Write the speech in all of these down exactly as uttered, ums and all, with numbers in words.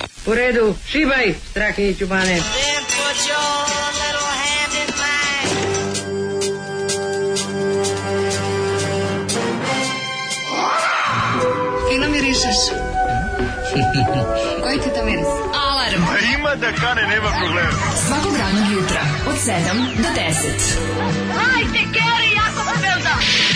U redu, šibaj, Strahinji Ćubane. Fino mirišeš. Koji ti to miris? Alarm. A ima da kane, nema problema. Svakog radnog jutra, od sedam do deset. Hajde, Geri, jako se velda.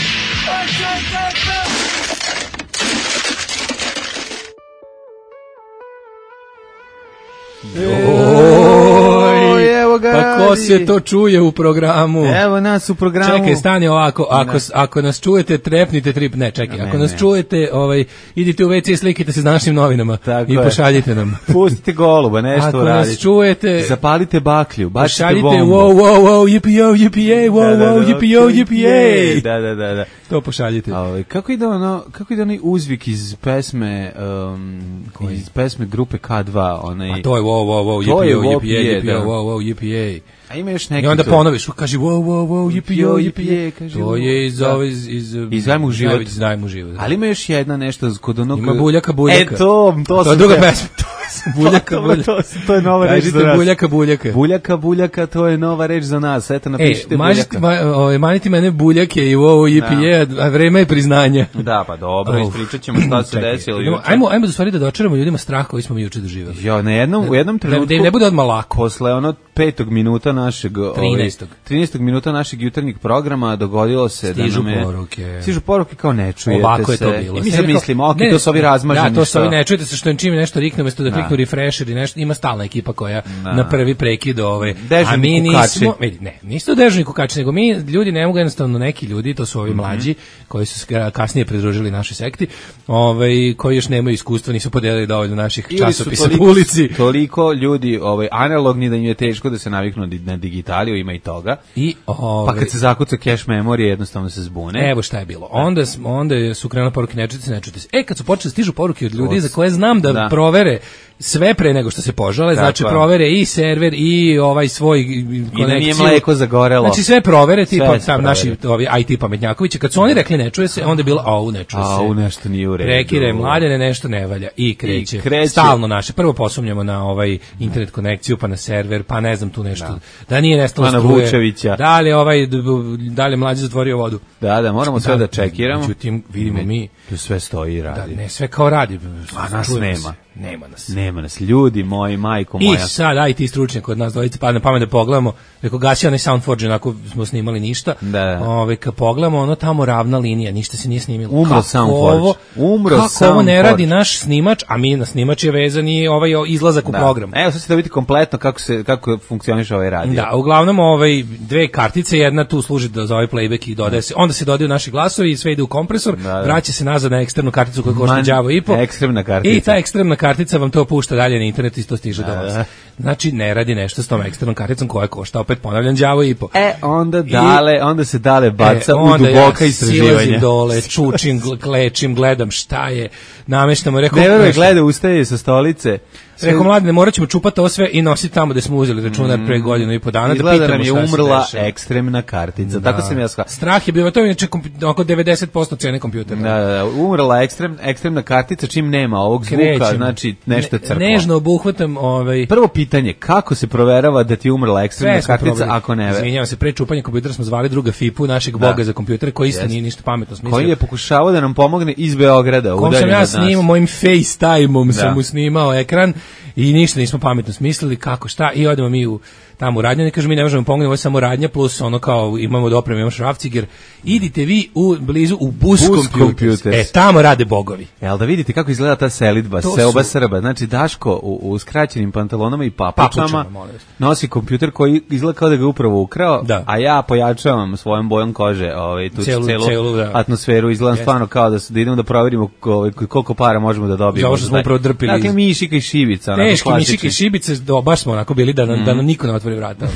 Oj, evo ga. Pa ko se to čuje u programu? Evo nas u programu. Čekaj, stani ovako, ako, ako nas čujete, trepnite trip, ne, čekaj, ne, ako nas ne. čujete, ovaj, idite u ve ce i slikite se s našim novinama. Tako i je. pošaljite nam. Pustite goluba, nešto ako uradite. Ako nas čujete, zapalite baklju, bacite pošaljite bombu. wow, wow, wow, yippee-yo, yippee-yay, wow, Da, da, wow, da, yippee-yo, okay. yippee-yay. Da, da, da, da. To pošaljite. A, ovaj, kako ide ono, kako ide onaj uzvik iz pesme, um, iz pesme grupe ka dva, onaj. A to je wow, wow, wow, To je yippee-yo, wow, yippee-yay, da. yippee-yo, wow, wow, yippee-yay. A ima još neki. I onda to. ponoviš, kaže wow, wow, wow, yippee-yo, yippee-yay. kaže, To je iz da. ove, iz, iz, Iz Zajmu u život. Iz Zajmu u život. Ali ima još jedna nešto kod onog. Ima buljaka, buljaka. E, to, to, to je su druga te- pesma. Buljaka, to, buljaka. to, to, to je nova reč za Kažite nas. buljaka, buljaka. Buljaka, buljaka, to je nova reč za nas. Eto, E, napišite mažite, buljaka. ma, ovaj, manite mene buljake i ovo i pije, a vreme je priznanja. Da, pa dobro, Oh. ispričat ćemo šta se Čekaj, desilo. idemo, juče. ajmo, ajmo da stvari da dočaramo ljudima strah koji smo mi juče doživjeli. Jo, na jednom, u jednom Da, trenutku, da im ne bude odmah lako. posle ono petog minuta našeg... ovaj, Trinaestog. trinaestog minuta našeg jutarnjeg programa dogodilo se Stižu da nam je... poruke. Stižu poruke kao ne čujete Ovako je se. to bilo. I mi Sve sad rekao- mislimo, ok, ne, to su ovi razmaženi. Da, to su ovi, što- ne čujete se što im čim nešto rikne, umesto da Da. kliknu refresh ili nešto, ima stalna ekipa koja Da. na prvi prekid ove. Dežurni A mi kukači. nismo, vidi, ne, nisu to dežurni kukači, nego mi ljudi ne mogu jednostavno, neki ljudi, to su Mhm. ovi mlađi koji su se kasnije pridružili našoj sekti, ovaj koji još nemaju iskustva, nisu podelili dovoljno naših Ili su časopisa po toliko- ulici. Toliko ljudi ovaj, analogni da im je teško da se naviknu na digitaliju, ima i toga. I ovaj Pa kad se zakuca cache memorije, jednostavno se zbune. Evo šta je bilo. Onda smo onda su krenule poruke ne čujete se, ne čujete se. E kad su počeli da stižu poruke od ljudi Od- za koje znam da, da. provere sve pre nego što se požale, Tako znači je. provere i server i ovaj svoj I konekciju. da nije mleko zagorelo. Znači sve provere tipa Sve se tam provere. naši ovi i te pametnjakovići. Kad su oni rekli ne čuje se, onda je bilo au ne čuje se. Au, nešto nije u redu. Prekire mladene, nešto ne valja i kreće. I kreće. Stalno naše. Prvo posumnjamo na ovaj internet konekciju, pa na server, pa ne znam tu nešto. Da, da nije nestalo Pa na struje. Vučevića. Da li je ovaj da li je mlađi zatvorio vodu. Da, da, moramo sve da čekiramo. Međutim, vidimo mi Tu sve stoji i da radi. ne sve kao radi. A nas Čujemo nema. se. Nema nas. Nema nas, ljudi moji, majko I moja. sad, aj ti stručnjak od nas dvojice, pa na pamet da pogledamo, rekao gasio onaj Soundforge, onako smo snimali ništa. Da, da. Ove, kad pogledamo, ono tamo ravna linija, ništa se nije snimilo. Umro Kako Soundforge. ovo- Umro Kako ovo ne Soundforge. radi naš snimač, a mi na snimač je vezan i ovaj izlazak u Da. program. Evo sad ćete vidjeti kompletno kako se kako funkcioniše ovaj radio. Da, uglavnom ovaj dve kartice, jedna tu služi da za ovaj playback i dodaje se. Onda se dodaju naši glasovi i sve ide u kompresor, Da, da. vraća se nazad na eksternu karticu koja košta Man- đavo i po. ekstremna kartica. I ta ekstremna kartica vam to pušta dalje na internet i to stiže do Da, vas. da. Znači ne radi nešto s tom eksternom karticom koja košta, opet ponavljam, đavo i po. E, onda dale, onda se dale baca E, u onda duboka ja istraživanja. silazim dole, čučim, gl- klečim, gledam šta je, nameštamo, rekao, Ne veruje, nešto- gleda, ustaje sa stolice. Sve- Rekao, mladine, morat ćemo čupati ovo sve i nositi tamo gde smo uzeli računar pre godinu i po dana, da Izgleda pitamo nam je šta se umrla dešava. ekstremna kartica. Da. Tako sam ja shvatio. Strah je bio, to je inače komp- oko devedeset posto cene kompjutera. Da, da, da, umrla ekstrem, ekstremna kartica čim nema ovog zvuka, Krećem. znači nešto je Ne- crklo. Nežno obuhvatam ovaj Prvo pitanje, kako se proverava da ti je umrla ekstremna sve smo kartica probali. ako ne? Izvinjavam se, pre čupanja kompjutera smo zvali druga Fipu, našeg Da. boga za kompjutere, koji isto Jeste. nije ništa pametno smislio. Koji je pokušavao da nam pomogne iz Beograda, Kom sam udaljen ja od nas. snimao, mojim FaceTime-om Da. sam mu snimao ekran i ništa nismo pametno smislili kako šta i odemo mi u tamo u radnju, ne kažem mi ne možemo pomoći, ovo je samo radnja plus ono kao imamo da opremu, imamo šrafciger, idite vi u blizu u bus, Bus Computers. Computers. E, tamo rade bogovi. Jel da vidite kako izgleda ta selidba, To seoba su- Srba, znači Daško u, u skraćenim pantalonama i papučama Papučama, molim vas. nosi kompjuter koji izgleda kao da ga je upravo ukrao, Da. a ja pojačavam svojom bojom kože ovaj, tu Celu- celu, celu, da. atmosferu, izgledam Jeste. stvarno kao da, s- da idemo da proverimo ovaj, koliko para možemo da dobijemo. Za ovo što smo Taj- upravo drpili Dakle, iz- mišika i šibica. onako Teški klasični. mišike i šibice, do, baš smo onako bili da nam, da nam niko ne otvori vrata.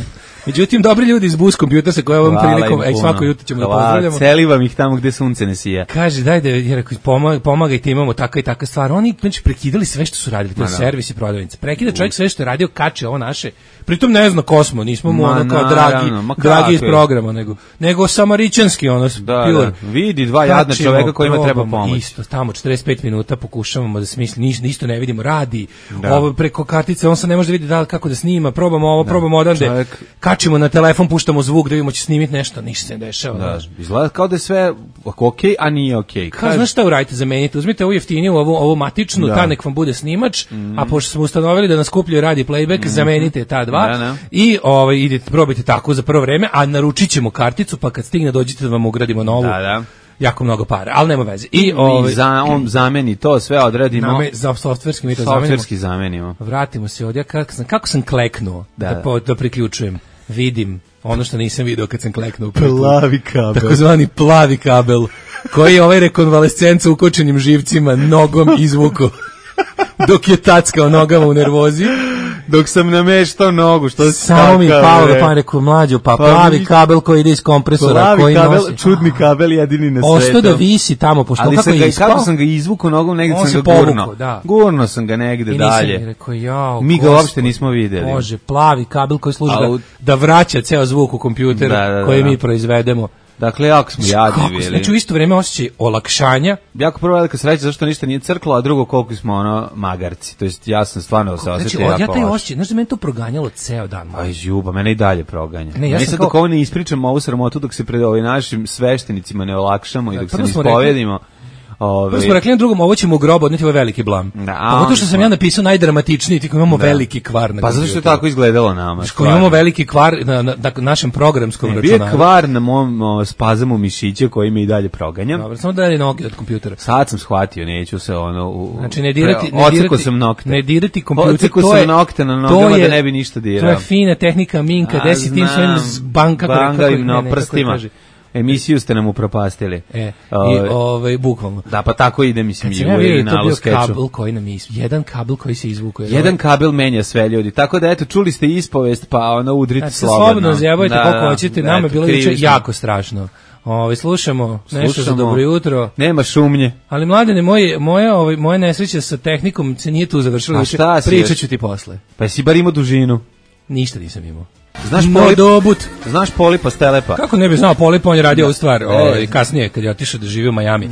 Međutim, dobri ljudi iz Bus Computersa koje ovom prilikom, ej, svako jutro ćemo da pozdravljamo. Celivam ih tamo gde sunce ne sija. Kaže, daj da, jer ako pomag, pomagajte, imamo taka i taka stvar. Oni znači, prekidali sve što su radili, to je servis i prodavnice. Prekida čovjek sve što je radio, kače ovo naše. Pritom ne zna ko smo, nismo mu ono kao dragi, dragi iz programa, nego, nego samaričanski, ono, da, pure. Da. Vidi dva jadna čoveka kojima treba pomoć. Isto, tamo četrdeset pet minuta pokušavamo da smisli, ništa, isto ne vidimo, radi. Da. Ovo preko kartice, on se ne može da vidi da kako da snima, probamo ovo, da. probamo odande, čovjek... kačimo na telefon, puštamo zvuk da vidimo će snimiti nešto, ništa se ne dešava. Da. Izgleda kao da je sve okej, a nije okej. Kao, znaš šta uradite, zamenite, uzmite ovu jeftiniju, ovu, ovu matičnu, da. ta nek vam bude snimač, mm. a pošto smo ustanovili da na skuplju radi playback, mm. zamenite ta dva. Da, da. I ovaj idete probajte tako za prvo vreme, a naručit ćemo karticu, pa kad stigne dođite da vam ugradimo novu. Da, da. Jako mnogo para, ali nema veze. I ovaj za on zameni to, sve odradimo. Name, za softverski mi to zamenimo. Softverski zamenimo. Vratimo se ovdje kako sam kako sam kleknuo da, da, po, da priključujem. Vidim ono što nisam video kad sam kleknuo. Plavi kabel. Takozvani plavi kabel koji je ovaj rekonvalescenca ukočenim živcima nogom izvukao. Dok je tackao nogama u nervozi. Dok sam nameštao nogu, što se samo mi pao da pa rekao mlađo, pa, pa plavi kabel koji ide iz kompresora, plavi koji kabel, nosi. Čudni kabel jedini na svetu. Ostao da visi tamo, pošto ali kako je ga, ispao. Kako sam ga izvukao nogom, negdje sam ga gurno. Da. Gurno sam ga negde I dalje. Rekao, jao, mi ga uopšte nismo videli. Može, plavi kabel koji služi da, da vraća ceo zvuk u kompjuter da, da, da, koji mi proizvedemo. Dakle, jako smo jadni bili. Znači, u isto vreme osjećaj olakšanja. Jako prvo velika sreća zašto ništa nije crklo, a drugo koliko smo ono magarci. To jest ja sam stvarno se osjećao jako loše. Ja taj osjećaj, znaš da mene to proganjalo ceo dan. Aj juba, mene i dalje proganja. Ne, ja sad kao... dok ovo ne ispričamo ovu sramotu, dok se pred ovim našim sveštenicima ne olakšamo i dok se ne ispovedimo. Ove... Prvo smo rekli na drugom, ovo ćemo u grobu odneti ovaj veliki blam. Da, zato što sam ja napisao najdramatičniji, ti imamo da. veliki kvar na pa zato što je tako izgledalo nama. Što imamo veliki kvar na, na, na našem programskom računaru. Bio kvar na mom o, spazamu mišića koji me i dalje proganja. Dobro, samo dalje noge od kompjutera. Sad sam shvatio, neću se ono... U, znači ne dirati... Ne dirati, sam nokte. Ne dirati kompjuter, oceko to je... sam nokte na nogama da ne bi ništa dirao. To je fina tehnika Minka, desi tim svojim banka... Bangavim na prstima. Emisiju ste nam upropastili. E, ove, i ovaj bukvalno. Da, pa tako ide, mislim, i u originalu skeču. Kabel koji nam is, jedan kabel koji se izvukao. Jedan ovaj... kabel menja sve ljudi. Tako da eto, čuli ste ispovest, pa ono udrite znači, slobodno. Slobodno zjebajte da, koliko hoćete, nama je bilo juče jako strašno. Ovaj slušamo, slušamo nešto za dobro jutro. Nema šumnje. Ali mladene moje moje ovaj moje nesreće sa tehnikom se nije tu završilo. Pričaću ti posle. Pa jesi bar imao dužinu? Ništa nisam imao. Znaš polip, znaš Polipa Stelepa? Kako ne bi znao Polipa, on je radio ovu stvar ovaj, kasnije kad je otišao da živi u Majami.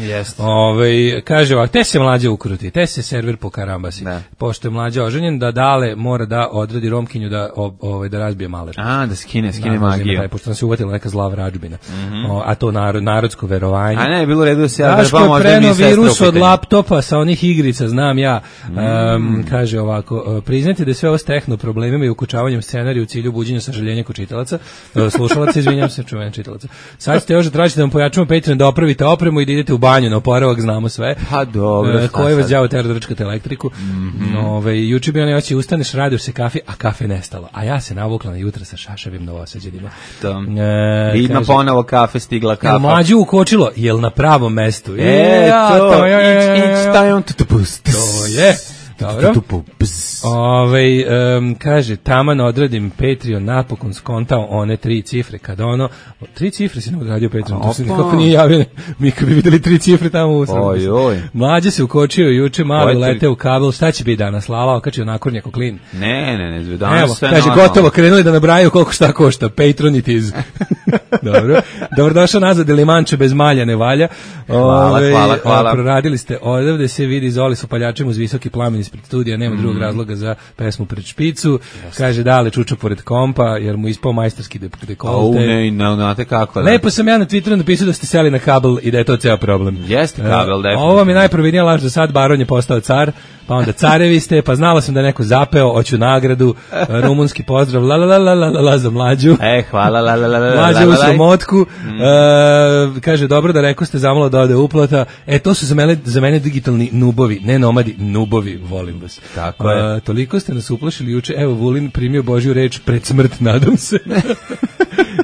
Ovaj, kaže ovako, te se mlađe ukruti, te se server po karambasi. Da. Pošto je mlađe oženjen, da Dale mora da odradi Romkinju da, ovaj, da razbije maler. A, da skine, skine magiju. Taj, pošto nam se uvatila neka zla vrađbina. Mm -hmm. o, a to narod, narodsko verovanje. A ne, je bilo redu da se ja Daško je preno virus od laptopa sa onih igrica, znam ja. Mm. Um, kaže ovako, priznajte da sve ovo s tehno problemima i ukučavanjem scenarija u cilju buđenja sažaljenja kod čitalaca, slušalaca, izvinjam se, čuven čitalaca. Sad ste još da tražite da vam pojačamo Patreon da opravite opremu i da idete u banju na oporavak, znamo sve. Pa dobro. E, koji vas đavo tera da ručkate elektriku. Mm -hmm. Ove, juče bi onaj oći, ustaneš, radiš se kafe, a kafe nestalo. A ja se navukla na jutra sa šašavim novosađenima. E, Vidno ponovo kafe, stigla kafa. Mlađu ukočilo, jel na pravom mestu? E, to, to je. To je. Dobro. Ove, um, kaže, taman odradim Patreon, napokon skontao one tri cifre, kada ono, tri cifre si nam odradio Patreon, to se nikako nije javio, mi kad bi videli tri cifre tamo u oj, oj. Mlađe se ukočio juče, malo lete u kabel, šta će biti danas, Lala okačio nakornjako klin. Ne, ne, ne, danas evo, sve kaže, normalno. Gotovo, krenuli da nabrajaju koliko šta košta, Patreon it is. Dobro, dobrodošao nazad, Limanče bez malja ne valja. Hvala, Ove, hvala, hvala. Proradili ste, odavde se vidi Zoli su paljačem uz visoki plamen ispred studija, nema mm. drugog razloga za pesmu pred špicu. Yes. Kaže, dale čuča pored kompa, jer mu ispao majstorski dekolte. Oh, ne, ne, znate kako. Da. Lepo sam ja na Twitteru napisao da ste seli na kabel i da je to ceo problem. Jeste kabel, definitivno. Ovo vam je najprovidnija laž za sad, Baron je postao car, pa onda carevi ste, pa znala sam da je neko zapeo, hoću nagradu, rumunski pozdrav, la la la la la la za mlađu. E, hvala, la la la la la. Mlađu u sramotku, mm. e, kaže, dobro da rekao ste zamalo da ode uplata. E, to su za mene, za mene digitalni nubovi, ne nomadi, nubovi, volim vas. Tako je. E, toliko ste nas uplašili juče, evo, Vulin primio Božju reč pred smrt, nadam se.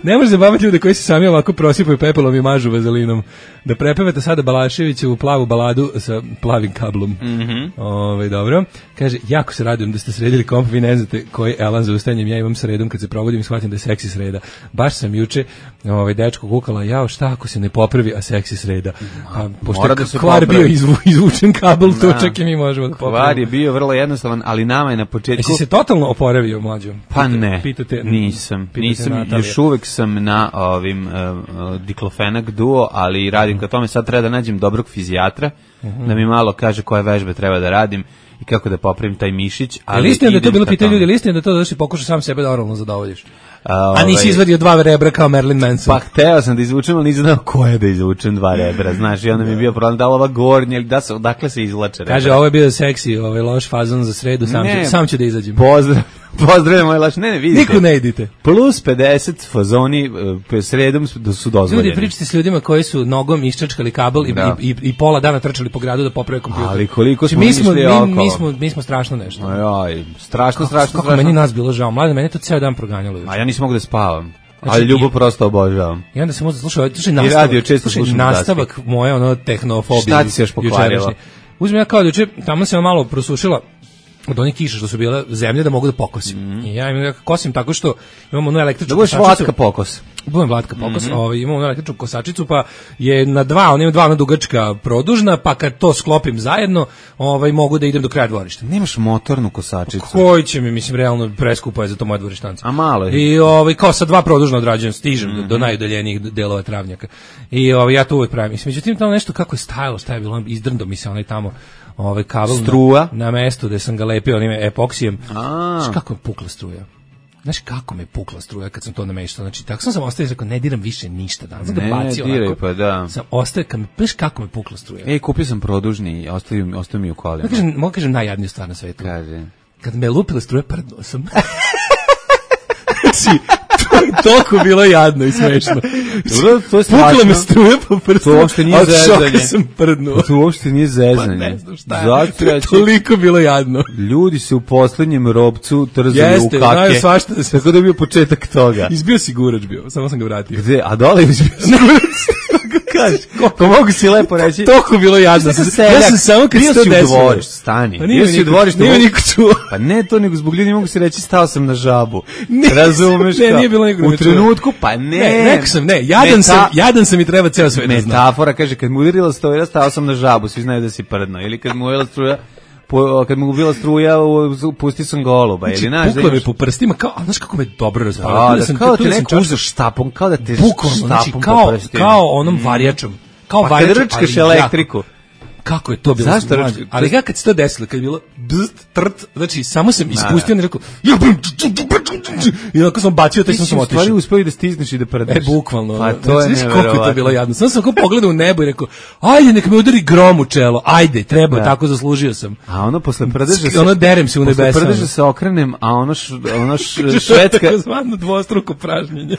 Ne može zabavati ljude koji se sami ovako prosipaju pepelom i mažu vazelinom. Da prepevate sada Balaševićevu plavu baladu sa plavim kablom. Mm-hmm. Ove, dobro. Kaže, jako se radujem da ste sredili komp, vi ne znate koji elan za ustajanjem ja imam sredom kad se probudim i shvatim da je seksi sreda. Baš sam juče ovaj dečko kukala, jao šta ako se ne popravi, a seksi sreda. Pa, pošto je da kvar bio izvu, izvučen kabel, to čak i mi možemo da popravimo. Kvar je bio vrlo jednostavan, ali nama je na početku... Jesi se totalno oporavio, mlađo? Pa ne, pitate, nisam. pitate nisam Natalija. Još uvek sam na ovim uh, diklofenak duo, ali radim ka tome, sad treba da nađem dobrog fizijatra, uh-huh. da mi malo kaže koje vežbe treba da radim i kako da popravim taj mišić. Ali listina da je to bilo pitanje ljudi, listina da to da si pokušaš sam sebe da oralno zadovoljiš. A, A nisi izvadio dva rebra kao Marilyn Manson. Pa hteo sam da izvučem, ali nisam znao koje da izvučem dva rebra, znaš, i onda mi je bio problem da li ova gornja, ili da se, odakle se izvlače rebra. Kaže, ovo je bio seksi, ovaj loš fazon za sredu, sam, ne, ću, sam ću da izađem. Pozdrav, pozdrav moj laš, ne, ne, vidite. Niku ne idite. Plus pedeset fazoni uh, sredom su dozvoljeni. Ljudi, pričate s ljudima koji su nogom iščačkali kabel i, i, i, i pola dana trčali po gradu da poprave kompjuter. Ali koliko smo mi smo, mi, mi, mi, smo, mi smo strašno nešto. Aj, strašno, strašno, kako strašno. Meni nas bilo žao, mlade, mene to ceo dan proganjalo. A ja nisam mogu da spavam. Znači, ali ljubav prosto obožavam. I onda se možda slušao, slušaj nastavak, radio, često slušaj nastavak moje ono tehnofobije. Šta ti se još pokvarilo? Uzmem ja kao juče, tamo se malo prosušila od onih kiša što su bile zemlje da mogu da pokosim. Mm. I ja im kosim tako što imamo onu električnu kosačicu. Da budeš Vlatka pokos. Budem Vlatka pokos, mm-hmm. ovaj, imamo onu električnu kosačicu, pa je na dva, on ima dva ona dugačka produžna, pa kad to sklopim zajedno, ovaj, mogu da idem do kraja dvorišta. Nemaš motornu kosačicu? Koji će mi, mislim, realno preskupo je za to moja dvorištanca. A malo je. I ovaj, kao sa dva produžna odrađujem, stižem mm-hmm. do, do najudaljenijih delova travnjaka. I ovaj, ja to uvek pravim. Mislim, međutim, tamo nešto kako je stajalo, šta je bilo, izdrndo mi se onaj tamo ovaj kabel struja na, na mestu gde sam ga lepio onim epoksijem. A. Znaš kako je pukla struja? Znaš kako me pukla struja kad sam to nameštao? Znači, tako sam sam ostavio, rekao, ne diram više ništa danas. Sam ga bacio diraj, onako. Pa da. Sam ostavio, kad me, znaš kako me pukla struja? Ej, kupio sam produžni i ostavio, ostavio mi u kolima. Mogu kažem, mogu kažem najjadniju stvar na svetu. Kaže. Kad me lupila struja, prdnuo sam. Znači, toliko bilo jadno i smešno. Dobro, to je strašno. Pukla me struja po prstu. To uopšte nije zezanje. Od šoka sam prdnuo. To uopšte nije zezanje. Pa ne znam šta je. Zato je toliko bilo jadno. Ljudi se u poslednjem robcu trzali Jeste, u kake. znaju svašta da se... Tako da je bio početak toga. Izbio si gurač bio, samo sam ga vratio. Gde? A dole izbio si gurač? Kaži, ko mogu si lepo reći. Toliko bilo jadno. Ja sam samo kad se to desilo. Bio si u dvorištu, stani. Pa bio si u dvorištu. Nije niko čuo. Pa ne to, nego zbog ljudi mogu se reći stao sam na žabu. Ne, razumeš ne, nije bilo niko. U trenutku, pa ne. Ne, rekao sam, ne, jadan Meta, sam, jadan sam i treba ceo svet da zna. Metafora kaže, kad mu udarila struja, stao sam na žabu, svi znaju da si prdno. Ili kad mu udarila struja, po, kad mu bila struja, pusti sam goluba. Znači, ili, naš, pukla me po prstima, kao, a znaš kako me dobro razpala. Da, da, da, kao da te neko uzeš štapom, kao da te bukvalno, štapom znači, po kao, prstima. kao onom varjačom. Kao pa kad rčkaš elektriku. Kako je to bilo? Zašto rčkaš? Ali ja kad se to desilo, kad je bilo bzt, trt, znači samo sam ispustio i rekao, i onako sam bacio, taj sam sam otišao. Ti si u stvari uspio da stisneš i da prdeš. E, bukvalno. Pa to je neverovatno. Koliko je to bilo jadno. Sam sam kao pogledao u nebo i rekao, ajde, nek me udari grom u čelo, ajde, treba, da. Tako zaslužio sam. A ono posle prdeža se... Ono derem se u nebesa. Posle prdeža se okrenem, a ono, š, ono š, švedska... To je zvano dvostruko pražnjenje.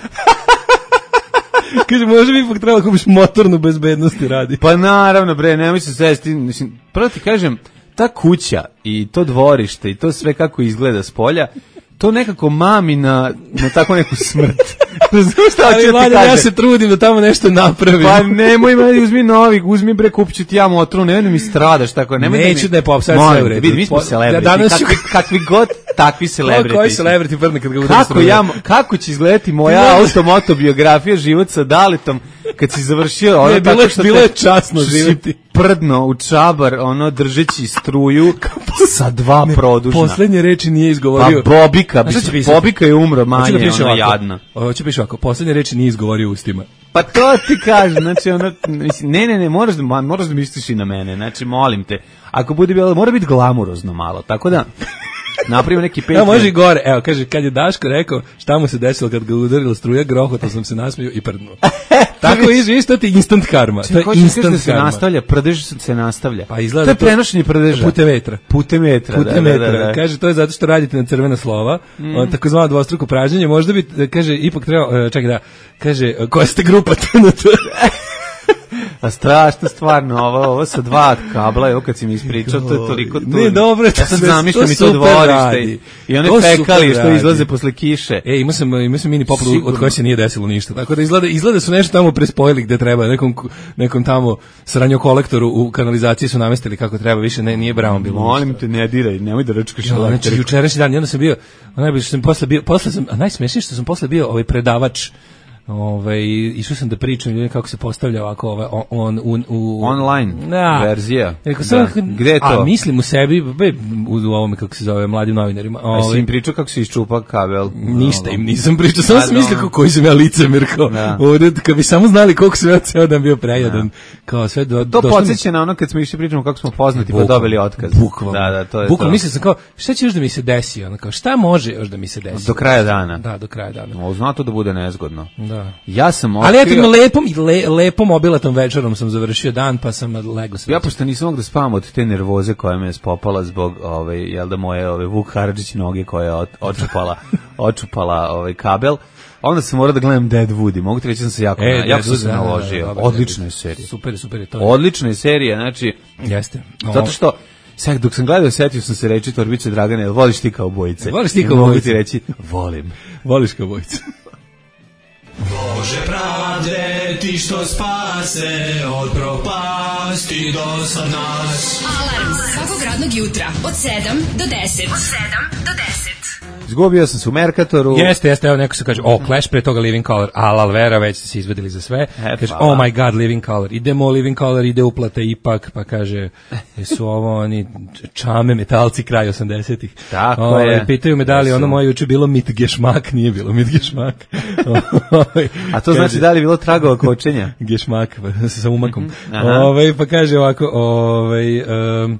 Kaže, može mi ipak treba da kupiš motornu bezbednosti radi. Pa naravno, bre, nemoj se svesti. Mislim, prvo ti kažem, ta kuća i to dvorište i to sve kako izgleda s polja, to nekako mami na, na tako neku smrt. Znaš šta hoću ti kažem? Ja se trudim da tamo nešto napravim. Pa nemoj me, uzmi novi, uzmi bre, kupit ću ti ja motru, ne, ne mi stradaš tako. Nemoj Neću da je popsat sve u redu. Vidi, mi smo celebrity, danas kakvi, kakvi god takvi celebrity. Koji celebrity prdne kad ga udari kako, ja, kako će izgledati moja automotobiografija, život sa Daletom, kad si završio ono, ne, bilo, tako što bilo te, je časno živjeti. Prdno u čabar, ono, držeći struju sa dva ne, produžna. Poslednje reči nije izgovorio. Pa Bobika, Bobika je umro manje, da ono jadno. Hoće piše ovako, poslednje reči nije izgovorio ustima. Pa to ti kažem, znači ono, ne, ne, ne, moraš da, moraš da misliš i na mene, znači molim te, ako bude bilo, mora biti glamurozno malo, tako da... Napravimo neki pet. Ja, može i gore. Evo, kaže, kad je Daško rekao šta mu se desilo kad ga udarila struja, grohoto sam se nasmio i prdnuo. Tako je, isto ti instant karma. To je instant karma. Se nastavlja, prdež se nastavlja. Pa izgleda to je prenošenje prdeža. Putem vetra. Putem vetra, Putem da, vetra. Da, da, da. Kaže, to je zato što radite na crvena slova. Mm. On takozvano dvostruko pražnjenje. Možda bi, kaže, ipak treba, čekaj da, kaže, koja ste grupa trenutno? A strašno stvarno, ovo, ovo sa dva kabla, evo kad si mi ispričao, to je toliko tužno. Ne, dobro, ja sad zamišljam mi to dvorište i, i one fekali što izlaze posle kiše. E, imao sam, imao sam mini poplavu od koje se nije desilo ništa. Tako da izgleda, izgleda su nešto tamo prespojili gde treba, nekom, nekom tamo sranjokolektoru u kanalizaciji su namestili kako treba, više ne, nije bravo bilo. Molim ništa. te, ne diraj, nemoj da rčkaš Ja, elektriku. znači, jučerašnji dan, onda sam bio, najbolje što sam posle bio, posle sam, a najsmešnije što sam posle bio ovaj predavač. Ovaj išao sam da pričam ljudima kako se postavlja ovako ovaj on un u online da. verzija. Rekao sam, da. Gde je to? A mislim u sebi be, u ovome kako se zove mladim novinarima. Ovaj si im pričao kako se iščupa kabel. Ništa im nisam pričao, samo sam mislio kako koji sam ja licemer kao. Da. Ovdje kad bi samo znali koliko sam ja ceo dan bio prejadan. Da. Kao sve do, to podsjeća na ono kad smo išli pričamo kako smo poznati pa dobili otkaz. Bukvalno. Da, da, to je. Bukvalno mislio sam kao šta će još da mi se desi, ono kao šta može još da mi se desi. Do kraja dana. Da, do kraja dana. O, zna to da bude nezgodno. Da. Ja sam ali ja tim lepom i le, lepom obilatom večerom sam završio dan, pa sam lego sve. Ja pošto nisam mogao da spavam od te nervoze koja me je spopala zbog ovaj jel da moje ove Vuk Karadžić noge koja je očupala očupala ovaj kabel. Onda sam morao da gledam Deadwood. Mogu ti reći da sam se jako, e, na, jako sam se naložio. Odlična je serija. Super, super je to. Odlična je serija, znači jeste. Zato što sad dok sam gledao setio sam se reći Torbice Dragane, voliš ti kao bojice? Voliš ti kao bojice? Mogu ti reći volim. Voliš kao bojice. Bože pravde, ti što spase od propasti do sad nas. Alarm svakog radnog jutra od sedam do deset. Od sedam do deset. Izgubio sam se u Merkatoru. Jeste, jeste, evo neko se kaže, oh, Clash, pre toga Living Color, Al Alvera, već ste se izvedili za sve. E, kaže, oh my god, Living Color, idemo Living Color, ide uplate ipak, pa kaže, su ovo oni čame metalci kraj osamdesetih. Tako o, je. Pitaju me da li ono moje juče bilo mitgešmak, nije bilo mitgešmak. A to znači da li je bilo tragova kočenja? Gešmak, sa umakom. Ove, pa kaže ovako, ovaj, um,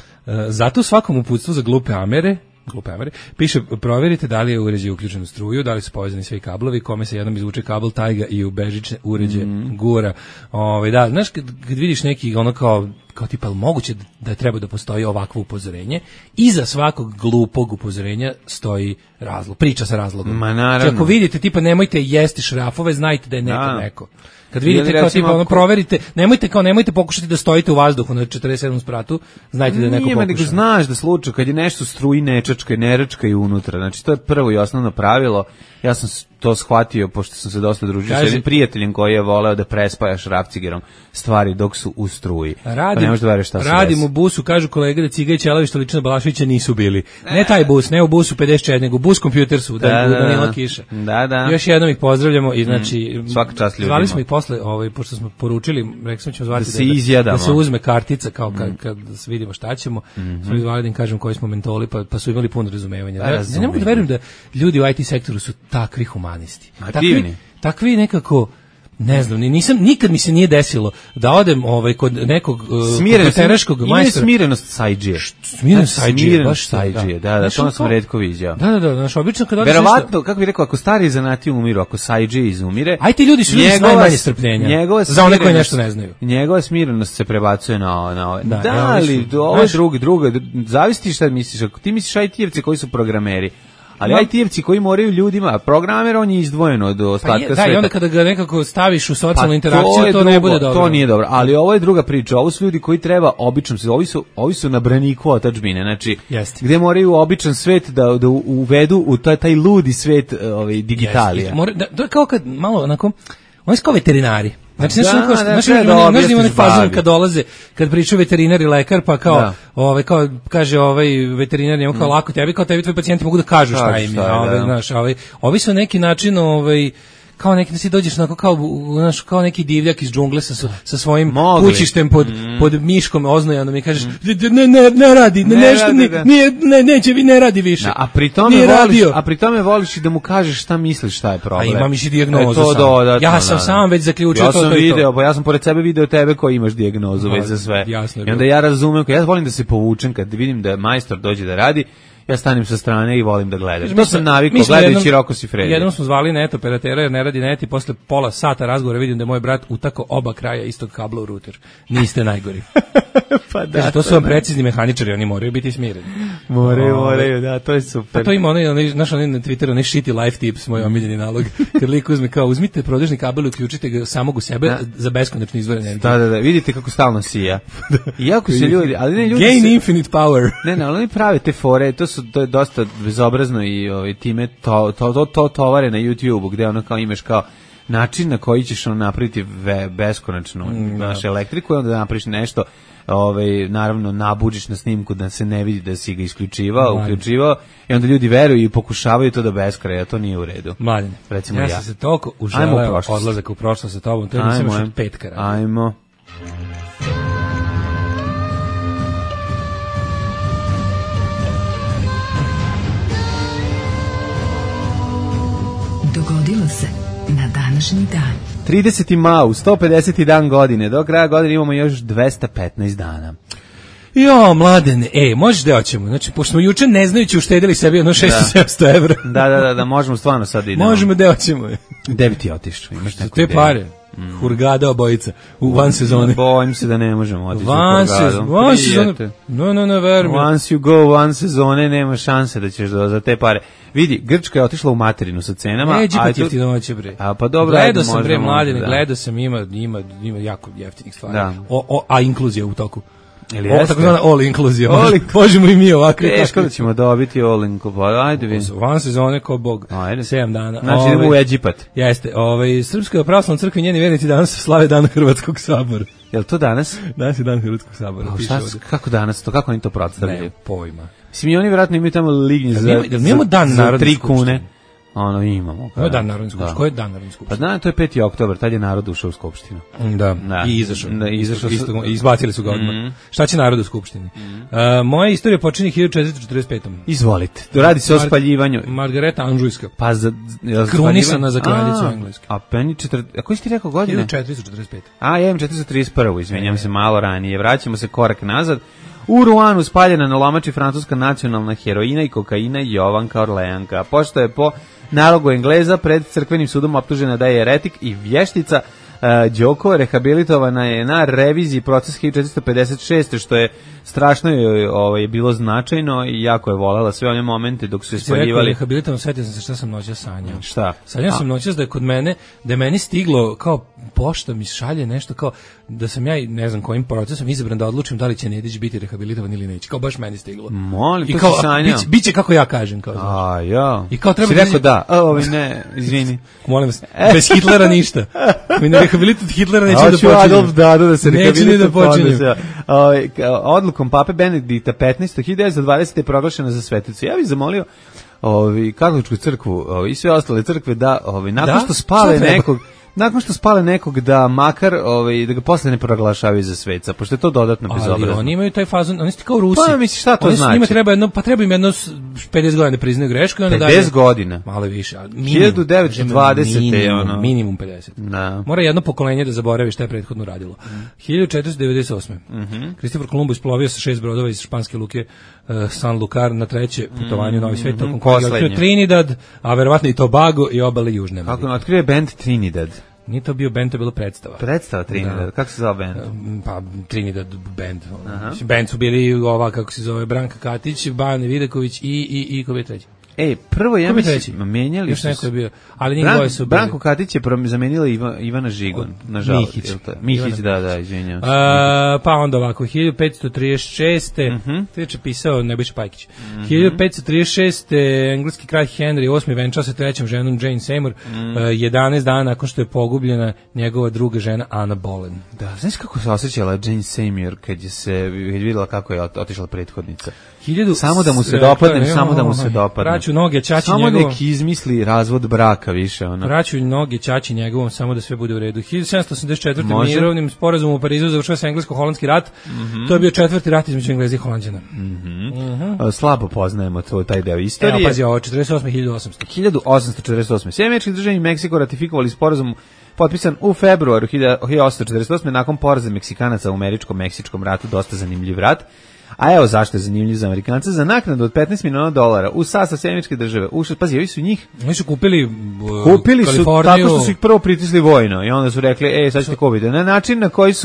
zato svakom uputstvu za glupe amere, glupe amere, piše provjerite da li je uređaj uključen u struju, da li su povezani svi kablovi, kome se jednom izvuče kabel, taj ga i u bežične uređaje mm. gura. Ove, da, znaš, kad, kad vidiš neki ono kao, kao tipa, moguće da treba da postoji ovakvo upozorenje, iza svakog glupog upozorenja stoji razlog, priča sa razlogom. Ma naravno. Ako vidite, tipa, nemojte jesti šrafove, znajte da je neko da. neko. Kad vidite kao tipa ono proverite, nemojte kao nemojte pokušati da stojite u vazduhu na četrdeset sedam spratu, znajte da je neko pokuša. Nego znaš da slučaj kad je nešto struji nečačka, neračka i unutra. Znači to je prvo i osnovno pravilo. Ja sam to shvatio pošto sam se dosta družio sa jednim prijateljem koji je voleo da prespaja šrafcigerom stvari dok su u struji. Radim, pa ne možeš da veruješ šta se radim desi. u busu, kažu kolega da Ciga i Ćelavi što lično Balaševića nisu bili. Ne taj bus, ne u busu pedeset četiri, nego bus kompjuter su, da, da, da, Danila Kiša. Da, da. Još jednom ih pozdravljamo i znači mm, svaka čast ljudima. Zvali smo ih posle, ovaj pošto smo poručili, rekli smo ćemo zvati da, da, se izjedamo. Da se uzme kartica kao kad, kad vidimo šta ćemo. Mm-hmm. Smo zvali da im kažem koji smo mentoli, pa, pa su imali puno razumevanja. Da, ja, ne mogu da verujem da ljudi u I T sektoru su takvi humanisti. Takvi, takvi nekako ne znam, nisam, nikad mi se nije desilo da odem ovaj, kod nekog kompjutereškog uh, majstora. Smirenost sajđije. Smirenost sajđije, baš sajđije, da, da, to sam retko viđao. Da, da, da, znaš, obično kad odeš verovatno, nešto... kako bih rekao, ako stari zanati umiru, ako sajđije izumire... Aj ti ljudi su ljudi s najmanje strpljenja, za one koji nešto ne znaju. Njegova smirenost se prebacuje na, na ove. Da, da ja, ali ovo je drugi, drugo, zavisi šta misliš, ako ti misliš I T-evci koji su programeri, ali no. I T-evci koji moraju ljudima, programer on je izdvojen od ostatka pa je, sveta. Da, i onda kada ga nekako staviš u socijalnu pa interakciju, to, to drugo, ne bude dobro. To nije dobro, ali ovo je druga priča. Ovo su ljudi koji treba obično, ovi su, ovi su na braniku otadžbine, znači, Jeste. gde moraju običan svet da, da uvedu u taj, taj ludi svet ovaj, digitalija. Mora, da, to je kao kad malo onako, oni su kao veterinari. Znači, da, znači, da, znači, da, da, znaš da ima onih fazon kad dolaze, kad pričaju veterinar i lekar, pa kao, da. ovaj, kao, kaže ovaj veterinar, njemu kao mm. lako tebi, kao tebi tvoji pacijenti mogu da kažu šta im je, ovaj, znaš, ovaj, ovi su neki način, ovaj, kao neki da si dođeš onako kao, znaš, kao neki divljak iz džungle sa, sa svojim Mogli. kućištem pod, mm. pod miškom oznojanom i kažeš, ne, ne, ne radi, ne, ne nešto, radi, ne, nije, ne, neće, ne radi više. Da, a pri tome voliš, radio. a pri tome voliš i da mu kažeš šta misliš šta je problem. A imaš i dijagnozu e, to sam. Dodatno, ja sam da, sam već zaključio ja to, to i to. Video, pa ja sam pored sebe video tebe koji imaš dijagnozu već za sve. Jasno, I onda ja razumem, ja volim da se povučem kad vidim da majstor dođe da radi, ja stanem sa strane i volim da gledam. To sam navikao gledajući Rokos i Fredi. Jednom smo zvali net operatera jer ne radi net i posle pola sata razgovora vidim da je moj brat utako oba kraja istog kabla u ruter. Niste najgori. Pa da, kaže, to su vam precizni mehaničari, oni moraju biti smireni. Moraju, moraju, da, to je super. Pa to ima onaj, onaj, znaš, onaj na Twitteru, onaj shitty life tips, moj omiljeni nalog. Kad lik uzme kao, uzmite produžni kabel i uključite ga samog u sebe da. za beskonačni izvor energije. Da, da, da, vidite kako stalno sija. Iako se ljudi, ali ne ljudi Gain se, infinite power. Ne, ne, ali oni prave te fore, to su to je dosta bezobrazno i ovaj time to to to, to tovare na YouTubeu gde ono kao imaš kao način na koji ćeš ono napraviti ve, beskonačnu mm, našu elektriku i onda napraviš nešto, ovaj naravno nabuđiš na snimku da se ne vidi da si ga isključivao, Mladen. uključivao i onda ljudi veruju i pokušavaju to do beskraja, to nije u redu. Mladen, recimo ja. Ja sam se toliko uželeo odlazak u prošlost sa tobom, to je nisam još od petka radio. Ajmo. Dogodilo se na današnji dan. trideseti mau, sto pedeseti dan godine. Do kraja godine imamo još dvesta petnaest dana. Jo, Mladene, ej, možeš da hoćemo. Znači, pošto smo juče ne znajući uštedili sebi jedno šesto sedamsto evra. Da, da, da, da, možemo stvarno sad idemo. Možemo da hoćemo. Gde bi ti otišao? Imaš neku te pare. Mm. Hurgada obojica u van sezone. Bojim se da ne možemo otići van u Hurgadu. Van sezone. No, no, no, verujem. Once you go van sezone, nema šanse da ćeš do, za te pare. Vidi, Grčka je otišla u materinu sa cenama. Neđi pa ti jeftinoće, bre. A pa dobro, gledao sam, bre, Mladine, da. gledao sam, ima, ima, ima jako jeftinih stvari. Da. O, o, a inkluzija u toku. Ili o, tako zvana all inkluzija. All možemo i mi ovakve. Teško da ćemo dobiti all inkluzija. Ajde vi. Van sezone ko bog. Ajde. sedam dana. Znači idemo u Egipat. Jeste. Ovaj Srpska pravoslavna crkva i njeni vernici danas slave dan Hrvatskog sabora. Jel to danas? Danas je dan Hrvatskog sabora. Pa, šta, kako danas to? Kako oni to predstavljaju? Ne, pojma. Mislim, i oni vjerojatno imaju tamo lignje za, da imamo dan za tri kune. Ono imamo. Ko je dan Narodne skupštine? Ko je dan Narodne skupštine? Pa dan, to je peti oktobar, tad je narod ušao u skupštinu. Da, da. I izašao. Da, izašao. Isto, izbacili su ga odmah. Mm. Šta će narod u skupštini? Mm. Uh, moja istorija počinje hiljadu četiristo četrdeset petom. Izvolite. Radi se Mar o spaljivanju. Margareta Anžujska. Pa za krunisana za kraljicu Engleske. A peni četrdeset. A koji si ti rekao godine? hiljadu četiristo četrdeset pet. A ja imam četiristo trideset prvu, izvinjavam se malo ranije. Vraćamo se korak nazad. U Ruanu spaljena na lomači francuska nacionalna heroina i kokaina Jovanka Orleanka. Pošto je po nalogu Engleza pred crkvenim sudom optužena da je eretik i vještica, uh, Đoko rehabilitovana je na reviziji proces hiljadu četiristo pedeset šeste. što je strašno je ovaj, bilo značajno i jako je volela sve one momente dok su je spaljivali. Rehabilitovan, setio sam se šta sam noćas sanjao. Šta? Sanjao sam noćas da je kod mene, da je meni stiglo kao pošta mi šalje nešto kao da sam ja, ne znam kojim procesom izabran da odlučim da li će Nedić biti rehabilitovan ili neće. Kao baš meni stiglo. Molim, I to kao, si sanjao. Biće, biće kako ja kažem. Kao, a, ja. I kao treba si rekao da. A, ovaj, ne, izvini. Molim vas, bez Hitlera ništa. Mi ne rehabilitat Hitlera neće da počinjem. Adolf Dado da se neće da počinjem. Odlukom pape Benedikta petnaestog hiljadu devetsto dvadesete je proglašena za sveticu. Ja bih zamolio ovi katoličku crkvu ovi, i sve ostale crkve da ovi nakon da? što spale nekog nakon što spale nekog da makar ovaj da ga posle ne proglašavaju za sveca, pošto je to dodatno bezobrazno. Ali oni imaju taj fazon, oni su kao Rusi. Pa misliš šta to oni znači? Njima treba jedno, pa treba im jedno pedeset godina da priznaju grešku i onda dalje. pedeset godina. Malo više, al minimum hiljadu devetsto dvadesete minimum, ono. minimum pedeset. Da. Mora jedno pokolenje da zaboravi šta je prethodno radilo. Mm. hiljadu četiristo devedeset osme. Mhm. Kristofor Kolumbus plovio sa šest brodova iz španske luke uh, San Lucar na treće putovanje mm. u Novi svet, tokom kojeg je otkrio Trinidad, a verovatno i Tobago i obale Južne Amerike. Kako otkrio bend Trinidad? Nije to bio band, to je bila predstava. Predstava Trinidad, da. Kako se zove band? Pa Trinidad band. Mislim, band su bili ova, kako se zove, Branka Katić, Bane Vidaković i, i, i ko bi treći? Ej, prvo ja mislim, menjali još su... neko je bio, ali njih dvoje su bili. Branko Katić je zamenila Iva, Ivana Žigon, nažalost. Mihić. Mihić, da, da, izvinjam se. A, pa onda ovako, hiljadu petsto trideset šeste. Mm -hmm. Treće pisao Nebojša Pajkić. Mm -hmm. hiljadu petsto trideset šeste. engleski kralj Henry osmi venčao se trećom ženom Jane Seymour, mm. uh, jedanaest dana nakon što je pogubljena njegova druga žena Anna Boleyn. Da, znaš kako se osjećala Jane Seymour kad je se vidjela kako je otišla prethodnica? Hiljadu, samo da mu se dopadnem, samo da mu se dopadnem. Praću noge ćaći samo njegovom. Samo neki izmisli razvod braka više. Ono. Praću noge ćaći njegovom, samo da sve bude u redu. hiljadu sedamsto osamdeset četvrte. mirovnim sporazumom u Parizu završava se englesko-holandski rat. Mm -hmm. To je bio četvrti rat između Engleza i Holanđana. Mm -hmm. Mm -hmm. Slabo poznajemo to, taj deo istorije. Evo, pazi, ovo, četrdeset osme. hiljadu osamsto. hiljadu osamsto četrdeset osme. Sjedinjene Američke Države i Meksiko ratifikovali sporazum potpisan u februaru hiljadu osamsto četrdeset osme. nakon poraza Meksikanaca u američko-meksičkom ratu, dosta zanimljiv rat. A evo zašto je zanimljiv za Amerikanca, za naknadu od petnaest miliona dolara u sastav Sjedinjene Države. Ušli, pazi, ovi su njih. Oni su kupili uh, kupili su tako što su ih prvo pritisli vojno i onda su rekli, ej, sad ćete kupiti. Na način na koji su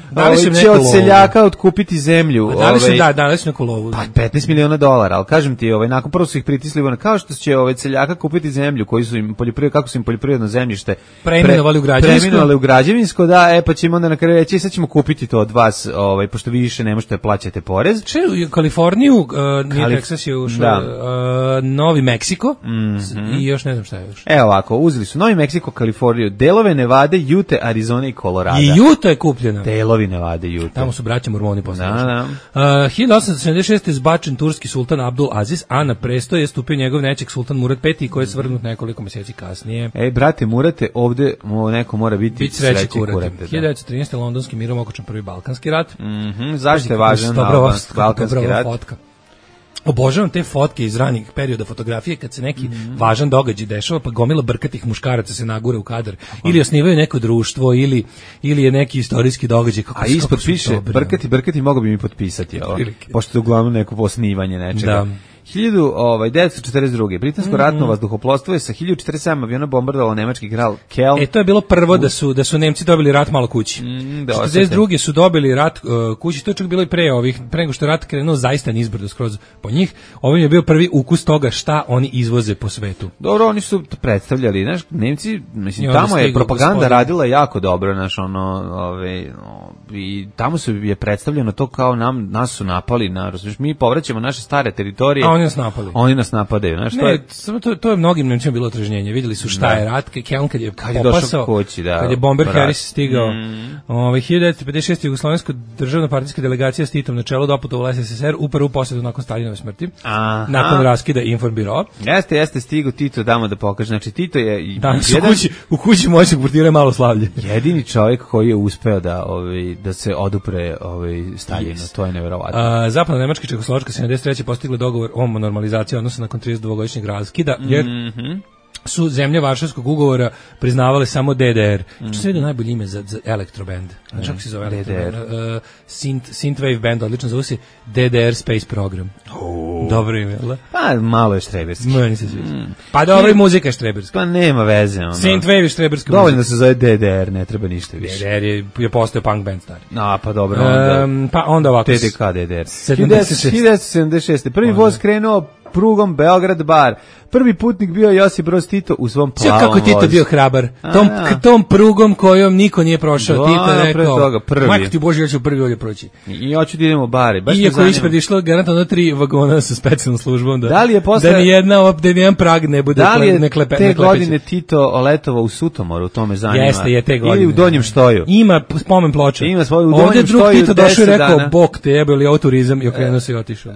Dali su im će neku od lovu. seljaka otkupiti zemlju. A dali su, ovaj, da, dali su neku lovu. Pa petnaest miliona dolara, ali kažem ti, ovaj, nakon prvo su ih pritisli, ono, kao što će ovaj seljaka kupiti zemlju, koji su im poljoprivred, kako su im poljoprivredno zemljište preimenovali u građevinsko. Preimenovali u građevinsko, da, e, pa ćemo onda na kraju reći, sad ćemo kupiti to od vas, ovaj, pošto vi više ne možete da plaćate porez. Če, u Kaliforniju, uh, nije Kalif- Texas je ušao, da. uh, Novi Meksiko Mhm. i još ne znam šta je još. Evo ovako, uzeli su Novi Meksiko, Kaliforniju, delove Nevade, Jute, Arizone i Kolorada. I Utah je kupljena. Delovi Nevade, Jute. Tamo su braća Mormoni poslali. Da, da. Uh, hiljadu osamsto sedamdeset šeste zbačen turski sultan Abdul Aziz, a na presto je stupio njegov nećak sultan Murad peti, koji je svrgnut nekoliko mjeseci kasnije. Ej, brate, Murate, ovde mo, neko mora biti Bić sreći sreći kurate. kurate. da. hiljadu devetsto trinaeste londonskim mirom okončan prvi Balkanski rat. Mhm, zašto je Pazi, važan kako dobra ova- Balkanski kako dobra Balkanski ova rat? fotka. Obožavam te fotke iz ranih perioda fotografije kad se neki Mhm. važan događaj dešava, pa gomila brkatih muškaraca se nagure u kadar, ili osnivaju neko društvo, ili ili je neki istorijski događaj. Kako, A ispod kako su piše, dobri, brkati, brkati, mogo bi mi potpisati ovo, Otprilike. pošto je uglavnom neko osnivanje nečega. Da. hiljadu devetsto četrdeset druge Britansko ratno vazduhoplovstvo je sa hiljadu četrdeset sedam aviona bombardovalo nemački general Kelm. E, to je bilo prvo da su da su Nemci dobili rat malo kući. Mm, da, četrdeset druge su dobili rat uh, kući, to je čak bilo i pre ovih, pre nego što je rat krenuo zaista nizbrdo skroz po njih. Ovim je bio prvi ukus toga šta oni izvoze po svetu. Dobro, oni su to predstavljali, znaš, Nemci, mislim, I onda tamo je stigao propaganda gospodin. radila jako dobro, znaš, ono, ove, no, i tamo su je predstavljeno to kao nam, nas su napali, na, razumiješ, mi povraćamo naše stare teritorije. A oni nas napali. Oni nas napadaju, znaš, to Ne, je... samo to, to je mnogim Nemcima bilo otrežnjenje. Vidjeli su šta Da. je rat, Kelm kad je Kad je popasao, došao kući, da, kad je Bomber brat. Harris stigao. Mm. Ovaj hiljadu devetsto pedeset šeste Jugoslovenska državna partijska delegacija s Titom na čelu doputovala S S S R u prvu posetu nakon Staljinove smrti. Aha. Nakon raskida Informbiro. Jeste, jeste, stigo Tito damo da pokaže. Znači, Tito je i Danas u jedan, kući, u kući moćnog portira je malo slavlje. jedini čovjek koji je uspeo da, ovaj, da se odupre ovaj, Staljinu. Yes. To je neverovatno. A, Zapadna Nemačka i Čekoslovačka sedamdeset treće postigle dogovor o normalizaciji odnosa nakon trideset dvogodišnjeg raskida, jer Mhm. su zemlje Varšavskog ugovora priznavale samo D D R. Što se vidi najbolje ime za, za elektroband? Znaš kako se zove D D R? elektroband? Uh, synth, Synthwave band, odlično zove se D D R Space Program. Dobro ime, jel da? Pa, malo je štreberski. Meni se sviđa. Pa dobro, i muzika je štreberska. Pa nema veze. Ono. Synthwave je štreberska Dovoljno muzika. se zove D D R, ne treba ništa D više. D R je, je postao punk band stari. A, pa dobro, onda... Um, pa onda ovako. T D K D D R. sedamdeset šeste. hiljadu devetsto sedamdeset šeste Prvi voz krenuo prugom Beograd-Bar. Prvi putnik bio Josip Broz Tito u svom Sve plavom kako je Tito vozu. bio hrabar. A, Tom, da. k- tom prugom kojom niko nije prošao. Da, Tito je pre rekao, toga, prvi. majko ti Bože, ja ću prvi ovdje proći. I hoću da idemo u bare. Baš me Iako je zanima. ispred išlo garantno tri vagona sa specijalnom službom. Da, Da li je posle- da ni jedna, op- da ni jedan prag ne bude Da li je ne klepe, te ne klepeće. godine Tito letovao u Sutomoru, to me zanima. Jeste, je te godine. Ili u Donjem Štoju. Ima p- spomen ploča. Ima svoju u Ovdje Donjem drug Štoju Tito došao i deset rekao, dana. bok te jebe li ovo turizam, i okrenuo se i otišao.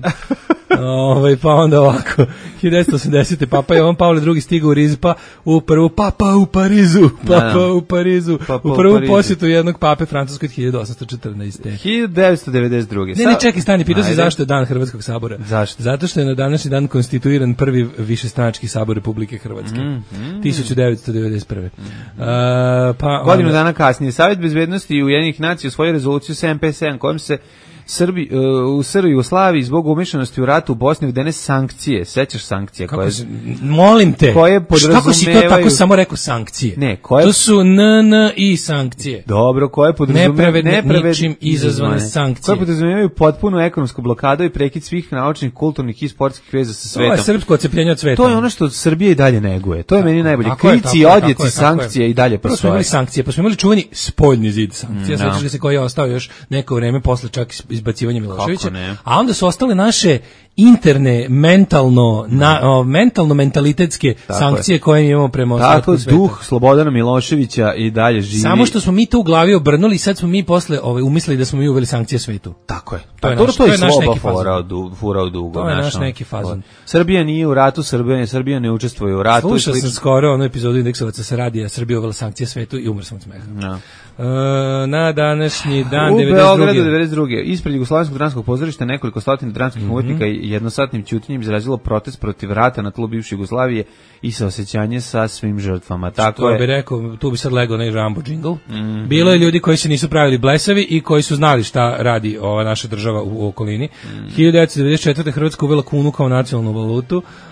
Ovaj pa onda ovako hiljadu devetsto osamdesete Papa Jovan Pavle drugi stigao u Riz, pa u prvu Papa u Parizu, Papa Da, da. u Parizu, Papa u u prvu Parizu. posjetu jednog pape francuskog hiljadu osamsto četrnaeste. hiljadu devetsto devedeset druge Ne, ne, čekaj, stani, pitao se Ajde. zašto je dan Hrvatskog sabora. Zašto? Zato što je na današnji dan konstituiran prvi višestranački sabor Republike Hrvatske. hiljadu devetsto devedeset prve. Uh, pa Godinu onda- dana kasnije, Savjet bezbednosti i Ujedinjenih nacija usvojio rezoluciju sedam pet sedam kojom se Srbi, uh, u Srbiji i Jugoslaviji zbog umešanosti u ratu u Bosni uvedene sankcije. Sećaš sankcije? Kako koje, se, molim te. koje Kako si to podrazumevaju- tako samo rekao sankcije? Ne, koje- To su N N I sankcije. Dobro, koje podrazumevaju Nepravedne, ničim izazvane sankcije. Koje podrazumevaju potpunu ekonomsku blokadu i prekid svih naučnih, kulturnih i sportskih veza sa To je svetom. srpsko odcepljenje od sveta. To je ono što Srbija i dalje neguje. To je meni najbolje. Tako je, Krici, tako je, odjeci, tako je, tako je. sankcije i dalje Prvo smo imali postoje. sankcije, pa smo imali čuveni spoljni zid sankcija, Mm, sećaš da. ga se koji je ostao još neko vreme posle čak izbacivanja Miloševića. Kako ne? A onda su ostale naše interne, mentalno, na, o, mentalno mentalitetske Tako sankcije je. koje imamo prema Tako, ostatku sveta. duh Slobodana Miloševića i dalje živi. Samo što smo mi to u glavi obrnuli i sad smo mi posle ovaj, umislili da smo mi uveli sankcije svetu. Tako je. To je Pa naš- to to je je naš Sloba neki fazon. furao du, furao dugo. To je znaš, naš ono. neki fazon. Srbija nije u ratu, Srbija, Srbija ne učestvuje u ratu. i Slušao sam slično. skoro onu epizodu Indeksovaca sa radija Srbija uvela sankcije svetu i umr sam od smeha. Ja. E, na današnji dan U devedeset druge. Beogradu devedeset druge ispred Jugoslovenskog dramskog pozorišta nekoliko stotina dramskih Mhm. umetnika i jednosatnim ćutanjem izrazilo protest protiv rata na tlu bivše Jugoslavije i saosećanje sa svim žrtvama. Tako To je. bi rekao, tu bi sad legao onaj Rambo jingle. Bilo je ljudi koji se nisu pravili blesavi i koji su znali šta radi ova naša država u, u okolini. hiljadu devetsto devedeset četvrte Hrvatska uvela kunu kao nacionalnu valutu.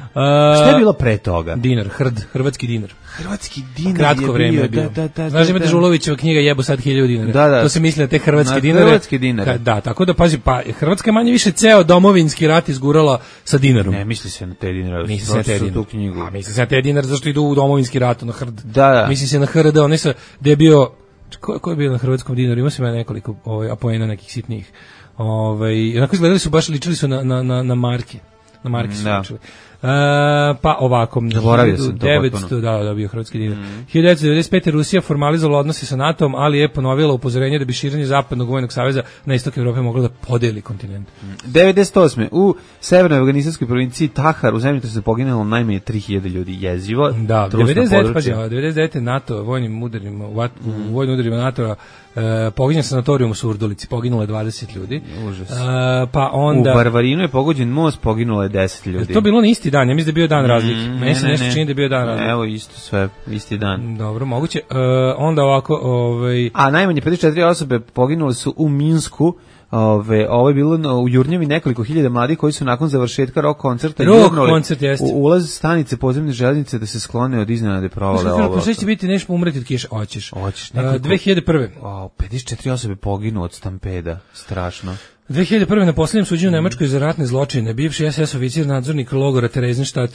Šta je bilo pre toga? Dinar, hrd, hrvatski dinar. Hrvatski dinar Kratko je vreme bio, je bio. da, da, da. Znaš, da, ima da. Dežulovićeva knjiga Jebo sad hiljadu dinara. Da, da. To se misli na te hrvatske Na dinare. hrvatske dinare. Ka, da, tako da, pazi, pa Hrvatska je manje više ceo domovinski rat izgurala sa dinarom. Ne, misli se na te dinare. Misli se na te dinare. Tu knjigu. A misli se na te dinare zašto idu u domovinski rat, na hrd. Da, da. Misli se na H R D, onaj sa, gde je bio, ko, ko je bio na hrvatskom dinaru? Ima se ima nekoliko ovaj, apoena nekih sitnijih. Ovaj, onako izgledali su, baš ličili su na, na, na, na marke. Na marke su da. ličili. Uh, pa ovako Zaboravio sam to devetsto, potpuno. da, da, bio hrvatski dinar. Mm. hiljadu devetsto devedeset pete. Rusija formalizovala odnose sa NATO-om, ali je ponovila upozorenje da bi širenje zapadnog vojnog saveza na istok Evrope moglo da podeli kontinent. devedeset osme. U severnoj afganistanskoj provinciji Tahar u zemljotresu se poginulo najmanje tri hiljade ljudi. Jezivo. Da, trusno devedeset devete, područje. pađe, devedeset devete. NATO vojnim udarima, u, vat, mm. u vojnim udarima NATO-a e, poginjen sanatorijum u Surdulici, poginulo je dvadeset ljudi. Užas. E, pa onda U Varvarinu je pogođen most, poginulo je deset ljudi. to bilo na isti dan, ja mislim da je bio dan razlike. Mm, Meni se ne, nešto ne. čini da je bio dan razlike. Evo isto sve, isti dan. Dobro, moguće. E, onda ovako, ovaj A najmanje pedeset četiri osobe poginule su u Minsku. Ove, ovo je bilo na, u Jurnjevi nekoliko hiljada mladih koji su nakon završetka rock koncerta Rock jurnuli koncert, jeste. u ulaz stanice podzemne željeznice da se sklone od iznenade provale ovo. Pa šta će biti, nešto umreti od kiše? Hoćeš. Hoćeš. E, dve hiljade prve. Wow, pedeset četiri osobe poginu od stampeda. Strašno. dve hiljade prve. na posljednjem suđenju u Nemačkoj za ratne zločine bivši es es oficir nadzornik logora Theresienstadt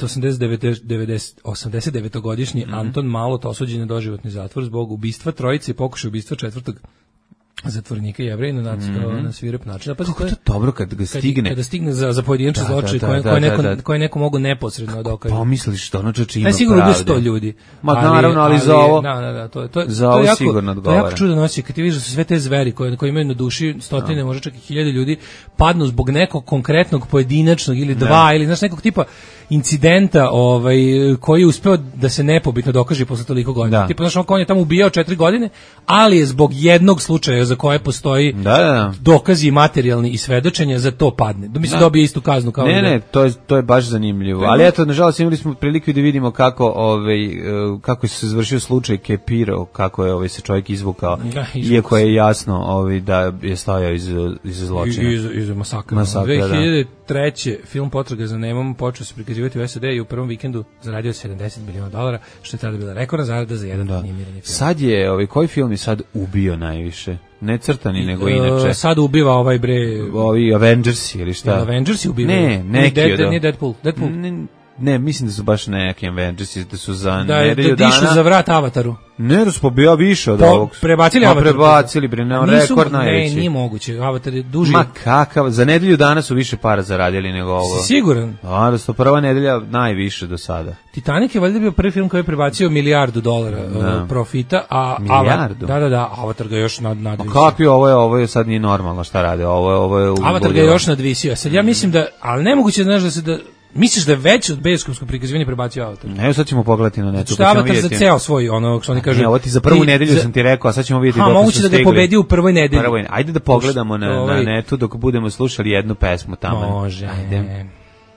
osamdeset devetogodišnji mm. Anton Malot osuđen je doživotni zatvor zbog ubistva trojice i pokušaja ubistva četvrtog zatvornika Jevrejina na, mm-hmm. na svirep način. Pa kako je to dobro kad ga stigne? Kad, kada stigne za, za pojedinačne da, zločine da, koje, da, koje, da, neko, da. koje neko mogu neposredno dokazati. Pomisliš što ono čoče ima pravde. Sigurno pravde. sto ljudi. Ma naravno, ali, ali za ovo da, da, da, to, to, za to ovo je jako, sigurno odgovara. To je jako čudan osjećaj kad ti vidiš da su sve te zveri koje, koje imaju na duši stotine, no. možda čak i hiljade ljudi, padnu zbog nekog konkretnog pojedinačnog ili dva, ne. ili znaš nekog tipa incidenta ovaj, koji je uspeo da se nepobitno dokaže posle toliko godina. Da. Tipa, znaš, on je tamo ubijao četiri godine, ali je zbog jednog slučaja za koje postoji da, da. dokazi materijalni i svedočenja za to padne. Da mi se dobije istu kaznu kao ne, da. Ne, to je to je baš zanimljivo. Ali eto, nažalost imali smo priliku da vidimo kako ovaj kako se završio slučaj Kepiro, kako je ovaj se čovjek izvukao. Da, iako je jasno ovaj da je stajao iz iz zločina. Iz iz masakra. Masakra dve hiljade treće. film Potraga za Nemom počeo se prikazivati u es a de i u prvom vikendu zaradio sedamdeset miliona dolara, što je tada bila rekordna zarada za jedan animirani film. Sad je ovaj koji film je sad ubio najviše? Ne crtani, I, nego inače. Sad ubiva ovaj bre... Ovi Avengers ili šta? Ja, Avengers ubivaju? Ne, neki Dead, od... Nije Deadpool. Deadpool. Ne, ne, mislim da su baš neki Avengers, da su za da, nedelju da dana... dišu za vrat Avataru. Ne, da su pobija više od po, ovog. Prebacili pa, Avatar. Prebacili, bre, ne, rekord najveći. Ne, nije moguće. Avatar je duži. Ma kakav, za nedelju dana su više para zaradili nego ovo. Si siguran? Da, da su prva nedelja najviše do sada. Titanic je valjda bio prvi film koji je prebacio milijardu dolara uh, profita, a milijardu? Da, da, da, Avatar ga još nad, nadvisio. A kakvi ovo je, ovo je sad nije normalno šta rade, ovo je, ovo je... Avatar ga još nadvisio. Sad ja mislim da, ali nemoguće znaš da se da... Misliš da je već od bioskopskog prikazivanja prebacio Avatar? Ne, sad ćemo pogledati na netu. Što je Avatar za ceo svoj, ono, što oni kažu... Ne, ovo ti za prvu ti, nedelju za... sam ti rekao, a sad ćemo vidjeti dok su stigli. A, moguće da ga je pobedio u prvoj nedelji. Prvoj, ajde da pogledamo na, ovaj... na netu dok budemo slušali jednu pesmu tamo. Može. Ajde.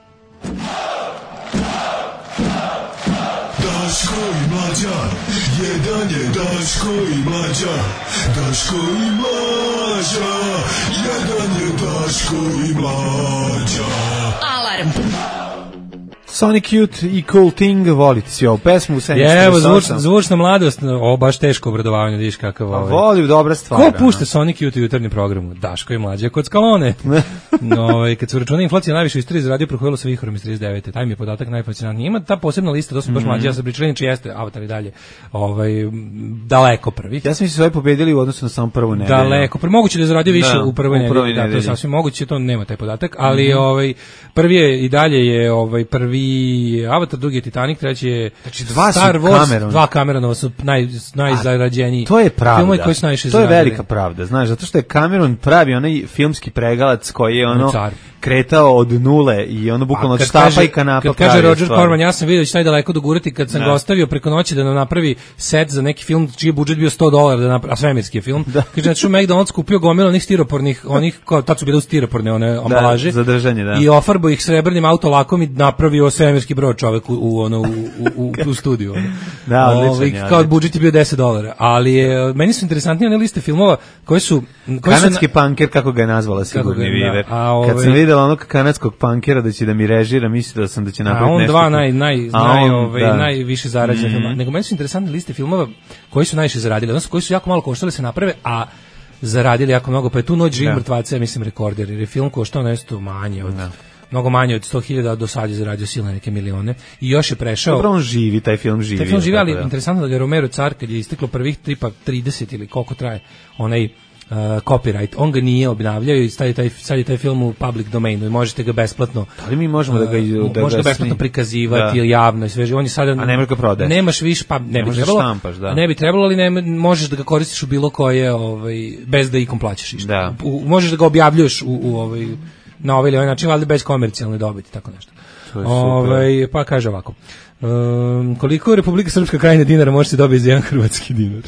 Daško i Mlađa, jedan je Daško i Mlađa, Daško i Mlađa, jedan je Daško i Mlađa. Alarm. Sonic Youth i Cool Thing, volite si ovu pesmu u sedamdeset osam. Evo, zvučna, zvučna mladost, o, baš teško obradovanje, vidiš kakav ovaj. Volim, dobra stvar. Ko pušta Sonic Youth u jutarnjem programu? Daško i Mlađa kod Skalone. No, ovaj, kad su računali inflacija najviše u istoriji zaradio prohojilo sa vihorom iz trideset devete. Taj mi je podatak najfascinantniji. Ima ta posebna lista, to su baš mm-hmm. Mlađa, ja sam pričali, či jeste Avatar i dalje. Ovaj, daleko prvi. Ja sam mi se sve pobedili u odnosu na samo prvu nedelju. Daleko prvi. Moguće da je zaradio više da, u prvoj nedelji. Da, to je sasvim moguće, to nema taj podatak, ali mm-hmm. ovaj, prvi je i dalje je ovaj, prvi Avatar, drugi je Titanic, treći je znači, dva Star Wars, Cameron. dva Cameronova su naj, najzarađeniji. To je pravda. Filmovi koji su najviše to je zaradili. velika pravda, znaš, zato što je Cameron pravi onaj filmski pregalac koji je ono Car. kretao od nule i ono bukvalno od štapa kaže, i kanapa. Kad kaže Roger stvari. Corman, ja sam vidio da će taj daleko dogurati kad sam ne. ga ostavio preko noći da nam napravi set za neki film čiji je budžet bio sto dolara, da napravi, a svemirski je film. Da. Kaže, znači u McDonald's kupio gomilu onih stiropornih, onih, kao, tad su bile stiroporne one ambalaže. Da, za držanje, da. I ofarbo ih srebrnim autolakom i napravio svemirski brod čovek u, u, ono, u, u, u studiju. Da, odlično. Kao budžet je bio deset dolara. Ali je, meni su interesantnije one liste filmova koje su... Kanadski na... panker, kako ga je nazvala sigurni Viver. Da, ove... Kad sam vidio videla onog kanadskog punkera da će da mi režira, mislila sam da će napraviti nešto. A on nešto. dva naj, naj, naj, ovaj, da. najviše zarađene mm. filmova. Nego meni su interesantne liste filmova koji su najviše zaradili, odnosno koji su jako malo koštali se naprave, a zaradili jako mnogo, pa je tu Noć živih mrtvaca, ja mislim, rekorder, jer je film koštao nešto manje od... Da. Mnogo manje od sto hiljada, do sad je zaradio silne neke milione i još je prešao. Dobro, on živi, taj film živi. Taj film živi, ali da. Interesantno da ga Romero car, kad je isteklo prvih tripa trideset ili koliko traje onaj uh, copyright, on ga nije obnavljao i sad je taj, sad je taj film u public domainu i možete ga besplatno. Da li mi možemo da ga uh, da možete ga besplatno prikazivati ili javno i sve. On je sada, a ne možeš ga prodati. Nemaš više, pa ne, ne bi trebalo. Štampaš, da. Ne bi trebalo, ali ne možeš da ga koristiš u bilo koje, ovaj, bez da ikom plaćaš išta. Da. U, možeš da ga objavljuješ u, u ovaj na ovaj ili ovaj način, ali bez komercijalne dobiti, tako nešto. Ove, pa kaže ovako, um, koliko Republika Srpska krajina dinara može se dobiti za jedan hrvatski dinar?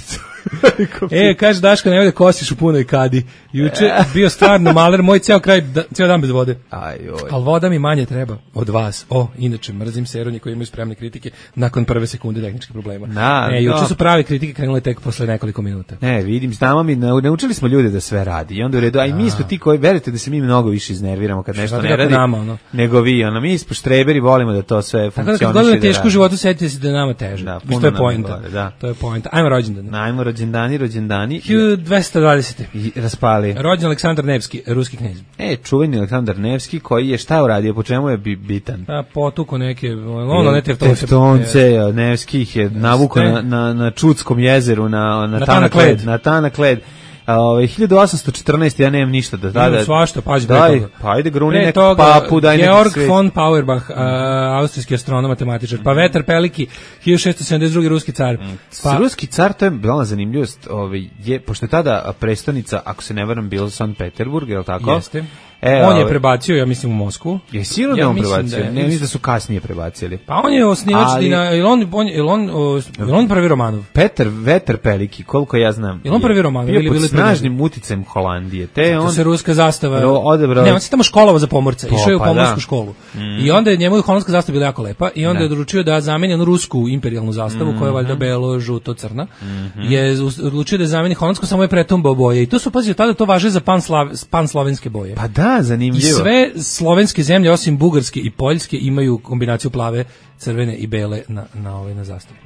E, kaže Daško, nemoj da kosiš u punoj kadi. Juče bio stvarno maler, moj ceo kraj, da, ceo dan bez vode. Ali voda mi manje treba od vas. O, inače, mrzim seronje koji imaju spremne kritike nakon prve sekunde tehničkih problema. Na, e, juče su prave kritike krenule tek posle nekoliko minuta. Ne, vidim, znamo mi, naučili smo ljude da sve radi. I onda u redu, a i mi smo ti koji, verujete da se mi mnogo više iznerviramo kad nešto ne radi, nama, ono. nego vi. Ono, mi smo štreberi, volimo da to sve funkcioniše. Tako da kad god je teško u životu, setite se da je nama teže. Da, to je poenta. Da. To je poenta. Ajmo rođendane. Ajmo rođendani, rođendani. hiljadu dvesta dvadesete. I raspali. Rođen Aleksandar Nevski, ruski knez. E, čuveni Aleksandar Nevski, koji je šta uradio, po čemu je bitan? Pa potuko neke, ono ne teftonce. Teftonce, Nevski ih je navukao na, na, na Čudskom jezeru, na, na, na Tanak led. Na Tanak led. Ove, hiljadu osamsto četrnaeste. ja nemam ništa da tada. Imam svašta, pađi daj, pa ajde gruni neku papu, daj neki Georg svet. von Feuerbach, uh, austrijski astronom, matematičar, pa Vetar Peliki, hiljadu šesto sedamdeset druge. ruski car. Pa ruski car, to je bila zanimljivost, ovaj je pošto je tada prestonica, ako se ne varam, bilo Sankt Peterburg, je l' tako? Jeste. E, on je prebacio, ja mislim, u Moskvu. Je sigurno da ja on prebacio? Da je, ne, mislim da su kasnije prebacili. Pa on je osnivač, ali... na, il on, on, il on, il on prvi Romanov? Petar Vetar Peliki, koliko ja znam. Il on prvi Romanov? Bio ili pod snažnim uticajem Holandije. Te on, to se ruska zastava... Ro, odebrao... Ne, on se tamo školovao za pomorca, po, išao je u pomorsku pa, školu. Mm. I onda je njemu holandska zastava bila jako lepa i onda je odlučio da zameni onu rusku imperijalnu zastavu, mm. koja je valjda belo, žuto, crna. Mm -hmm. Je odlučio da zameni holandsku, samo je pretumbao boje. I to su, pazio, tada to važe za panslav, panslovenske boje. Pa da, zanimljivo. Sve slovenske zemlje osim Bugarske i Poljske imaju kombinaciju plave, crvene i bele na na ovaj na zastavi.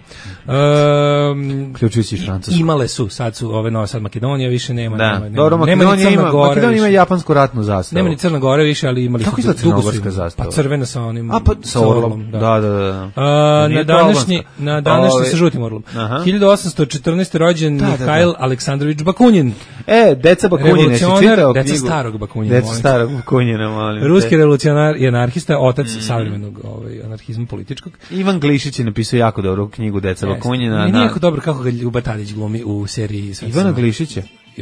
Ehm uključujući Francusku. Imale su, sad su ove Nova Sad Makedonija više nema, da. nema, nema. Dobro, Makedonija ima, Makedonija ima japansku ratnu zastavu. Nema ni Crna Gora više, ali imali kako su crnogorska zastava. Pa crvena sa onim A pa sa orlom. Da, da, da. da. A, na današnji na današnji sa žutim orlom. Aha. hiljadu osamsto četrnaeste. rođen da, Mihajl da, da. Aleksandrović Bakunin. E, deca Bakunina, se čitao deca starog Bakunina. Deca starog Bakunina, molim. Ruski revolucionar i anarhista, otac mm. savremenog ovaj anarhizma političkog. Ivan Glišić je napisao jako dobru knjigu Deca Bakunina. Nije jako dobro kako ga Ljuba Tadić glumi u seriji. Ivana Glišića.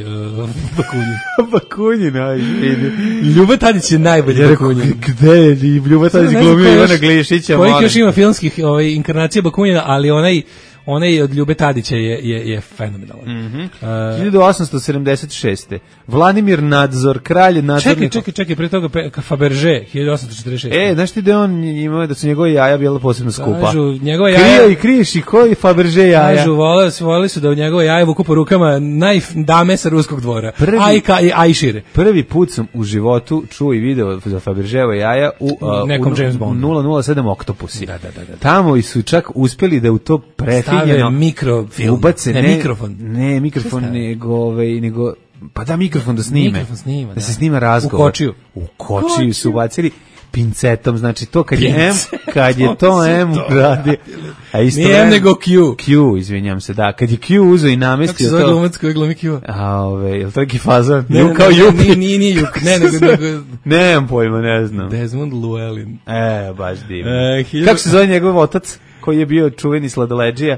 Bakunin. Bakunin, aj, Ljuba Tadić je najbolji Bakunin. Gde je Ljuba Tadić glumio Ivana Glišića? Koji još ima filmskih ovaj, inkarnacija Bakunina, ali onaj onaj od Ljube Tadića je je je fenomenalan. Mhm. Uh, hiljadu osamsto sedamdeset šeste. Vladimir Nadzor, kralj nadzornik. Čekaj, čekaj, čekaj, pre toga Faberže hiljadu osamsto četrdeset šeste. E, znaš ti da on imao da su njegove jaja bila posebno skupa. Kažu, njegove jaja. Krio i kriješ i koji Faberže jaja. Kažu, voleli su, voleli su da u njegove jaja vuku po rukama najdame sa ruskog dvora. Prvi, Ajka i Ajšire. Prvi put sam u životu čuo i video za Faberževa jaja u, uh, nekom James Bondu. nula nula sedam Oktopusi. Da, da, da, da. Tamo su čak uspeli da u to prefinjeno mikrofilm, ubace, ne, ne mikrofon. Ne, mikrofon, nego, ovaj, nego, pa da mikrofon da snime. Mikrofon snima, da. Da se snima razgovor. U kočiju. U kočiju su ubacili pincetom, znači to kad je M, kad je to M radi. A isto nije M nego Q. Q, izvinjam se, da, kad je Q uzeo i namestio to. Kako se zove glumac koji glumi Q? A, ove, je li to neki fazan? Ne, ne, kao ne, Jupi. Nije, nije, nije Juk, ne, nego, nego... Nemam pojma, ne znam. Desmond Llewellyn. E, baš divno. E, hilj... Kako se zove njegov otac, koji je bio čuveni sladoledžija?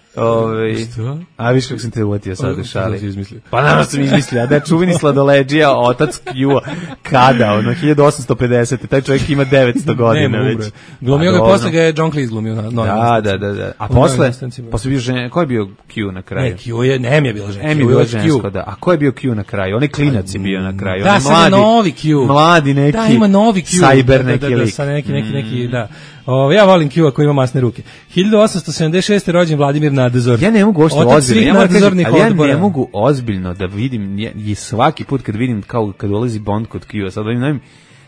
Ove, što? A viš kako sam te uvatio sad u šali. Izmislio. Pa naravno sam izmislio, a da je čuveni sladoledžija, otac Q-a, kada, ono, hiljadu osamsto pedesete. Taj čovjek ima devetsto godina već. Glumio ga posle ga je John Cleese glumio. Na, da, da, da, da. A posle, posle bio žen, ko je bio Q na kraju? Ne, Q je, ne, M je bilo žensko. M je bilo žensko, da. A ko je bio Q na kraju? Onaj klinac je bio na kraju. Da, sad je novi Q. Mladi neki. Da, ima novi Q. Cyber neki lik. Sad neki, neki, neki, da. O, ja volim Q ako ima masne ruke. hiljadu osamsto sedamdeset šeste. rođen Vladimir Nadzor. Ja ne mogu uopšte ozbiljno, ja moram kažem, ali ja ne mogu ozbiljno da vidim, i svaki put kad vidim kao kad ulazi Bond kod Q-a, sad ovim novim,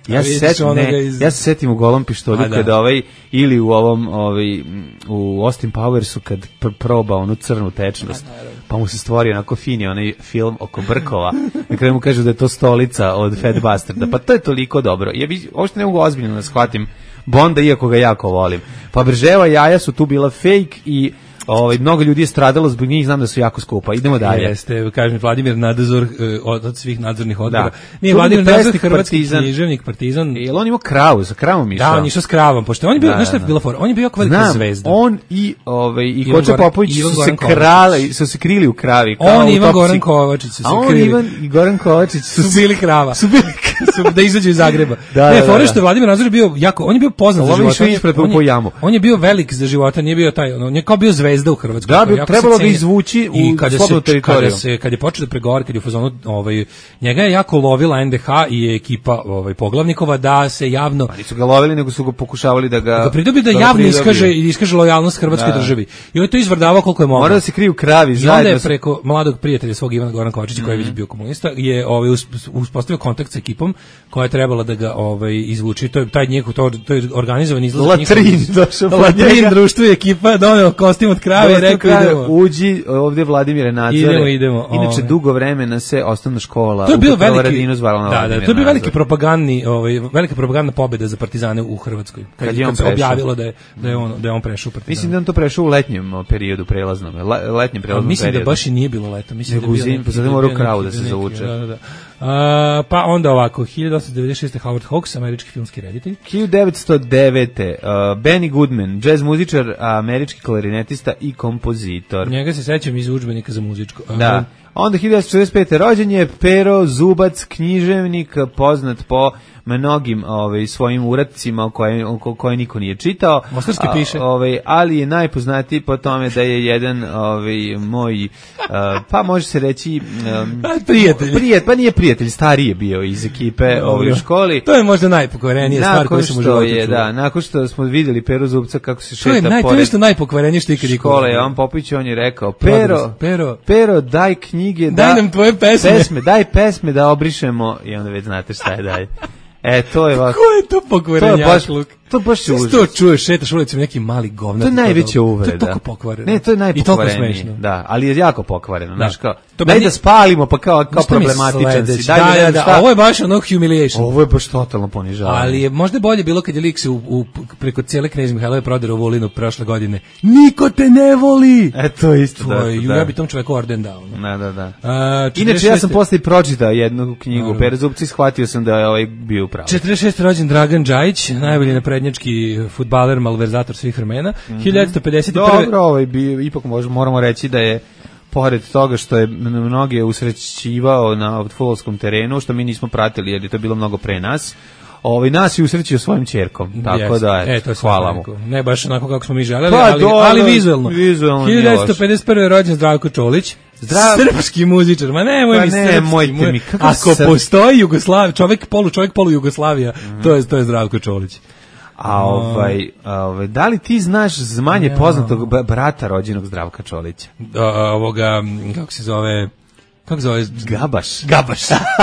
Ja se setim, ne, iz... ja se setim u Golom pištolju da. Kada ovaj ili u ovom ovaj u Austin Powersu kad pr proba onu crnu tečnost. Pa mu se stvorio onako fini onaj film oko brkova. Na kraju mu kažu da je to stolica od Fat Bastarda. Pa to je toliko dobro. Ja bi uopšte ne mogu ozbiljno da shvatim Bonda, iako ga jako volim. Pa Brževa jaja su tu bila fake i ovaj mnogo ljudi je stradalo zbog njih, znam da su jako skupa. Idemo dalje. Jeste, kažem Vladimir Nadzor od, od svih nadzornih odbora. Da. Nije Vladimir Nadzor hrvatski književnik, partizan. Jel on ima kravu, sa kravom išao? Da, on išao s kravom, pošto on je bio, znaš šta je bila fora? On je bio jako velika zvezda. On i ovaj i Koča Popović su se krali, su se krili u kravi. On i Ivan Goran Kovačić su se krili. On Ivan i Goran Kovačić su bili krava. Su bili su da izađu iz Zagreba. Ne, fora što Vladimir Nadzor je bio jako, on je bio poznat za života. On je bio velik za života, nije bio taj, on je kao bio zvezda u Hrvatskoj. Trebalo ga izvući u slobodnu teritoriju. Se kad je počeo da pregovara, kad je u fazonu, ovaj njega je jako lovila N D H i ekipa ovaj poglavnikova da se javno pa nisu ga lovili, nego su ga pokušavali da ga da ga pridobiju da, da javno pridobiju. iskaže i iskaže lojalnost hrvatskoj da. državi. I on je to izvrdavao koliko je mogao. Mora da se kriju kravi zajedno. I onda je preko mladog prijatelja svog Ivana Goran Kovačića, mm. koji je već bio komunista, je ovaj uspostavio kontakt sa ekipom koja je trebala da ga ovaj izvuči. To je taj njihov to, to je organizovan izlazak njihov. Latrin, došao Latrin društvo i ekipa doneo kostim od krave i rekao uđi ovdje Vladimire Nadzore. Idemo, idemo. Inače dugo vremena se osnovna škola to je bio veliki, da, da, to je bio veliki propagandni, ovaj velika propagandna pobjeda za partizane u Hrvatskoj. Kad, kad je on kad objavilo da je da je on da je on prešao partizane. Mislim da on to prešao u letnjem periodu prelaznom, letnjem prelaznom. Mislim periodu. da baš i nije bilo leto, mislim Nego da je bio. Zim, zato mora u kravu da se zavuče. Da, da, da. Uh, pa onda ovako, hiljadu osamsto devedeset šeste. Howard Hawks, američki filmski reditelj. hiljadu devetsto devete. Uh, Benny Goodman, džez muzičar, američki klarinetista i kompozitor. Njega se sećam iz udžbenika za muzičko. Uh, da. Onda hiljadu devetsto četrdeset pete. rođen je Pero Zubac, književnik, poznat po mnogim ovaj, svojim uradcima koje, koje niko nije čitao. Mostarski piše. Ovaj, ali je najpoznatiji po tome da je jedan ovaj, moj, uh, pa može se reći... Um, prijatelj. Prijatelj. Pa nije prijatelj, stariji je bio iz ekipe ovaj, u školi. To je možda najpokvarenija stvar koju sam u životu čuo. Da, nakon što smo vidjeli Peru Zubca kako se šeta to je naj, pored... To je nešto najpokvarenije što ikad niko. Škole, on Popović, on je rekao, Pero, Pero, Pero, daj knjige, daj da, nam tvoje pesme. pesme, daj pesme da obrišemo i onda već znate šta je dalje. E, to je ovako. Ko je to pokvarenjakluk? To baš je užas. To čuješ, šetaš ulicom neki mali govnar. To je najveća uvreda. To je toliko pokvareno. Ne, to je najpokvarenije. Da, ali je jako pokvareno. Znaš kao, to daj da spalimo, pa kao, kao problematičan si. Daj da, da, da, da, ovo je baš ono humiliation. Ovo je baš totalno ponižavanje. Ali je možda bolje bilo kad je lik se u, u, preko cijele Knez Mihajlove prodero u Volinu prošle godine. Niko te ne voli! E, to je isto. To je, da, ja bi tom čoveku orden dao. Da, da, da. A, inače, ja sam posle pročitao jednu knjigu Pere Zubca i shvatio sam da je ovaj bio upravo. četrdeset šeste. rođen Dragan Džajić, najbolji naprednjački fudbaler, malverzator svih vremena. Mm-hmm. hiljadu devetsto pedeset prve. Dobro, ovaj bi ipak možemo moramo reći da je pored toga što je mnoge usrećivao na fudbalskom terenu, što mi nismo pratili jer je to bilo mnogo pre nas. Ovaj nas je usrećio svojim ćerkom, tako yes. da je. E, hvala mu. Ne baš onako kako smo mi želeli, pa, ali, do, ali vizuelno. vizuelno hiljadu devetsto pedeset prve. rođen Zdravko Čolić. Zdrav... Srpski muzičar, ma nemoj pa mi ne, srpski. Moj, mi, ako srp... postoji Jugoslav, čovjek polu, čovjek polu Jugoslavija, mm. to je to je Zdravko Čolić. A ovaj, ovaj, da li ti znaš zmanje poznatog brata rođenog Zdravka Čolića? A, ovoga, kako se zove... Kako zove? Gabaš. Gabaš.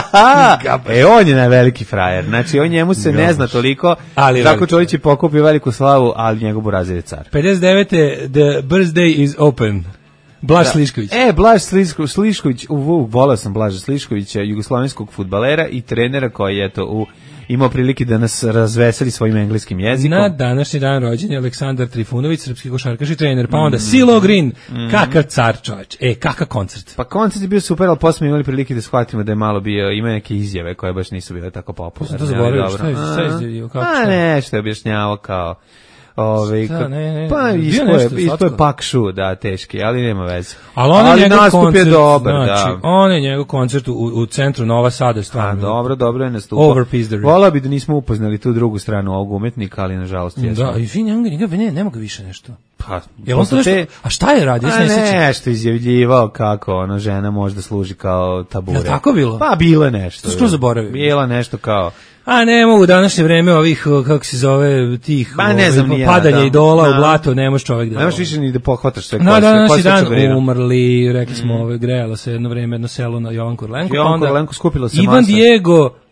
Gabaš. E, on je najveliki frajer. Znači, on njemu se Gabaš. Ne zna toliko. Zdravko Čolić je pokupio veliku slavu, ali njegov burazir je car. pedeset devete. The birthday is open. Blaž da. Slišković. E, Blaž Sliško, Slišković, u, volao sam Blaža Sliškovića, jugoslovenskog fudbalera i trenera koji je to u imao prilike da nas razveseli svojim engleskim jezikom. Na današnji dan rođen je Aleksandar Trifunović, srpski košarkaš i trener, pa onda mm. Silo Green, mm. kakav car čovječ, e, kakav koncert. Pa koncert je bio super, ali posle imali prilike da shvatimo da je malo bio, ima neke izjave koje baš nisu bile tako popularne. To zaboravio, šta je, šta je izjavio? A ne, što je objašnjavao kao Ove, šta, ne, ne, pa ispo je pakšu, da, teški, ali nema veze. Ali, on ali je nastup koncert, je dobar, znači, da. On je njegov koncert u, u centru Nova Sada, stvarno. A, dobro, dobro je nastupao. Over Pizdery. Volao bi da nismo upoznali tu drugu stranu ovog umetnika, ali nažalost jesmo. Da, i fin, njega, ne, nema ga više nešto. Pa, je on to nešto, te, a šta je radio? A ne, nešto izjavljivao kako ona žena možda služi kao tabure. Je tako bilo? Pa, bilo je nešto. Što zaboravio? Bilo nešto kao... A ne mogu današnje vreme ovih, kako se zove, tih ba, ne znam, ovih, ja, padanja da, idola da, u blato, ne možeš čovjek da... Ne možeš više ni da pohvataš sve. Na današnji dan umrli, rekli smo, mm. ove, grejalo se jedno vreme jedno selo na Jovan Kurlenko. Jovan Kurlenko skupilo se Ivan masa. Diego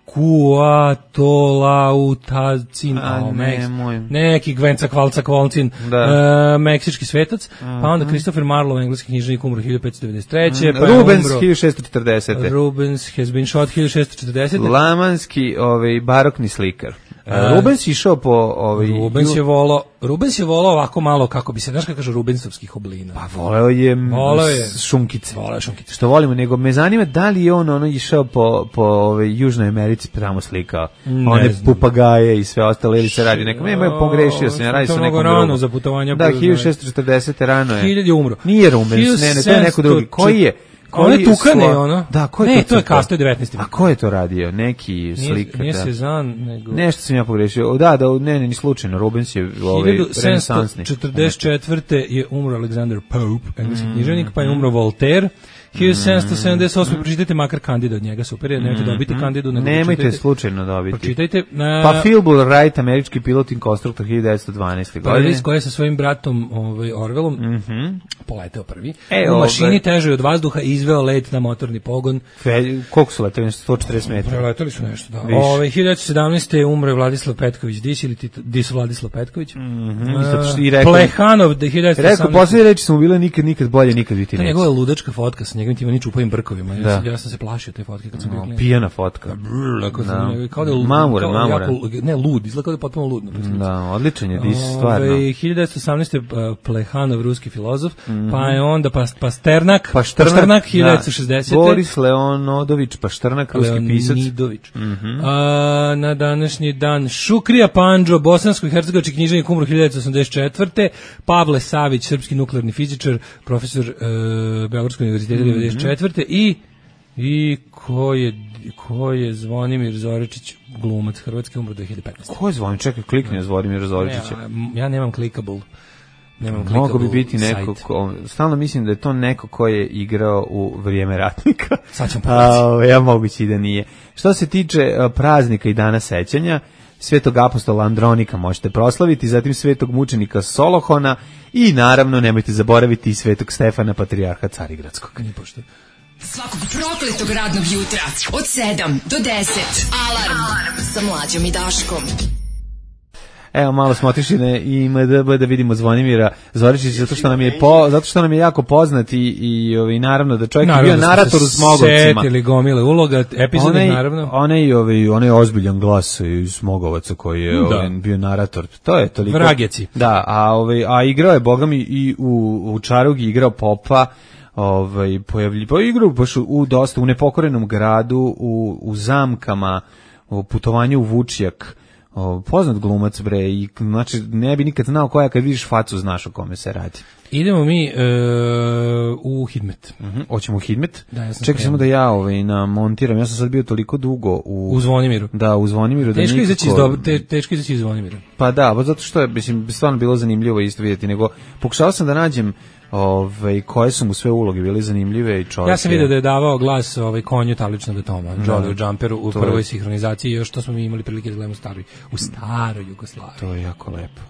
Kuatolautacin, A, ne, moj. neki Gvenca Kvalca Kvalcin, Da. uh, meksički svetac, uh-huh. pa onda Christopher Marlowe, engleski književnik, umro hiljadu petsto devedeset treće. Mm, Pa Rubens, umro, hiljadu šessto četrdesete. Rubens has been shot, hiljadu šessto četrdesete. Lamanski, ovaj, barokni slikar. Uh, Rubens išao po... Ovaj, Rubens je volao, Rubens je volao ovako malo, kako bi se, znaš kako kaže, Rubensovskih oblina. Pa voleo je, voleo je šunkice. Voleo je šunkice. Što volimo, nego me zanima da li je on ono išao po, po ove, Južnoj Americi tamo slikao. Ne one znam. Papagaje i sve ostalo, ili se radi nekom. Nema, pogrešio sam, ja radi sa nekom rano drugom. za putovanja. Da, hiljadu šessto četrdesete rano je. Hiljadu je umro. Nije Rubens, ne, ne, to je neko drugi. Koji je? Ono je Tukane, slo... ono? Da, ko je ne, to? to je kasno je devetnaesti. A ko je to radio? Neki slikar. Nije da. Cezanne, nego... Nešto sam ja pogrešio. Da, da, ne, ne, ni slučajno. Rubens je ovaj renesansni. hiljadu sedamsto četrdeset četvrte je umro Alexander Pope, engleski mm. književnik, pa je umro Voltaire. hiljadu sedamsto sedamdeset osme pročitajte makar Kandidu od njega, super je, nemojte dobiti Kandidu. Nemojte pročitajte, slučajno dobiti. Pročitajte. Na... Pa Filbur Wright, američki pilot i konstruktor hiljadu devetsto dvanaeste. godine. Prvi koji je sa svojim bratom ovaj, Orvelom mm-hmm. poleteo prvi. E, u mašini ove... težoj od vazduha izveo let na motorni pogon. Fe, koliko su leteli? sto četrdeset metara. Preleteli su nešto, da. Ove, hiljadu devetsto sedamnaeste. umre Vladislav Petković. Dis ili ti, dis Vladislav Petković. Mm-hmm. Uh, I rekao, Plehanov, hiljadu devetsto osamnaeste. Rekao, posljednje reči su mu bile nikad, nikad bolje, nikad biti neće. To je njegova ludačka fotka sa njegovim tim onim čupavim brkovima. Ja, sam, ja sam se plašio te fotke kad sam bio no, pijana fotka. Brr, da. Kao da je mamure, kao, mamure. Jako, ne, lud, izgleda kao da je potpuno ludno. Da, odličan je dis, stvarno. Ove, hiljadu devetsto osamnaeste. Plehanov, ruski filozof, mm-hmm. pa je onda Pasternak, Paštrnak, Paštrnak hiljadu devetsto šezdesete. Boris Leonodović Paštrnak, ruski pisac. Leonidović. Mm-hmm. A, na današnji dan Šukrija Pandžo, bosansko-hercegovački književnik, umro hiljadu devetsto osamdeset četvrte. Pavle Savić, srpski nuklearni fizičar, profesor e, Beogradskog univerziteta mm-hmm. devedeset četvrte. I i ko je ko je Zvonimir Zoričić, glumac hrvatski, umro dve hiljade petnaeste. Ko je Zvonimir? Čekaj, klikni na Zvonimir Zoričića. Ja, ja nemam clickable. Nemam Mogu bi biti neko ko, stalno mislim da je to neko ko je igrao u Vrijeme ratnika. Sad ćemo pogledati. Ja mogući da nije. Što se tiče a, praznika i dana sećanja, Svetog apostola Andronika možete proslaviti, zatim Svetog mučenika Solohona i naravno nemojte zaboraviti i Svetog Stefana, patrijarha Carigradskog. Nije pošto. Svakog prokletog radnog jutra od sedam do deset. Alarm, Alarm. Sa Mlađom i Daškom. Evo malo smo otišli na I M D B da vidimo Zvonimira Zoričića zato što nam je po, zato što nam je jako poznat i i ovaj naravno da čovjek je bio narator u Smogovcima. Setili gomile uloga, epizode naravno. Onaj ovaj onaj ozbiljan glas iz Smogovaca koji je ovaj, bio narator. To je toliko. Vrageci. Da, a ovaj a igrao je bogami i u u Čarugi igrao popa. Ovaj pojavlji pa igru baš u, u dosta u nepokorenom gradu, u u zamkama, u putovanju u Vučjak. O, poznat glumac bre i znači ne bi nikad znao koja kad vidiš facu znaš o kome se radi. Idemo mi e, u Hidmet. Mhm. Hoćemo u Hidmet. Da, ja čekaj samo da ja ovaj namontiram. Ja sam sad bio toliko dugo u u Zvonimiru. Da, u Zvonimiru da teško nikako... izaći iz dobro, te, teško izaći iz Zvonimira. Pa da, pa zato što je mislim stvarno bilo zanimljivo isto vidjeti, nego pokušao sam da nađem ovaj koje su mu sve uloge bile zanimljive i čovjek. Ja sam vidio da je davao glas ovaj konju Taličnog do Toma, Jolly u Jumperu u prvoj je... sinhronizaciji, još to smo mi imali prilike da gledamo u staroj, u staroj Jugoslaviji. To je jako lepo.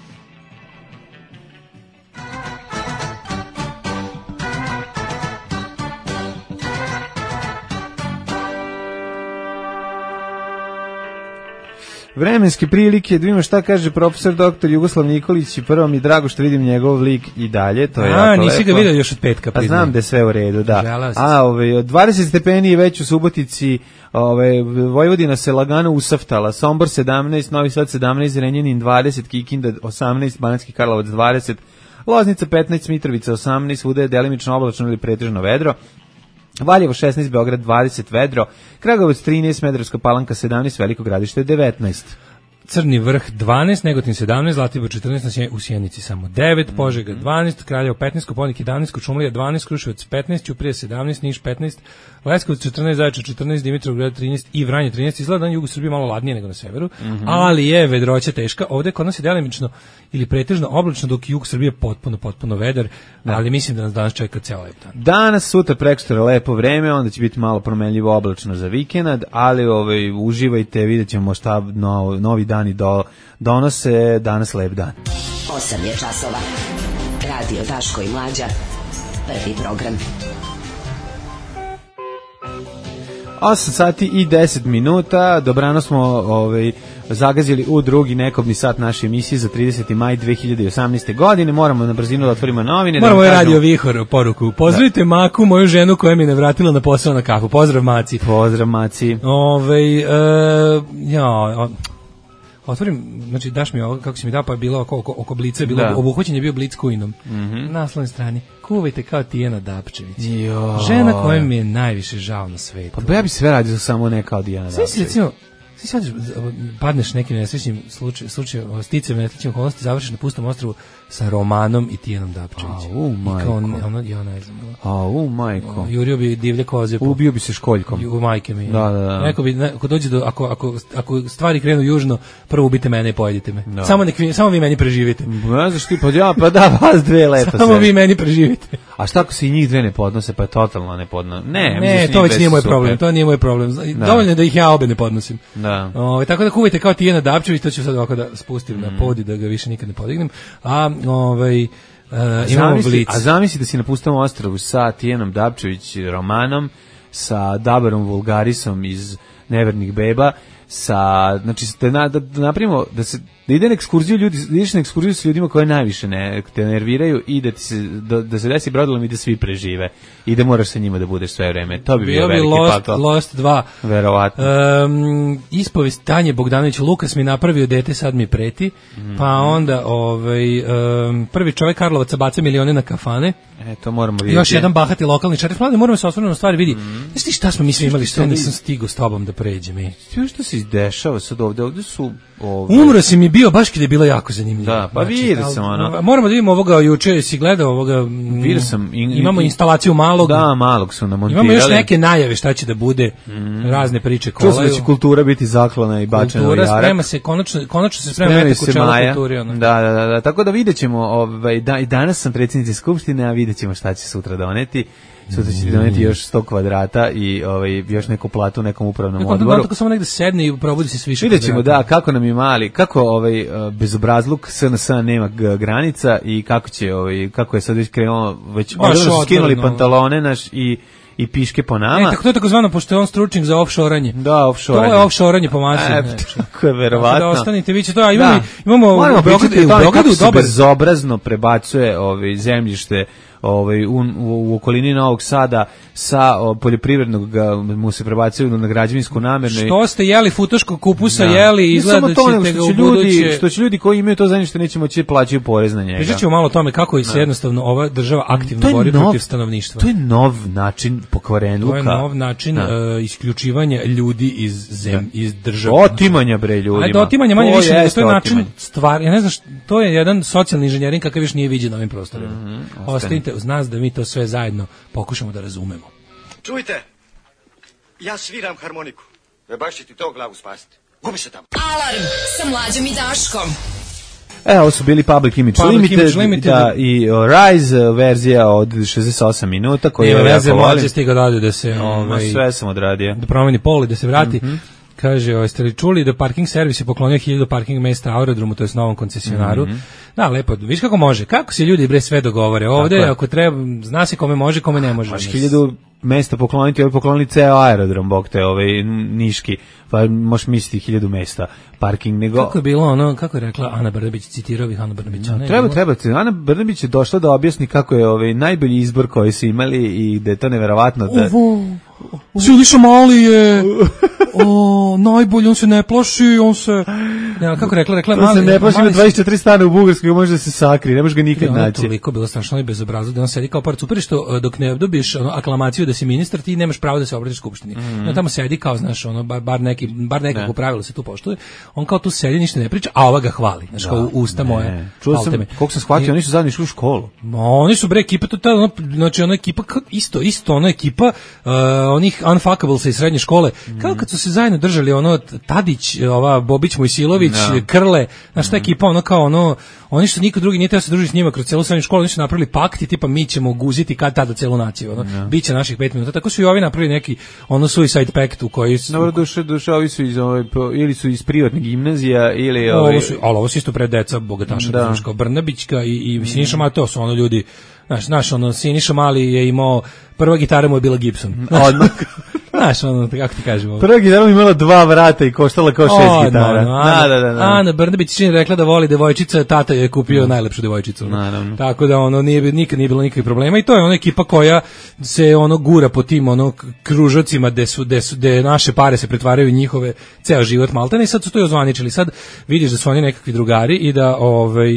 Vremenske prilike, da vidimo šta kaže profesor doktor Jugoslav Nikolić i prvo mi je drago što vidim njegov lik i dalje, to je A, jako lepo. A, nisi ga vidio još od petka. A znam da je sve u redu, da. Želaz. A, ovaj, od dvadeset stepeni je već u Subotici, ovaj, Vojvodina se lagano usaftala, Sombor sedamnaest, Novi Sad sedamnaest, Zrenjanin dvadeset, Kikinda osamnaest, Banatski Karlovac dvadeset, Loznica petnaest, Mitrovica osamnaest, svuda je delimično oblačno ili pretežno vedro. Valjevo šesnaest, Beograd dvadeset, vedro, Kragujevac trinaest, Smederevska Palanka sedamnaest, Veliko Gradište devetnaest. Crni vrh dvanaest, Negotin sedamnaest, Zlatibor četrnaest, u Sjenici samo devet, Požega dvanaest, Kraljevo petnaest, Koponik jedanaest, Kočumlija dvanaest, Kruševac petnaest, Ćuprija sedamnaest, Niš petnaest, Leskovac četrnaest, Zaječar četrnaest, Dimitrovgrad trinaest i Vranje trinaest. Izgleda na jugu Srbije malo ladnije nego na severu, mm-hmm. ali je vedroća teška. Ovde kod nas je delimično ili pretežno oblačno, dok jug Srbije potpuno, potpuno vedar, da. Ali mislim da nas danas čeka ceo lep dan. Danas, sutra, prekosutra lepo vreme, onda će biti malo promenljivo oblačno za vikend, ali ovaj, uživajte, vidjet ćemo šta no, novi dani do, donose, danas lep dan. osam je časova. Radio Daško i Mlađa. Prvi program. osam sati i deset minuta, dobrano smo ovaj, zagazili u drugi nekobni sat naše emisije za trideseti maj dve hiljade osamnaeste. godine. Moramo na brzinu da otvorimo novine. Moramo da je radio Vihor poruku. Pozdravite da. Maku, moju ženu koja mi ne vratila na posao na kafu. Pozdrav Maci. Pozdrav Maci. Ove, e, ja, o, otvorim, znači daš mi ovo, kako si mi dao, pa je bilo oko, oko, oko blica, bilo da. Obuhvaćen je bio blic kujinom. Mm -hmm. Na naslovnoj strani, kuvajte kao Tijana Dapčević. Jo. Žena koja mi je najviše žao na svetu. Pa ja bi sve radio samo ne kao Dijana Dapčević. Sve si recimo, ti sad padneš nekim nesrećnim slučajem, slučajem, sticajem nesrećnim okolnosti, završiš na pustom ostrvu sa Romanom i Tijanom Dapčević. U majko. Kao ono, ja ne znam. A u majko. Jurio bi divlje koze. Ubio bi se školjkom. U majke mi. Da, da, da. Neko bi, ako dođe do, ako, ako, ako stvari krenu južno, prvo ubite mene i pojedite me. Da. Samo, nek, samo vi meni preživite. Ne znaš ti, pa ja, pa da, vas dve lepo. Samo vi meni preživite. A šta ako se i njih dve ne podnose, pa je totalno ne podnose? Ne, ne, to već nije moj problem, to nije moj problem. Da. Dovoljno je da ih ja obe ne podnosim. Da. O, tako da kuvajte kao Tijana Dapčević, to ću sad ovako da spustim mm. na podi, da ga više nikad ne podignem. A, ovaj... Uh, imamo blic. A zamisli da si na pustom ostrvu sa Tijanom Dapčević Romanom, sa Dabarom Vulgarisom iz Nevernih beba, sa, znači, da, da, da napravimo, da se da ide na ekskurziju ljudi, da ideš na ekskurziju s ljudima koje najviše ne, te nerviraju i da ti se, da, da se desi brodolom i da svi prežive i da moraš sa njima da budeš sve vreme. To bi bio, bio veliki Lost, pakao. Lost dva. Verovatno. Um, ispovest Tanje Bogdanović, Lukas mi napravio dete, sad mi preti, mm. pa onda ovaj, um, prvi čovjek Karlovaca baca milione na kafane. E, to moramo vidjeti. Još jedan bahati lokalni šerif, mladi, moramo se osvrnuti na stvari, vidi. Mm. Znaš ti šta smo mi sve imali, što nisam stigao s tobom da pređem i. Sve što se izdešava sad ovde, ovde su Ove. Umro si mi bio baš kad je bilo jako zanimljivo. Da, pa znači, vidio sam ono. Moramo da vidimo ovoga juče, si gledao ovoga. Vidio sam. In, imamo instalaciju malog. Da, malog su namontirali. Imamo još neke najave šta će da bude, mm. razne priče kolaju. Čuo sam da će kultura biti zaklana i bačena u jarak. Kultura sprema se, konačno, konačno se sprema metak u čelo kulturi. Ono. Da, da, da, da, tako da vidjet ćemo, ovaj, da, i danas sam predsjednici Skupštine, a vidjet ćemo šta će sutra doneti. Sutra će doneti još sto kvadrata i ovaj, još neku platu u nekom upravnom Neko, odboru. Tako samo negde sedne i probudi se s više Vidjet ćemo, da, kako nam je mali, kako ovaj, bezobrazluk S N S nema granica i kako će, ovaj, kako je sad već krenulo, već odavno su skinuli pantalone naš i i piške po nama. E, tako to je takozvano, pošto je on stručnjak za offshore-anje. Da, offshore-anje. To je offshore-anje po masi. E, tako je verovatno. Da ostanite, vi će to, a imamo, da. imamo Moramo u Beogradu, pričati o tome kako se dobar... bezobrazno prebacuje ovaj, zemljište ovaj, u, u, u okolini Novog Sada sa o, poljoprivrednog ga, mu se prebacuju na građevinsku namernu. Što ste jeli futoškog kupusa, da. Jeli, izgleda da ćete ga u buduće... Što će ljudi koji imaju to zemljište neće moći plaćaju porez na njega. Pričat ćemo malo o tome kako se jednostavno ova država aktivno bori protiv stanovništva. To je nov način pokvarenluka. To je nov način uh, isključivanja ljudi iz zem, iz države. Otimanja bre ljudima. Ajde, otimanja manje više, nego to je način stvar, ja ne znam, to je jedan socijalni inženjering kakav još nije viđen na ovim prostorima. Mm -hmm, ostanite uz nas da mi to sve zajedno pokušamo da razumemo. Čujte, ja sviram harmoniku. E baš će ti to glavu spasiti. Gubi se tamo. Alarm sa Mlađom i Daškom. E, ovo su bili Public Image, Public Limited, Image Limited da, i uh, Rise verzija od šezdeset osam minuta koju ja jako volim. Stiga da, da se, mm, ovaj, sve sam odradio. Da promeni pol i da se vrati. Mm -hmm. Kaže, jeste li čuli da parking servis je poklonio hiljadu parking mesta aerodromu, to je s novom koncesionaru. Mm -hmm. Da, lepo, viš kako može, kako se ljudi bre sve dogovore. Ovde, ako treba, zna se kome može, kome ne može. Maš hiljadu mesta pokloniti, ovaj poklonili ceo aerodrom, bok te, ovaj niški, pa možeš misliti hiljadu mesta parking, nego... Kako je bilo ono, kako je rekla Ana Brnabić, citirao bih Ana Brnabić. No, treba, treba, Ana Brnabić je došla da objasni kako je ovaj najbolji izbor koji su imali i da je to neverovatno da... Ovo, Siliša Mali je... O, najbolji, on se ne plaši, on se... Ne, kako rekla, rekla on mali... On se ne plaši na dvadeset četiri stane u Bugarskoj, može da se sakri, ne može ga nikad naći. On je toliko bilo strašno i bezobrazno da on sedi kao par super, što dok ne dobiješ ono, aklamaciju da si ministar, ti nemaš pravo da se obratiš Skupštini. Mm. On tamo sedi kao, znaš, ono, bar, bar, neki, bar nekako pravilo se tu poštuje. On kao tu sedi, ništa ne priča, a ova ga hvali. Znaš, kao usta moje. Čuo sam, koliko sam shvatio, oni su zajedno išli u školu. Ma, oni su bre ekipa, to je ono, znači ona ekipa, isto, isto ona ekipa, uh, onih unfuckables iz srednje škole, mm. kao kad su se zajedno držali ono Tadić, ova Bobić Mojsilović, Nikolić, no. Krle, znaš ta ekipa, ono kao ono, oni što niko drugi nije teo se družiti s njima kroz celu srednju školu, oni su napravili pakt i tipa mi ćemo guziti kad tada celu naciju, ono, no. Biće naših pet minuta, tako su i ovi napravili neki ono suicide pact u koji su... Dobro, duše, duše, ovi su iz, ovaj, ili su iz privatne gimnazija, ili... Ovaj... Ovo su, ali ovo su isto pred deca bogataša, da. Znaš, kao Brnabićka i, i Siniša Mali, to su ono ljudi, znaš, znaš, ono, Siniša Mali je imao, prva gitara mu je bila Gibson. Odmah. Znaš, ono, kako ti kažemo? Prva gitara mu imala dva vrata i koštala kao šest o, gitara. No, no, Ana, da, da, da. Ana Brnabić je rekla da voli devojčica, tata je kupio no. najlepšu devojčicu. Naravno. Tako da ono nije nikad nije bilo nikakvih problema i to je ona ekipa koja se ono gura po tim ono kružocima gde su gde su gde naše pare se pretvaraju u njihove ceo život maltene i sad su to i ozvaničili. Sad vidiš da su oni nekakvi drugari i da ovaj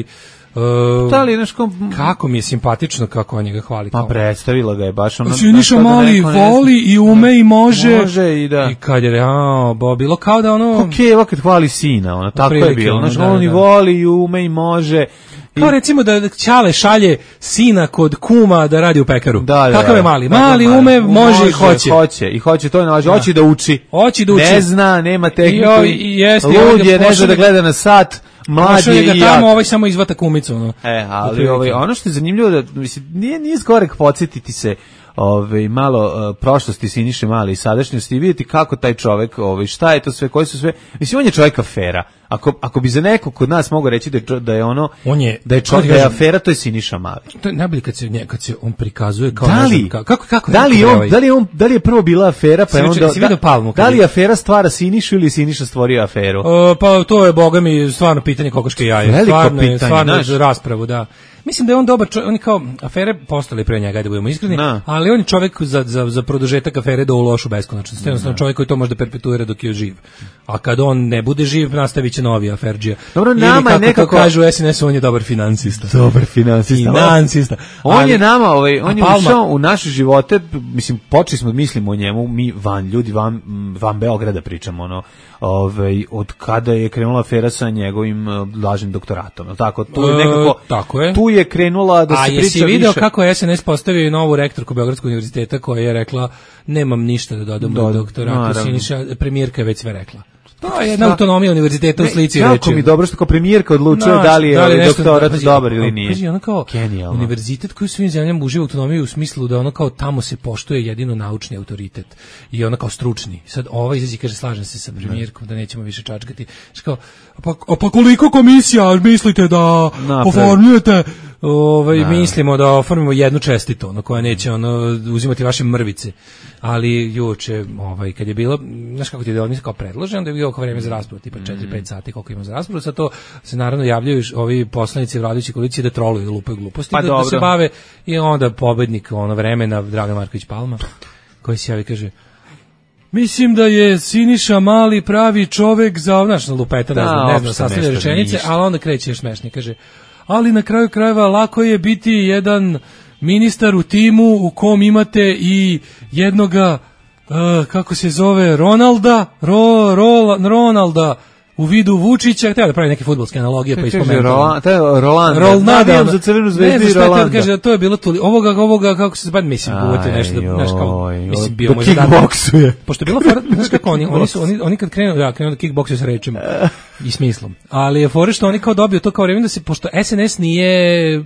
Uh, da li nešto kako mi je simpatično kako on njega hvali. Pa predstavila ga je baš ono. Siniša Mali voli i ume i može. Može i da. I kad je a, bo bilo kao da ono. Okej, okay, kad hvali sina, ono tako je bilo. Znači on i voli i ume i može. Kao recimo da Ćale šalje sina kod kuma da radi u pekaru. Da, da, kakav je Mali? Mali ume, može, može i hoće. Hoće i hoće, to je nađe, hoće da uči. Hoće da uči. Ne zna, nema tehniku. I jeste, lud je, ne zna da gleda na sat. Mlađi je i tamo ovaj samo izvata kumicu, ono. E, ali ovaj ono što je zanimljivo da mislim nije nije zgorek podsjetiti se ovaj malo uh, prošlosti Siniše Mali i sadašnjosti i vidjeti kako taj čovjek, ovaj šta je to sve, koji su sve, mislim on je čovjek afera. Ako ako bi za nekog kod nas mogao reći da je, da je ono on je da je čovjek da je afera, to je Siniša Mali. To je najbolje kad se kad se on prikazuje kao da li, ne znam kako kako da li on da li on da li je prvo bila afera pa je onda da, Palmu, da li afera stvara Sinišu ili Siniša stvorio aferu? Uh, pa to je bogami stvarno pitanje kokoške jaje. Veliko stvarno pitanje, stvarno za raspravu, da. Mislim da je on dobar čovjek, on je kao afere postale pre njega, da budemo iskreni, no. ali on je čovjek za, za, za produžetak afere do u lošu beskonačnost. Jednostavno no. čovjek koji to može da perpetuira dok je živ. A kad on ne bude živ, nastavit će novi aferdžija. Dobro, nama je nekako... kažu S N S, on je dobar finansista. Dobar finansista. Finansista. On ali, je nama, ovaj, on je ušao u naše živote, mislim, počeli smo mislimo o njemu, mi van, ljudi van, van Beograda pričamo, ono, ovaj, od kada je krenula afera sa njegovim lažnim doktoratom. Tako, tu je nekako... E, tako je. Tu je krenula da se priča više. A jesi video kako je S N S postavio novu rektorku Beogradskog univerziteta koja je rekla nemam ništa da dodam do doktoratu, Siniša, premijerka je već sve rekla. To je jedna autonomija univerziteta u slici reči. Jako mi dobro što kao premijerka odlučuje no, da li je, da li je doktorat da, dobar ili nije. Kaži, ono kao genijalno. Univerzitet koji u svim zemljama uživa autonomiju u smislu da ono kao tamo se poštuje jedino naučni autoritet i ono kao stručni. Sad ova izađe i kaže slažem se sa premijerkom da nećemo više čačkati. Kao, pa, pa koliko komisija mislite da oformljujete? Ovaj da. Mislimo da oformimo jednu čestito, ono koja neće ono uzimati vaše mrvice. Ali juče, ovaj kad je bilo, znaš kako ti je oni kao predložen, da je bilo oko vreme za raspravu, tipa četiri pet sati koliko ima za raspravu, sa to se naravno javljaju ovi poslanici vladajuće koalicije da troluju, da lupaju gluposti, pa da, da se bave i onda pobednik ono vremena Dragan Marković Palma koji se javi kaže mislim da je Siniša Mali pravi čovek za, znaš, lupeta, ne znam, ne znam, sastavlja rečenice, ali onda kreće još smešnije, kaže ali na kraju krajeva lako je biti jedan ministar u timu u kom imate i jednoga, uh, kako se zove, Ronalda, Ro, Ro, Ronalda, u vidu Vučića, treba da pravi neke fudbalske analogije, pa ispomenuti. Roland, to je Roland, Roland, za Crvenu zvezdu i Rolanda. Kaže da to je bilo toli, ovoga, ovoga, kako se zbad, mislim, uvete nešto, da, znaš, kao, mislim, bio da možda dan. Kickboksuje. Pošto je bilo, znaš kako, oni, oni, su, oni, oni kad krenu, da, krenu da kickboksuju s rečima i smislom, ali je fore što oni kao dobiju to kao vreme da se, pošto S N S nije...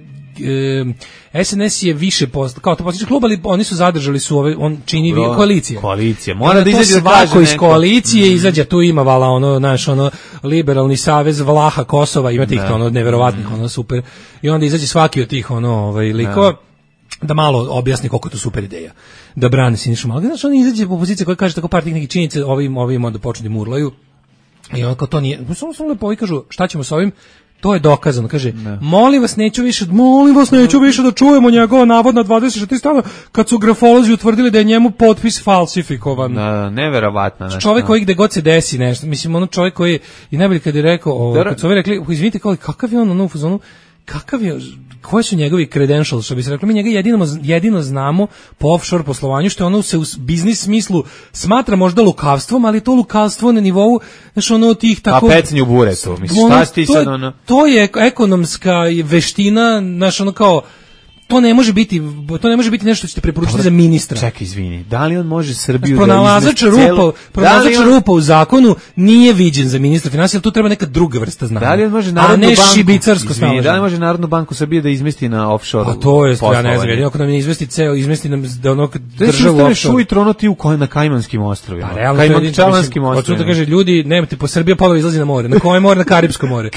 E, S N S je više post, kao to postiče klub, ali oni su zadržali su ove, on čini vi koalicije. Koalicija. Mora da izađe da kaže iz koalicije, mm. izađe, tu ima vala ono, naš ono, liberalni savez Vlaha Kosova, ima tih to ono, neverovatnih, ono, super. I onda izađe svaki od tih, ono, ovaj, likova, da. da malo objasni koliko je to super ideja. Da brani Sinišu Malog. Znači, on izađe po opoziciji koja kaže tako par tih nekih činjenica, ovim, ovim onda počnu da murlaju. I on kao to nije, samo samo lepo i kažu, šta ćemo sa ovim? To je dokazano, kaže, ne. molim vas neću više, molim vas neću više da čujemo njegova navodna dvadeset četiri strana kad su grafolozi utvrdili da je njemu potpis falsifikovan. Da, neverovatno. Čovjek koji gde god se desi nešto, mislim, ono čovjek koji, i najbolje kad je rekao, o, kad su ovi rekli, izvinite, kao, kakav je on ono u fazonu, kakav je, koji su njegovi credentials, što bi se rekli, mi njega jedino, jedino znamo po offshore poslovanju, što je ono se u biznis smislu smatra možda lukavstvom, ali to lukavstvo na nivou, znaš, ono tih tako... A pecnju buretu, misliš, šta si ti sad ono? To je ekonomska veština, znaš, ono kao, to ne može biti to ne može biti nešto što ćete preporučiti za ministra. Čekaj, izvini. Da li on može Srbiju znači, da izmesti rupa, pronalazač on... rupa u zakonu nije viđen za ministra finansija, ali tu treba neka druga vrsta znanja. Da li on može Narodnu banku, šibicarsko snalaženje? Da li može Narodnu banku Srbije da izmesti na offshore? Pa to je, ja ne znam, ako nam ne izmesti ceo, izmesti nam da ono državu offshore. Ujutro ono ti u kojoj na Kajmanskim ostrvima. Pa, Kajmakčalanskim ostrvima. Hoću da kaže, ljudi, nemate, po Srbiji ponovo izlazi na more. Na koje more? Na Karipsko more.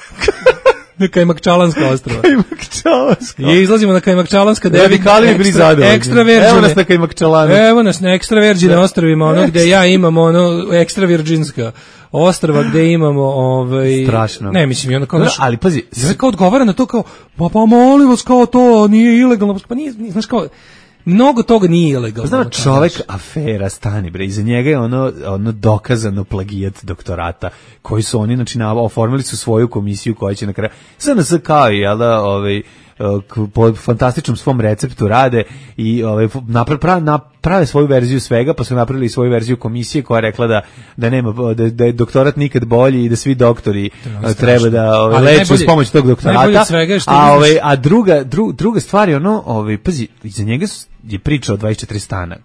Na Kajmakčalanska ostrva. Kajmakčalanska. I izlazimo na Kajmakčalanska, da radikali bi bili zadovoljni. Ekstra virgine. Evo nas na Kajmakčalanu. Evo nas na ekstra virgine ostrvima, ono gde ja imam ono ekstra virginska ostrva gde imamo ovaj strašno. Ne, mislim i onda kao, naš, ali pazi, sve kao odgovara na to kao pa pa molim vas kao to nije ilegalno, pa nije, znaš kao mnogo toga nije ilegalno. Znam, čovek afera, stani bre, iza njega je ono, ono dokazano plagijat doktorata, koji su oni, znači, oformili su svoju komisiju koja će na kraju, S N S kao i, jel da, ovaj, po fantastičnom svom receptu rade i ovaj naprave naprave svoju verziju svega, pa su napravili svoju verziju komisije koja je rekla da da nema da, da je doktorat nikad bolji i da svi doktori to treba da ovaj, leče uz pomoć tog doktorata. A ovaj a druga dru, druga stvar je ono, ovaj pazi, iza njega je priča o dvadeset četiri stana.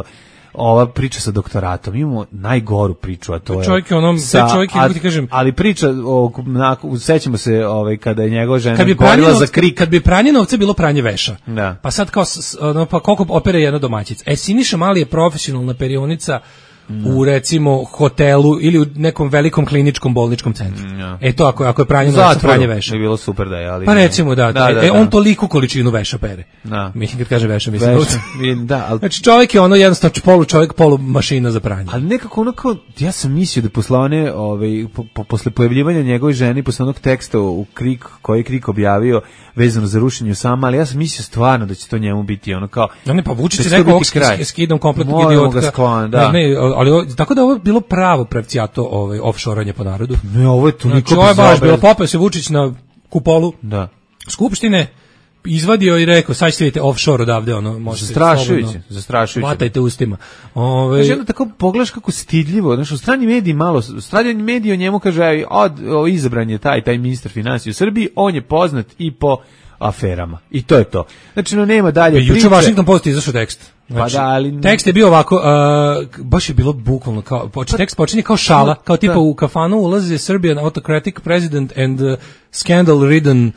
Ova priča sa doktoratom, imamo najgoru priču, a to je čovjek onom sa čovjek kako ti kažem, ali priča o na, sećamo se ovaj kada je njegova žena gorila za krik, kad bi pranje novca bilo pranje veša. Da. Pa sad kao no, pa koliko opere jedna domaćica. E Siniša Mali je profesionalna perionica no. u recimo hotelu ili u nekom velikom kliničkom bolničkom centru. No. E to ako ako je pranje novca, pranje veša. Je bilo super da je, ali pa recimo da, da, da, da e on da. Toliku količinu veša pere. Da. Mislim kad kaže veša, mislim veša, da, ali znači čovjek je ono jednostavno polu čovjek, polu mašina za pranje. Ali nekako ono kao, ja sam mislio da posle one, ovaj, po, po, posle pojavljivanja njegove žene, posle onog teksta u Krik, koji je Krik objavio vezano za rušenje sama, ali ja sam mislio stvarno da će to njemu biti ono kao... No ne, pa Vučić je rekao, skidom kompletnog idiotka. Sklan, da. Ne, ne, ali tako da ovo je bilo pravo pravcijato ovaj, offshore-anje po narodu. Ne, ovo je toliko znači, ovo je baš bilo, popeo se Vučić na kupolu da. Skupštine, izvadio i rekao, sad ćete vidite offshore odavde, ono, može zastrašujuće, zastrašujuće. Hvatajte ustima. Ove... Znači, tako pogledaš kako stidljivo, znači, u strani mediji malo, strani mediji o njemu kaže, od, o, izabran je taj, taj ministar financija u Srbiji, on je poznat i po aferama. I to je to. Znači, no nema dalje priče. Juče Washington Post izašao tekst. Znači, pa da, ali... tekst je bio ovako, uh, baš je bilo bukvalno, kao, poč, tekst počinje kao šala, kao tipa da. U kafanu ulazi Serbian autocratic president and uh, scandal-ridden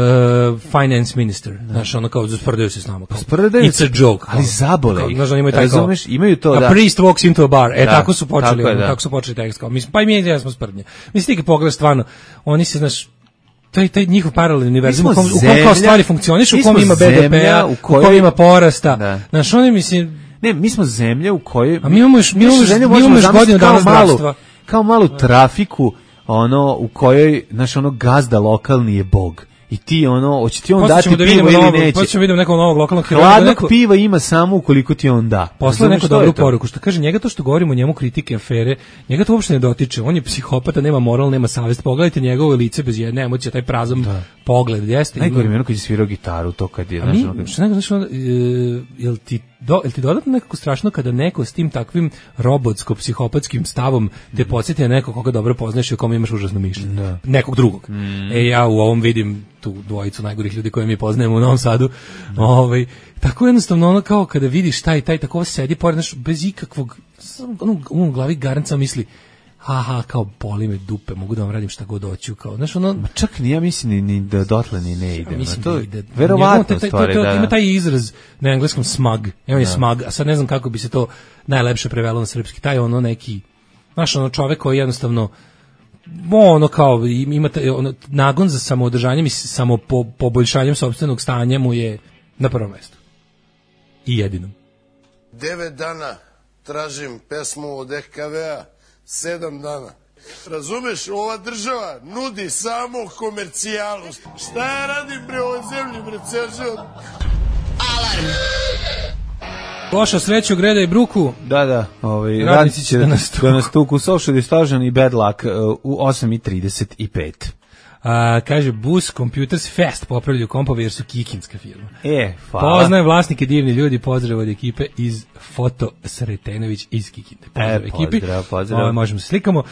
Uh, finance minister, da. Znaš, ono kao sprdaju se s nama, kao, it's a joke, ali zabole ih, znaš, imaju, razumeš, imaju to, a da. A priest walks into a bar, e, da, tako su počeli, tako, je, ono, da. tako su počeli tekst, kao, mislim, pa i mi ja smo sprdnje, mislim, ti pogledaš stvarno, oni se, znaš, taj, taj njihov paralelni univerzum, u kom, u kom kao stvari funkcioniš, u kom ima B D P-a, u, u kom ima porasta, da. Znaš, oni, mislim, ne, mi smo zemlja u kojoj, a mi imamo još, mi imamo još, mi imamo još godinu dana zdravstva, kao malu trafiku, ono, u kojoj, znaš, ono, gazda lokalni je bog. I ti ono, hoće ti on dati da pivo ili neće. Hoćemo vidimo nekog novog lokalnog heroja. Hladnog neko... piva ima samo ukoliko ti on da. Posle neku dobru poruku, što kaže, njega to što govorimo, njemu kritike, afere, njega to uopšte ne dotiče. On je psihopata, nema moral, nema savest. Pogledajte njegovo lice bez jedne emocije, taj prazan da. Pogled. Jeste. Najgore mi ono kad je svirao gitaru, to kad je... A mi, znaš, znaš, znaš, znaš, jel ti Do, jel ti dodatno nekako strašno kada neko s tim takvim robotsko-psihopatskim stavom te podsjeti na nekog koga dobro poznaš i o kome imaš užasno mišljenje? Da. Nekog drugog. Mm. E, ja u ovom vidim tu dvojicu najgorih ljudi koje mi poznajemo u Novom Sadu. Da. Ovaj, tako jednostavno ono kao kada vidiš taj, taj tako sedi pored, znaš, bez ikakvog, ono, u glavi garanca misli, aha, kao boli me dupe, mogu da vam radim šta god hoću, kao, znaš, ono... Ma čak ni ja mislim ni, ni da dotle ni ne ide. Mislim to, da ide. Verovatno stvari, da. Ima taj izraz na engleskom smug, on je smug, a sad ne znam kako bi se to najlepše prevelo na srpski, taj ono neki, znaš, ono čovek koji jednostavno, ono kao, ima taj, ono, nagon za samoodržanjem i samo po, poboljšanjem sopstvenog stanja mu je na prvom mestu. I jedinom. Devet dana tražim pesmu od E K V-a, sedam dana. Razumeš, ova država nudi samo komercijalu. Šta ja radim bre ovoj zemlji, bre, ceo život? Alarm. Loša sreća, greda i bruku. Da, da, ovaj, radnici će da nas tuku. Social Distortion i Bad Luck uh, u osam i trideset pet. A, kaže, Bus Computers Fest popravljaju kompove jer su kikinska firma. E, hvala. Poznajem vlasnike, divni ljudi, pozdrav od ekipe iz Foto Sretenović iz Kikinde. Pozdrav e, ekipi. Pozdrav, pozdrav. O, možemo se slikamo.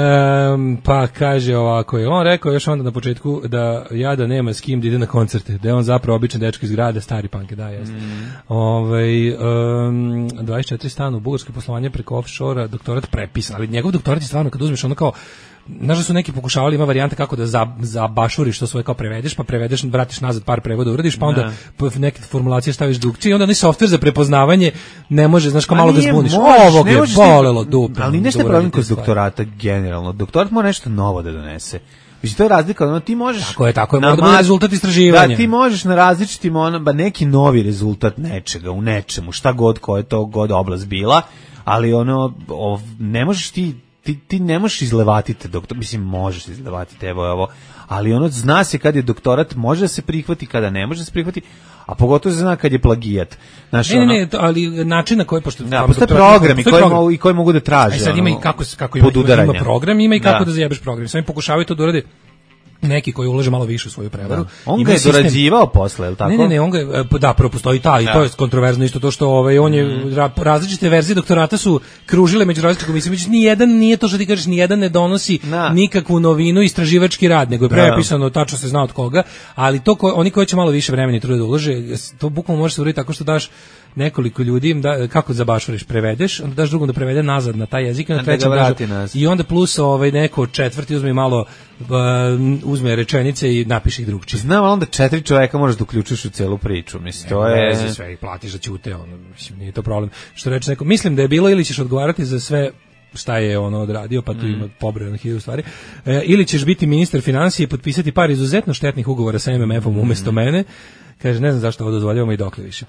Um, pa kaže ovako, je on rekao još onda na početku da Jada nema s kim da ide na koncerte, da je on zapravo običan dečko iz grada, stari panke, da, jeste. Mm. Ovaj, um, dvadeset četiri stana u bugarske poslovanje preko offshore-a, doktorat prepisan, ali njegov doktorat je stvarno, kad uzmeš ono kao, znaš da su neki pokušavali, ima varijante kako da za, zabašuriš to svoje, kao prevedeš, pa prevedeš, vratiš nazad par prevoda, uradiš, pa onda ne. neke formulacije staviš dukcije i onda ni softver za prepoznavanje ne može, znaš, kao malo ga zbuniš. Ovog je bolelo dupe. Ali nešto je problem kod doktorata generalno. Doktorat mora nešto novo da donese. Mislim, to je razlika, ono, ti možeš... Tako je, tako je, mora da bude rezultat istraživanja. Da, ti možeš na različitim, ono, ba neki novi rezultat nečega, u nečemu, šta god, koja je to god oblast bila, ali ono, ov, ne možeš ti Ti, ti ne možeš izlevatiti doktor, mislim možeš izlevatiti, evo ovo, ali ono zna se kad je doktorat, može da se prihvati, kada ne može da se prihvati, a pogotovo se zna kad je plagijat. Znaš, ne, ono, ne, ne, ali način na koji, pošto... Da, postoje programi koji, program. Mogu, i koji mogu da traže. A sad ima i kako, kako ima, ima program, ima i kako da, da zajebeš program. Sami pokušavaju to da urade neki koji ulaže malo više u svoju prevaru. Da. On ga je sistem... dorađivao posle, je li tako? Ne, ne, ne, on ga je, da, prvo postoji ta, i da. To je kontroverzno isto to što ovaj, on je, mm. različite verzije doktorata su kružile među različitim komisijama, međutim, nijedan nije to što ti kažeš, nijedan ne donosi da. nikakvu novinu, istraživački rad, nego je prepisano, tačno se zna od koga, ali to ko, oni koji će malo više vremena i truda da ulože, to bukvalno može se uraditi tako što daš nekoliko ljudi im da kako zabašuriš, prevedeš, onda daš drugom da prevede nazad na taj jezik, na trećem daš, i onda plus ovaj neko četvrti uzme malo uh, uzme rečenice i napiše ih drugčije. Znam, ali onda četiri čoveka možeš da uključiš u celu priču, mislim, to je veze, sve i platiš da ćute, ono, mislim, nije to problem. Što reče neko, mislim da je bilo ili ćeš odgovarati za sve šta je ono odradio, pa tu mm. ima pobrojano hiljadu stvari, e, ili ćeš biti ministar financije i potpisati par izuzetno štetnih ugovora sa M M F-om umesto mm. mene. Kaže, ne znam zašto ovo dozvoljavamo i dokle više.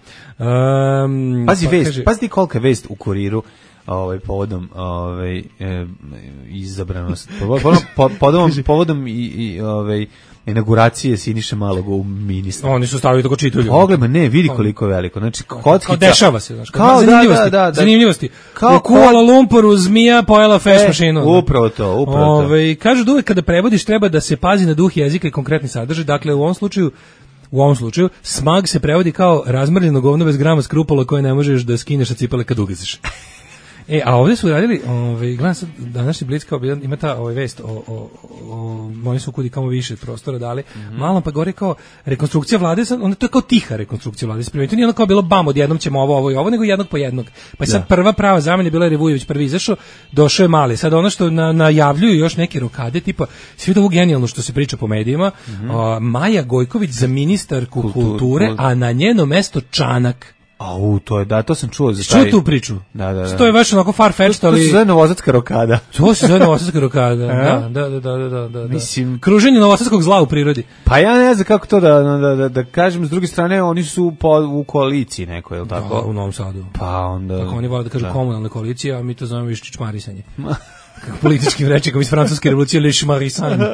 Um, pazi pa, vest, kaže, pazi kolika vest u Kuriru ovaj povodom ovaj e, izabranost povodom povodom, povodom i, i ovaj inauguracije Siniše Malog u ministra. Oni su stavili tako čitulju. Pogled, ne, vidi koliko je veliko. Znači, kockica. Kao dešava se, znači. Kao zanimljivosti. Da, da, da, zanimljivosti. Kao u Kuala Lumpuru zmija pojela flash e, mašinu. Upravo to, upravo to. Ove, kažu da uvek kada prevodiš treba da se pazi na duh jezika i konkretni sadržaj. Dakle, u ovom slučaju U ovom slučaju, smag se prevodi kao razmrljeno govno bez grama skrupula koje ne možeš da skineš sa cipele kad ugaziš. E, a ovdje su radili, ovaj, gledam sad, današnji Blic kao ima ta ovaj vest o, o, o oni su kudi kamo više prostora dali, mm-hmm. malo pa gore kao rekonstrukcija vlade, sad, onda to je kao tiha rekonstrukcija vlade, spremite, nije ono kao bilo bam, odjednom ćemo ovo, ovo i ovo, nego jednog po jednog. Pa je sad da. prva prava zamena bila je Vujović prvi izašao, došao je Mali. Sad ono što na, najavljuju još neke rokade, tipa, svi ovo genijalno što se priča po medijima, mm-hmm. o, Maja Gojković za ministarku Kultur, kulture, kultur. a na njeno mesto Čanak. Au, to je, da, to sam čuo za taj... Čuo tu priču? Da, da, da. To je baš onako far-fetched, ali... To se zove novosadska rokada. To se zove novosadska rokada, da, da, da, da, da, da. Mislim... Kruženje novosadskog zla u prirodi. Pa ja ne znam kako to da, da, da, da kažem, s druge strane, oni su po, u koaliciji neko, je li tako? Da, u Novom Sadu. Pa onda... Tako oni vole da kažu da. komunalne koalicije, a mi to zovemo više čičmarisanje. Kako političkim rečekom iz francuske revolucije, le čimarisanje.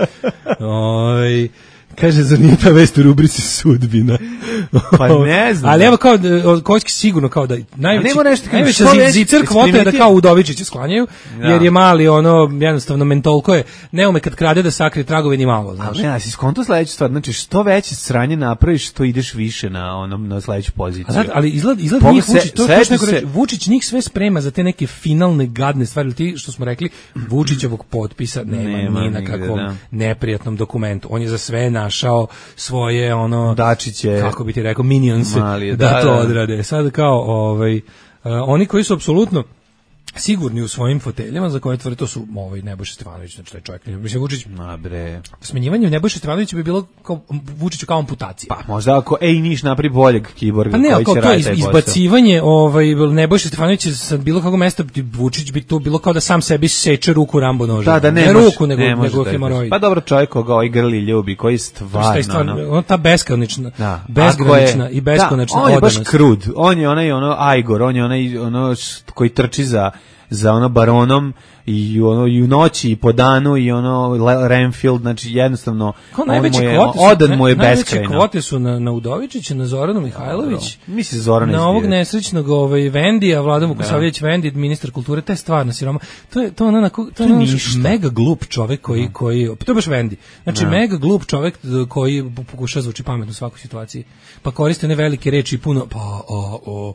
Oj... Kaže, zar nije ta vest u rubrici sudbina? Pa ne znam. Ali evo kao, Kojski sigurno kao da najveći, najveća zicer kvota je da kao Udovičiće sklanjaju, ja. jer je Mali ono, jednostavno mentolko je, ne ume kad krade da sakrije tragove ni malo. Znaš. Ali ne, si skonto sledeću stvar, znači što veće sranje napraviš, što ideš više na, onom, na sledeću poziciju. A sad, ali izgled, izgled njih se, Vučić, to, to neko reći, Vučić njih sve sprema za te neke finalne gadne stvari, ti što smo rekli, Vučićevog potpisa nema, nema ni na kakvom da. neprijatnom dokumentu. On je za sve našao svoje ono Dačiće, kako bi ti rekao, minionse da, da to odrade. Sad kao ovaj uh, oni koji su apsolutno sigurni u svojim foteljama za koje tvrde to su ovaj Nebojša Stefanović, znači taj čovjek. Mislim Vučić, ma bre. Smenjivanje Nebojša Stefanovića bi bilo kao Vučiću kao amputacija. Pa možda ako ej Niš napravi boljeg kiborga pa ne, koji će raditi taj posao. Izbacivanje ovaj Nebojša Stefanovića sa bilo kakvog mesta Vučić bi to bilo kao da sam sebi seče ruku Rambo nožem. Da, da ne, ne može, ruku nego ne nego hemoroid. Pa dobro, čovjek koga ovaj grli ljubi, koji stvarno stvarno, on ta beskonačna, da. bezgranična je, i beskonačna da, on je odanost. baš krud. On je onaj ono Ajgor, on je onaj ono koji trči za za ono baronom i ono i u noći i po danu i ono Renfield, znači jednostavno on mu je odan mu je beskrajno. Najveće kvote su na na Udovičića, na Zoranu Mihajlović, misli Zorana na ovog nesrećnog ovaj Vendija, Vlado Vukosavljević Vendi, ministar kulture, te stvarno siroma. To je to ona na to, to je mega glup čovjek koji no. koji to je baš Vendi. Znači no. mega glup čovjek koji pokuša zvuči pametno u svakoj situaciji. Pa koriste one velike reči i puno pa o o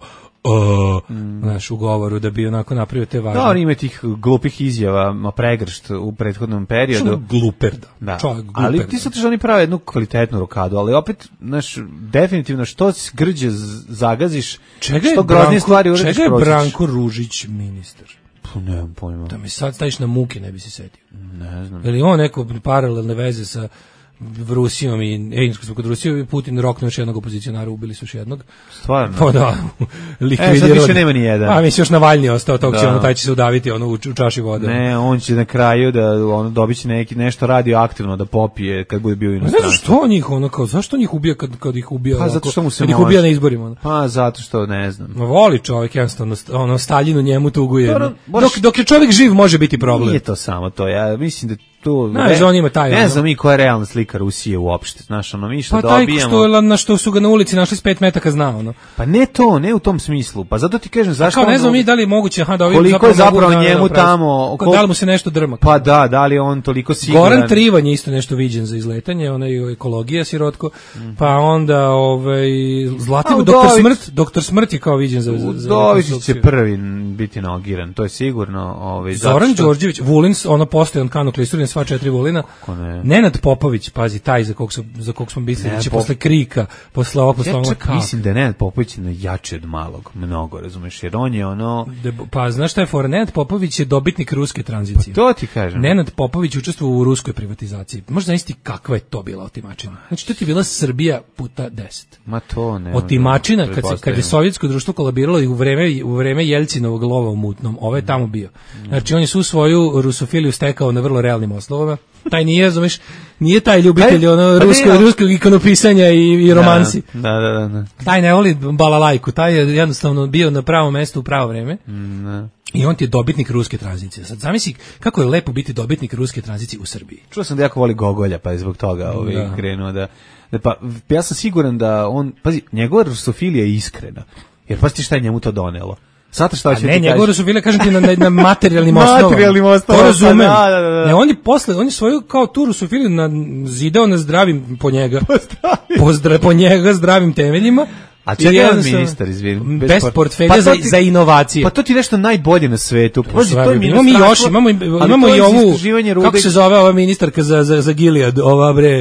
o mm. naš u govoru da bi onako napravio te važne. Da, ima tih glupih izjava pregršt u prethodnom periodu. Gluper, da. da. Čovjek, gluper, ali ti sad da oni prave jednu kvalitetnu rokadu, ali opet, znaš, definitivno što grđe zagaziš, čega što groznije stvari uradiš prođeš. Čega je Branko Ružić ministar? Pa nemam pojma. Da mi sad staviš na muke, ne bi se setio. Ne znam. Ili on neko paralelne veze sa Rusijom i Engleskom smo kod Rusije i Putin roknuo još jednog opozicionara, ubili su još jednog. Stvarno? Pa da. E, sad više nema ni jedan. A mislim još Navalnji ostao, tog će ono, taj će se udaviti ono, u, u čaši vode. Ne, on će na kraju da ono, dobit će neki, nešto radioaktivno da popije kad bude bio u inostranstvu. Ne znam što njih, ono, kao, zašto njih ubija kad, kad ih ubija? Pa zato što mu se kad ih ubija na izborima. Ono. Pa zato što ne znam. No, voli čovjek, jednostavno, ono, Staljinu njemu tuguje. Dobro, dok, dok je čovjek živ može biti problem. Nije to samo to, ja mislim da tu ne, ne, on ima taj, ne ono. znam mi koja je realna slika Rusije uopšte, znaš, ono, mi što pa dobijamo. Pa taj na što su ga na ulici našli s pet metaka zna, ono. Pa ne to, ne u tom smislu, pa zato ti kažem zašto... Kao ne znam mi da li je moguće, aha, da ovi koliko je zapravo mogu, njemu da, tamo... Koliko, da li mu se nešto drma? Pa da, da li je on toliko siguran... Goran Trivan je isto nešto viđen za izletanje, ona je ekologija sirotko, mm. pa onda ovaj, Zlatibor, doktor Smrt, doktor Smrt je kao viđen za... za Udovičić će prvi biti nogiran, to je sigurno... Ovaj, Zoran Đorđević, Vulins, ono postoje, on kanu klisturin, sva četiri Vulina. Ne. Nenad Popović, pazi, taj za kog su za kog smo mislili će posle Krika, posle ovog posle ovog. Ja mislim da je Nenad Popović na jači od malog, mnogo, razumeš, jer on je ono De, pa znaš šta je fora? Nenad Popović je dobitnik ruske tranzicije. Pa to ti kažem. Nenad Popović učestvovao u ruskoj privatizaciji. Možda zamisliti kakva je to bila otimačina. Znači to ti je bila Srbija puta deset. Ma to ne. Otimačina kad se kad je sovjetsko društvo kolabiralo i u vreme u vreme Jelcinovog lova u mutnom, ovaj je tamo bio. Znači on je svu svoju rusofiliju stekao na vrlo realnim osnovama. Taj nije, razumeš, nije taj ljubitelj ono pa ruskog ruskog ikonopisanja i, i romansi. Da, da, da, da. Taj ne voli balalajku, taj je jednostavno bio na pravom mestu u pravo vreme. Da. I on ti je dobitnik ruske tranzicije. Sad zamisli kako je lepo biti dobitnik ruske tranzicije u Srbiji. Čuo sam da jako voli Gogolja, pa je zbog toga ovaj da. krenuo da, da pa ja sam siguran da on, pazi, njegova rusofilija je iskrena. Jer pazi šta je njemu to donelo. Zato što hoće ne, njegove su bile kažem ti na, na materijalnim osnovama. Materijalnim osnovama. To razumem. Da, da, da. Ne, on je posle, on je svoju kao turu su filiju na zidao na zdravim po njega. Po, zdra, po njega zdravim temeljima. A čega je ministar, izvini? Bez, bez portfelja pa za, ti, za inovacije. Pa to ti nešto najbolje na svetu. Pazi, to je imamo i još, imamo, imamo i ovu, kako se zove ova ministarka za, za, za Gilead, ova bre,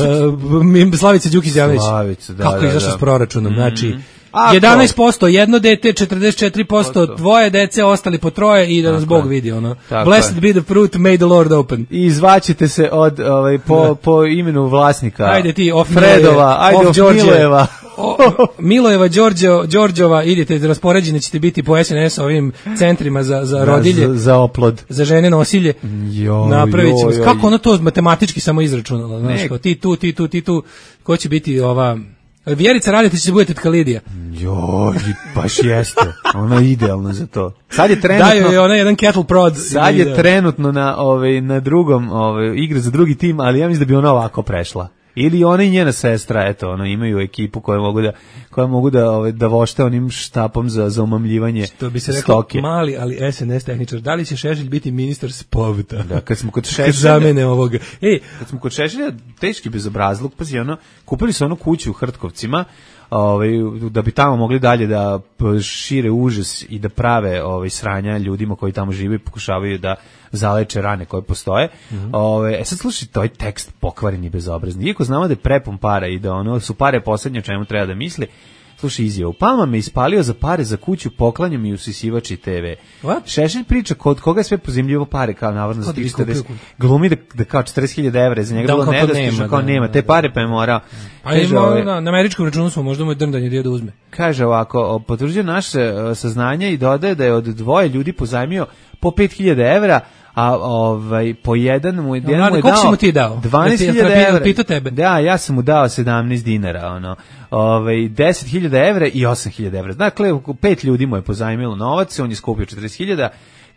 uh, Slavica Đukić-Janović. Slavica, da, kako da, je izašla da. s proračunom, Mm-hmm. znači, jedanaest posto jedno dete, četrdeset četiri posto dvoje dece, ostali po troje i da nas Bog vidi, ono. Tako Blessed je. Be the fruit, may the Lord open. I izvaćete se od, ovaj, po, po imenu vlasnika. Ajde ti, of Fredova, ajde of, of Milojeva. O, Milojeva, Đorđo, Đorđova, idete, raspoređeni ćete biti po S N S ovim centrima za, za rodilje. Za, za oplod. Za žene nosilje. Jo, Napravit ćemo. Jo, jo, kako ona to matematički samo izračunala? Znaš, kao, ti tu, ti tu, ti tu. Ko će biti ova... Vjerica Radeta će bude tetka Lidija. Joj, baš jeste. Ona je idealna za to. Sad je trenutno... Daju je ona jedan kettle prod. Sad je trenutno na, ovaj, na drugom ovaj, igra za drugi tim, ali ja mislim da bi ona ovako prešla. Ili ona i njena sestra, eto, ono, imaju ekipu koja mogu da, koja mogu da, ovaj, da vošte onim štapom za, za umamljivanje stoke. To bi se rekao mali, ali S N S tehničar. Da li će Šešelj biti ministar sporta? Da, kad smo kod Šešelja... Kad zamene ovoga. Ej, kad smo kod Šešelja, teški bezobrazluk, pazi, ono, kupili su onu kuću u Hrtkovcima, ovaj, da bi tamo mogli dalje da šire užas i da prave ovaj, sranja ljudima koji tamo žive i pokušavaju da zaleče rane koje postoje. Mm-hmm. Ove, e sad slušajte, ovaj tekst pokvaren i bezobrazni. Iako znamo da je prepun para i da ono su pare poslednje o čemu treba da misli, slušaj izjavu. Palma me ispalio za pare za kuću, poklanjam i usisivač i te ve. What? Šešelj priča kod koga je sve pozimljivo pare, kao navodno za tih četrdeset glumi da, da kao četrdeset hiljada evra, za njega da, bilo nedostižno, kao da, nema, te pare pa je morao. Pa ima, ove, na, na američkom računu smo, možda mu je drndanje dio da uzme. Kaže ovako, potvrđuje naše saznanje i dodaje da je od dvoje ljudi pozajmio po pet hiljada evra, a ovaj po jedan mu je, jedan mu je dao, ti dao dvanaest hiljada evra. Pita tebe. Da, ja sam mu dao sedamnaest dinara, ono. Ovaj deset hiljada evra i osam hiljada evra. Dakle, pet ljudi mu je pozajmilo novac, on je skupio četrdeset hiljada.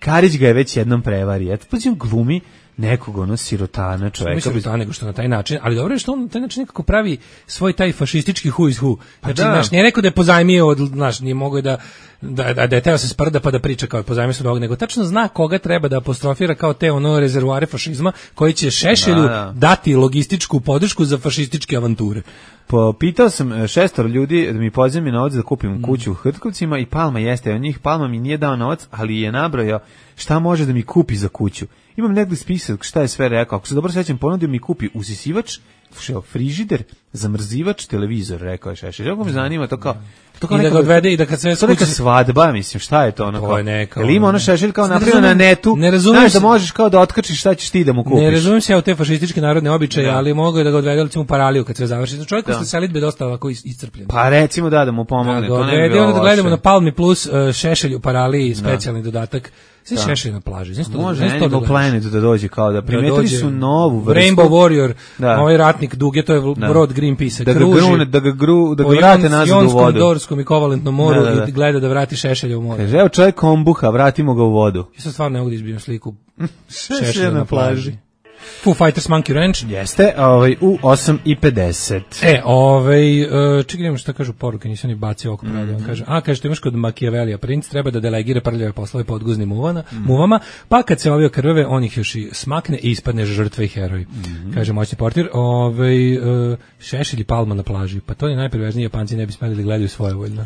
Karić ga je već jednom prevario. Eto, pa glumi nekog ono sirotana čoveka. Mislim bez... nego što na taj način, ali dobro je što on na taj način nekako pravi svoj taj fašistički who is who. Znači, da. Znaš, nije rekao da je pozajmio od, znaš, nije mogao da, da, da, da je teo se sprda pa da priča kao pozajmio se od ovog, nego tačno zna koga treba da apostrofira kao te ono rezervoare fašizma koji će Šešelju da, da. dati logističku podršku za fašističke avanture. Pitao sam šestor ljudi da mi pozajmi novac da kupim kuću u Hrtkovcima i Palma jeste, od njih Palma mi nije dao novac, ali je nabrojao šta može da mi kupi za kuću. Imam negdje spisak šta je sve rekao. Ako se dobro sećam, ponudio mi kupi usisivač, frižider, zamrzivač, televizor, rekao je Šešelj. Jako me zanima to kao... To kao I da ga odvede i da kad sve to neka svadba, mislim, šta je to ono? To je neka. Jel ima ono Šešelj kao napravio na netu, ne razumem, znaš da možeš kao da otkačiš šta ćeš ti da mu kupiš. Ne razumijem se ja u te fašističke narodne običaje, da. Ali mogu da ga odvede recimo u Paraliju kad sve završi. Čovjek koji se selidbe dosta ovako iscrpljen. Pa recimo da, da mu pomogne. Da, to ne bi bilo. Da gledamo na Palmi Plus uh, Šešelj u Paraliji, specijalni dodatak. Sve Šešelj na plaži. Znači to može Animal da Planet da dođe kao da primetili su novu vrstu. Rainbow Warrior, da. Ovaj ratnik duge, to je brod Greenpeace, da kruži, ga da ga gru, da ga vrate nazad u vodu. Dorskom i kovalentnom moru da, da, da. I gleda da vrati Šešelja u more. Kaže, evo čovjek kombuha, vratimo ga u vodu. Ja sad stvarno ne mogu da izbijem sliku Šešelja na plaži. Foo Fighters Monkey Ranch. Jeste, ovaj, u osam i pedeset. E, ovaj, uh, čekaj, imam šta kažu poruke, nisam ni bacio oko pravda. Mm-hmm. Kaže, a, kaže, što imaš kod Machiavellija, princ treba da delegira prljave poslove po odguznim muvana, mm-hmm. muvama, pa kad se ovio krveve, on ih još i smakne i ispadne žrtve i heroji. Mm-hmm. Kaže, moćni portir, ovaj, uh, Šešelj i Palma na plaži, pa to je najprivežniji, Japanci ne bi smeli da gledaju svoje voljno.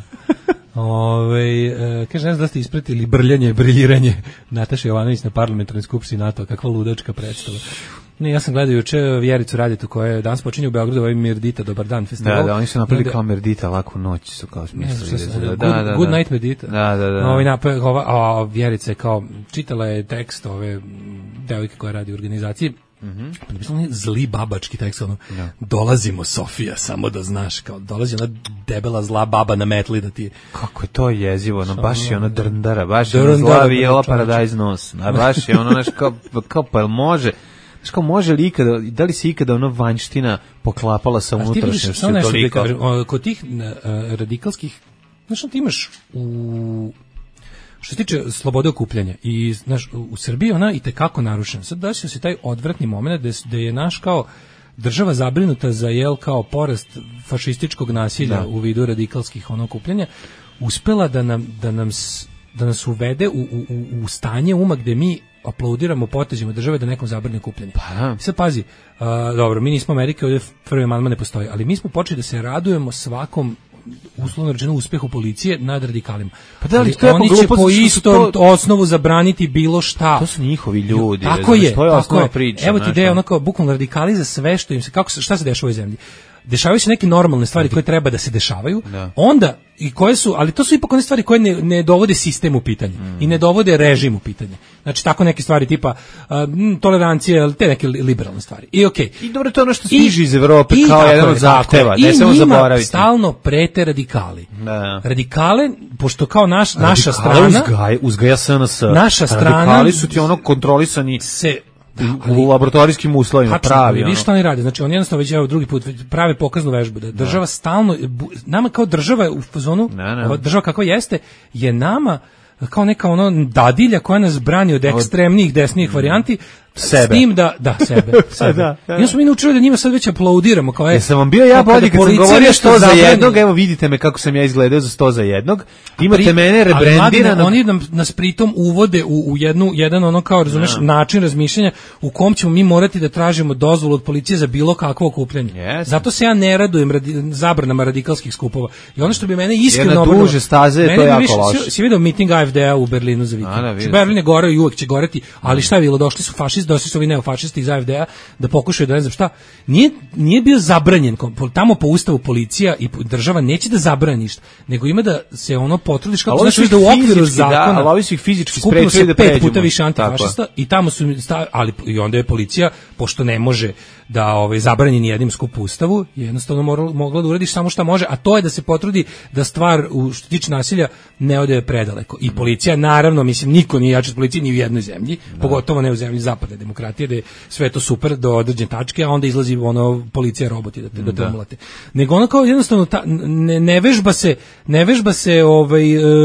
Ove, e, kaže, ne znam da ste ispratili brljanje, briljiranje Nataša Jovanović na parlamentarnoj skupštini NATO, kakva ludačka predstava. Ne, ja sam gledao juče Vjericu Raditu koja danas počinje u Beogradu ovaj Mirdita, dobar dan festival. Da, da, oni su napravili kao Mirdita, laku noć su kao smislili. Da, da, da, da. Good Night Mirdita. Da, da, da. Ovi napad, ova, a Vjerica je kao, čitala je tekst ove devojke koja radi u organizaciji. Mhm. Pa napisala je zli babački tekst, ono, ja. Dolazimo Sofija, samo da znaš, kao dolazi ona debela zla baba na metli da ti... Kako je to jezivo, ono, baš je ono drndara, baš je ono zla vijela paradajz nos, a baš je ono, znaš, kao, kao, pa jel može... Znaš kao, može li ikada, da li se ikada ono vanjština poklapala sa unutrašnjošću toliko? Kažem, kod tih uh, radikalskih, znaš, ti imaš u... Što se tiče slobode okupljanja i znaš, u Srbiji ona i tekako narušena. Sad desio se taj odvratni moment da, da je naš kao država zabrinuta za jel kao porast fašističkog nasilja da. U vidu radikalskih ono okupljanja, uspela da nam, da nam, da nas uvede u, u, u stanje uma gde mi aplaudiramo potezima države da nekom zabrani okupljanje. Pa. Sad pazi, uh, dobro, mi nismo Amerika, ovdje prvi amandman ne postoji, ali mi smo počeli da se radujemo svakom uslovno rečeno uspehu policije nad radikalima. Pa da li to oni će po istom to... osnovu zabraniti bilo šta. To su njihovi ljudi. Tako je, to je tako je. Priča, evo ti ideja onako bukvalno radikali za sve što im se kako šta se dešava u zemlji. Dešavaju se neke normalne stvari koje treba da se dešavaju. Da. Onda i koje su, ali to su ipak one stvari koje ne, ne dovode sistem u pitanje mm. i ne dovode režim u pitanje. Znači tako neke stvari tipa uh, tolerancije, te neke liberalne stvari. I okej. Okay. I dobro to ono što stiže iz Evrope kao jedan od zahteva, ne samo zaboraviti. Stalno prete radikali. Da. Radikale, pošto kao naš radikale naša strana uzgaja, uzgaja S N S. Naša strana radikali su ti ono kontrolisani se Da, ali, u laboratorijskim uslovima pravi. Vidiš šta oni rade, znači oni jednostavno već evo drugi put prave pokaznu vežbu da država da. Stalno, nama kao država u fazonu, ova država kakva jeste, je nama kao neka ono dadilja koja nas brani od ekstremnijih desnijih varijanti, sebe. S tim da, da, sebe. sebe. da, da. I smo mi naučili da njima sad već aplaudiramo. Kao, je, sam vam bio ja bolji kad sam govorio sto za jednog, evo vidite me kako sam ja izgledao za sto za jednog. Imate Pri, mene rebrendirano. Oni nam, nas pritom uvode u, u jednu, jedan ono kao, razumeš, no. način razmišljanja u kom ćemo mi morati da tražimo dozvolu od policije za bilo kakvo okupljanje. Yes. Zato se ja ne radujem radi, zabranama radikalskih skupova. I ono što bi mene iskreno obradilo. Duže staze, to je jako loše. Si vidio miting A F D-a u Berlinu za vikend. Berlin je goreo i uvek će goreti, ali šta je bilo, došli su fašisti, došli su ovi neofašisti iz A F D-a da pokušaju da ne znam šta. Nije, nije bio zabranjen, tamo po ustavu policija i država neće da zabrani ništa, nego ima da se ono potrudiš kako znači da u okviru zakona. Da, ali ovi su ih fizički sprečili da pređemo. Pet puta više antifašista i tamo su stavili, ali i onda je policija, pošto ne može da ovaj zabrani ni jednim skup ustavu, jednostavno morala, mogla da uradi samo šta može, a to je da se potrudi da stvar u što tiče nasilja ne ode predaleko. I policija, naravno, mislim, niko nije jači od policije ni u jednoj zemlji, da. Pogotovo ne u zemlji zapadne demokratije, da je sve to super do određene tačke, a onda izlazi ono policija roboti da te da, da. Mlate. Nego ono kao jednostavno ta, ne, ne vežba se, ne vežba se ovaj uh,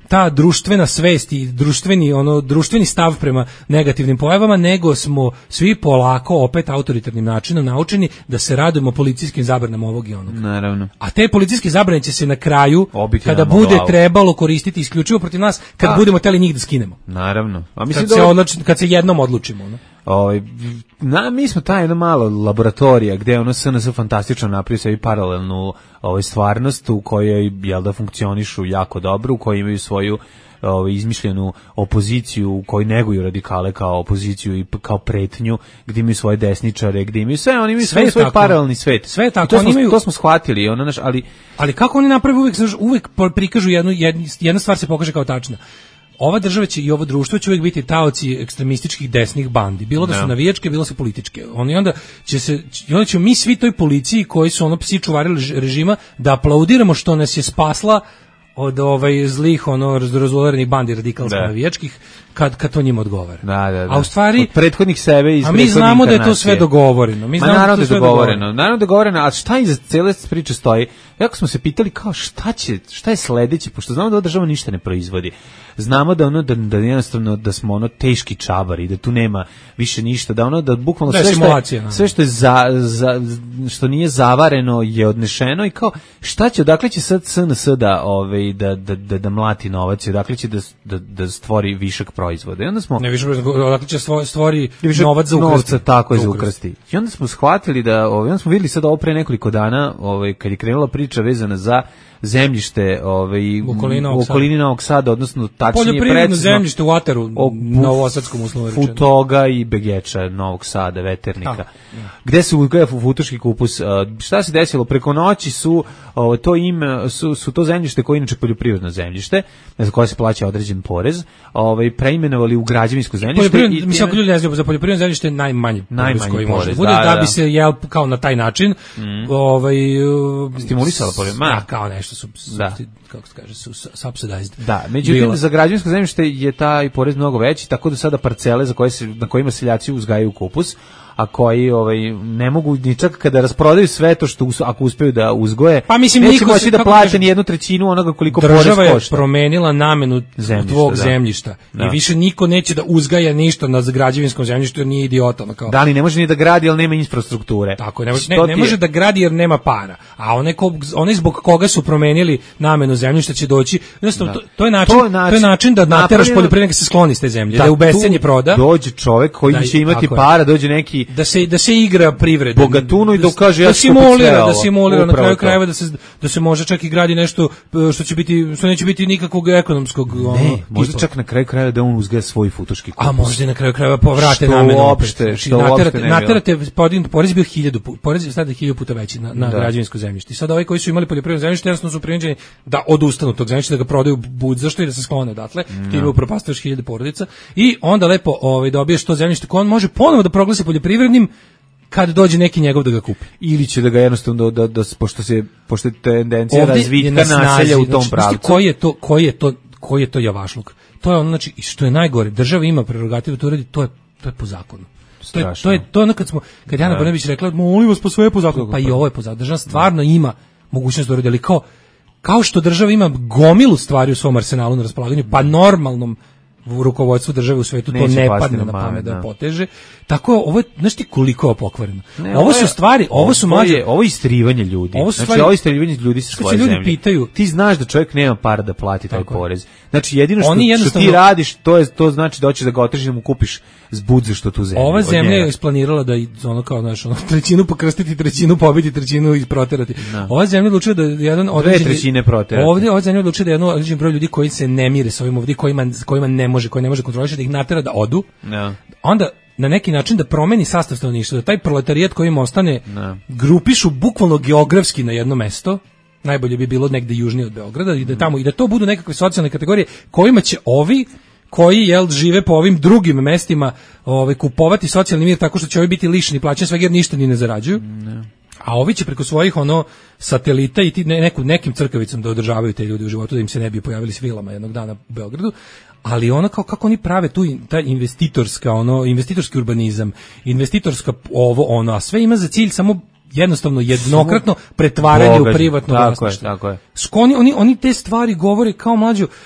ta društvena svest i društveni ono društveni stav prema negativnim pojavama, nego smo svi polako opet autoritarnim načinom naučeni da se radujemo policijskim zabranama ovog i onog. Naravno. A te policijske zabrane će se na kraju Obiti kada bude glavu. Trebalo koristiti isključivo protiv nas kad A. budemo hteli njih da skinemo. Naravno. A mislim kad, da se odluči, kad se jednom odlučimo, no? Ovaj na mi smo ta jedna mala laboratorija gde ono S N S fantastično napravio sebi paralelnu ovaj stvarnost u kojoj jel da funkcionišu jako dobro, u kojoj imaju svoju ovaj izmišljenu opoziciju, u kojoj neguju radikale kao opoziciju i kao pretnju, gde imaju svoje desničare, gde imaju sve, oni imaju sve svoj, svoj paralelni svet. Sve tako, to, smo, imaju... to smo shvatili, ono naš, ali ali kako oni naprave uvek uvek prikažu jednu jedna stvar se pokaže kao tačna. Ova država će i ovo društvo će uvijek biti taoci ekstremističkih desnih bandi. Bilo da su no. navijačke, bilo su političke. Oni onda će se onda ćemo mi svi toj policiji koji su ono psi čuvari režima da aplaudiramo što nas je spasla od ovaj zlih ono razorenih bandi radikalskih navijačkih kad kad to njima odgovara. Da, da, da. A u stvari od prethodnih sebe iz A mi znamo da je to sve dogovoreno. Mi znamo da je to sve dogovoreno. Naravno dogovoreno, a šta iza cele priče stoji? Jako smo se pitali kao šta će, šta je sledeće, pošto znamo da država ništa ne proizvodi. Znamo da ono da, da jednostavno da smo ono teški čabari, da tu nema više ništa, da ono da bukvalno sve što je, sve što je za, za što nije zavareno je odnešeno i kao šta će, odakle će sad S N S da ovaj da da da, da mlati novac, odakle će da, da da stvori višak proizvoda. I onda smo ne više odakle će stvori novac za ukrasti, tako je za ukrasti. I onda smo shvatili da ovaj onda smo videli sad ovo pre nekoliko dana, ovaj kad je krenula priča vezana za zemljište ovaj u okolini Novog Sada, odnosno tačnije precizno zemljište u Ataru, novosadskom uslovno rečeno. Futoga i Begeča, Novog Sada, Veternika. Da, ja. Gde se uzgaja futuški kupus? Šta se desilo? Preko noći su o, to ime su, su to zemljište koje je inače poljoprivredno zemljište, za koje se plaća određen porez, ovaj preimenovali u građevinsko zemljište i mislim ljudi ne znaju za poljoprivredno zemljište najmanji najmanji koji porez, može bude da, da, da bi se jel kao na taj način mm. ovaj stimulisalo poljoprivredno, kao nešto su, da. kako se kaže, su subsidized. Da, međutim Bila. za građevinsko zemljište je taj porez mnogo veći, tako da sada parcele za koje se, na kojima seljaci uzgajaju kupus, a koji ovaj ne mogu ni čak kada rasprodaju sve to što us, ako uspeju da uzgoje, pa mislim neće moći da plate ni jednu trećinu onoga koliko porez košta. Država je promenila namenu zemljišta, tvog da. zemljišta da. i više niko neće da uzgaja ništa na građevinskom zemljištu jer nije idiota. Kao. Da li ne može ni da gradi, ali nema infrastrukture. Tako, ne, može, ne, ne može da gradi jer nema para, a one, ko, one zbog koga su promenili namenu zemljišta će doći, jednostavno, to, to, je način, to, je način, to je način da nateraš poljoprivrednika se skloni s te zemlje, da, da u bescenje proda. Dođe čovjek koji da, će imati para, dođe neki da se da se igra privreda bogatunu i da kaže ja da simulira da simulira na kraju krajeva da se da se može čak i gradi nešto što će biti što neće biti nikakvog ekonomskog ne ono, možda čak na kraju krajeva da on uzgaja svoj futoški kupus a možda na kraju krajeva povrate namenu uopšte što uopšte ne naterate podignut porez bio hiljadu porez je sada hiljadu puta veći na na građevinsko zemljište i sad ovi koji su imali poljoprivredno zemljište jednostavno su prinuđeni da odustanu od tog zemljišta da ga prodaju bud zašto i da se sklone odatle ti mu propastuješ hiljade porodica i onda lepo ovaj dobiješ to zemljište koje on može ponovo da proglasi poljoprivrednim kad dođe neki njegov da ga kupi. Ili će da ga jednostavno da, da, da pošto se pošto je tendencija razvitka naselja u tom znači, pravcu. Koji je to koji je to koji je to javašluk? To je ono znači i što je najgore, država ima prerogativu to radi, to je to je po zakonu. To je to je to ono kad smo kad Jana Brnabić rekla molim vas po sve po zakonu, pa i ovo je po zakonu. Država stvarno ima mogućnost da radi, ali kao kao što država ima gomilu stvari u svom arsenalu na raspolaganju, pa normalnom u rukovodstvu države u svetu to ne padne na pamet da poteže. Tako ovo, znaš ti koliko je pokvareno. Ne, ovo su stvari, ovo su mlađe, ovo je istrivanje ljudi. Ovo znači stvari, ovo je istrivanje ljudi sa svoje ljudi zemlje. Pitaju, ti znaš da čovjek nema para da plati taj porez. Znači jedino što, što ti radiš, to je to znači da hoćeš da ga otržiš da mu kupiš zbudze što tu zemlju. Ova zemlja je isplanirala da ono kao znaš, ono trećinu pokrstiti, trećinu pobiti, trećinu isproterati. No. Ova zemlja odlučila da jedan određeni dve trećine proterati. Ovdje ova zemlja odlučila da jedan određeni broj ljudi koji se ne mire sa ovim ovdje kojima kojima ne može, koji ne može kontrolisati da ih natera da odu. No. Onda na neki način da promeni sastav stanovništva, da taj proletarijat koji im ostane no. grupišu bukvalno geografski na jedno mesto. Najbolje bi bilo negde južnije od Beograda i da tamo i da to budu nekakve socijalne kategorije kojima će ovi koji jel žive po ovim drugim mestima, ovaj kupovati socijalni mir tako što će ovi biti lišeni plaćanja svega jer ništa ni ne zarađuju. Ne. A ovi će preko svojih ono satelita i ti ne, neku, nekim crkavicom da održavaju te ljudi u životu da im se ne bi pojavili s vilama jednog dana u Beogradu. Ali ono kao kako oni prave tu ta investitorska ono investitorski urbanizam, investitorska ovo ono, a sve ima za cilj samo jednostavno jednokratno pretvaranje Bogađe. u privatno vlasništvo. Tako je, tako je. Oni, oni, oni te stvari govore kao mlađu.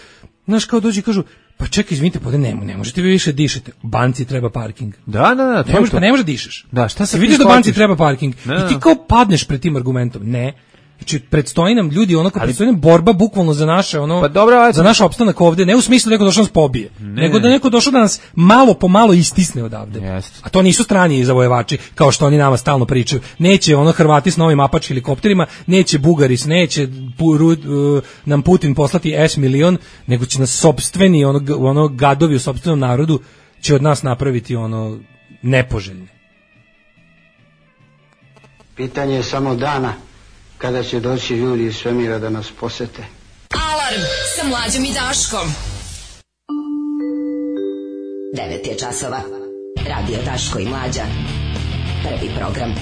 Znaš, kao dođi i kažu, pa čekaj, izvinite, pa ne, ne možete vi više dišete. Banci treba parking. Da, da, da. Ne možeš, pa ne možeš da dišeš. Da, šta se vidiš da banci treba parking. Da, I ti kao padneš pred tim argumentom. Ne. Znači, predstoji nam ljudi, ono kao predstoji nam borba bukvalno za naše, ono, pa dobro, za naš opstanak ovde, ne u smislu da neko došao nas pobije, ne. nego da neko došao da nas malo po malo istisne odavde. Jest. A to nisu strani zavojevači, kao što oni nama stalno pričaju. Neće ono Hrvati s novim Apache helikopterima, neće Bugari, neće pu, ru, uh, nam Putin poslati S milion, nego će nas sopstveni, ono, ono gadovi u sopstvenom narodu, će od nas napraviti ono nepoželjne. Pitanje je samo dana kada će doći ljudi iz svemira da nas posete. Alarm sa Mlađom i Daškom. devet je časova. Radio Daško i Mlađa. Prvi program.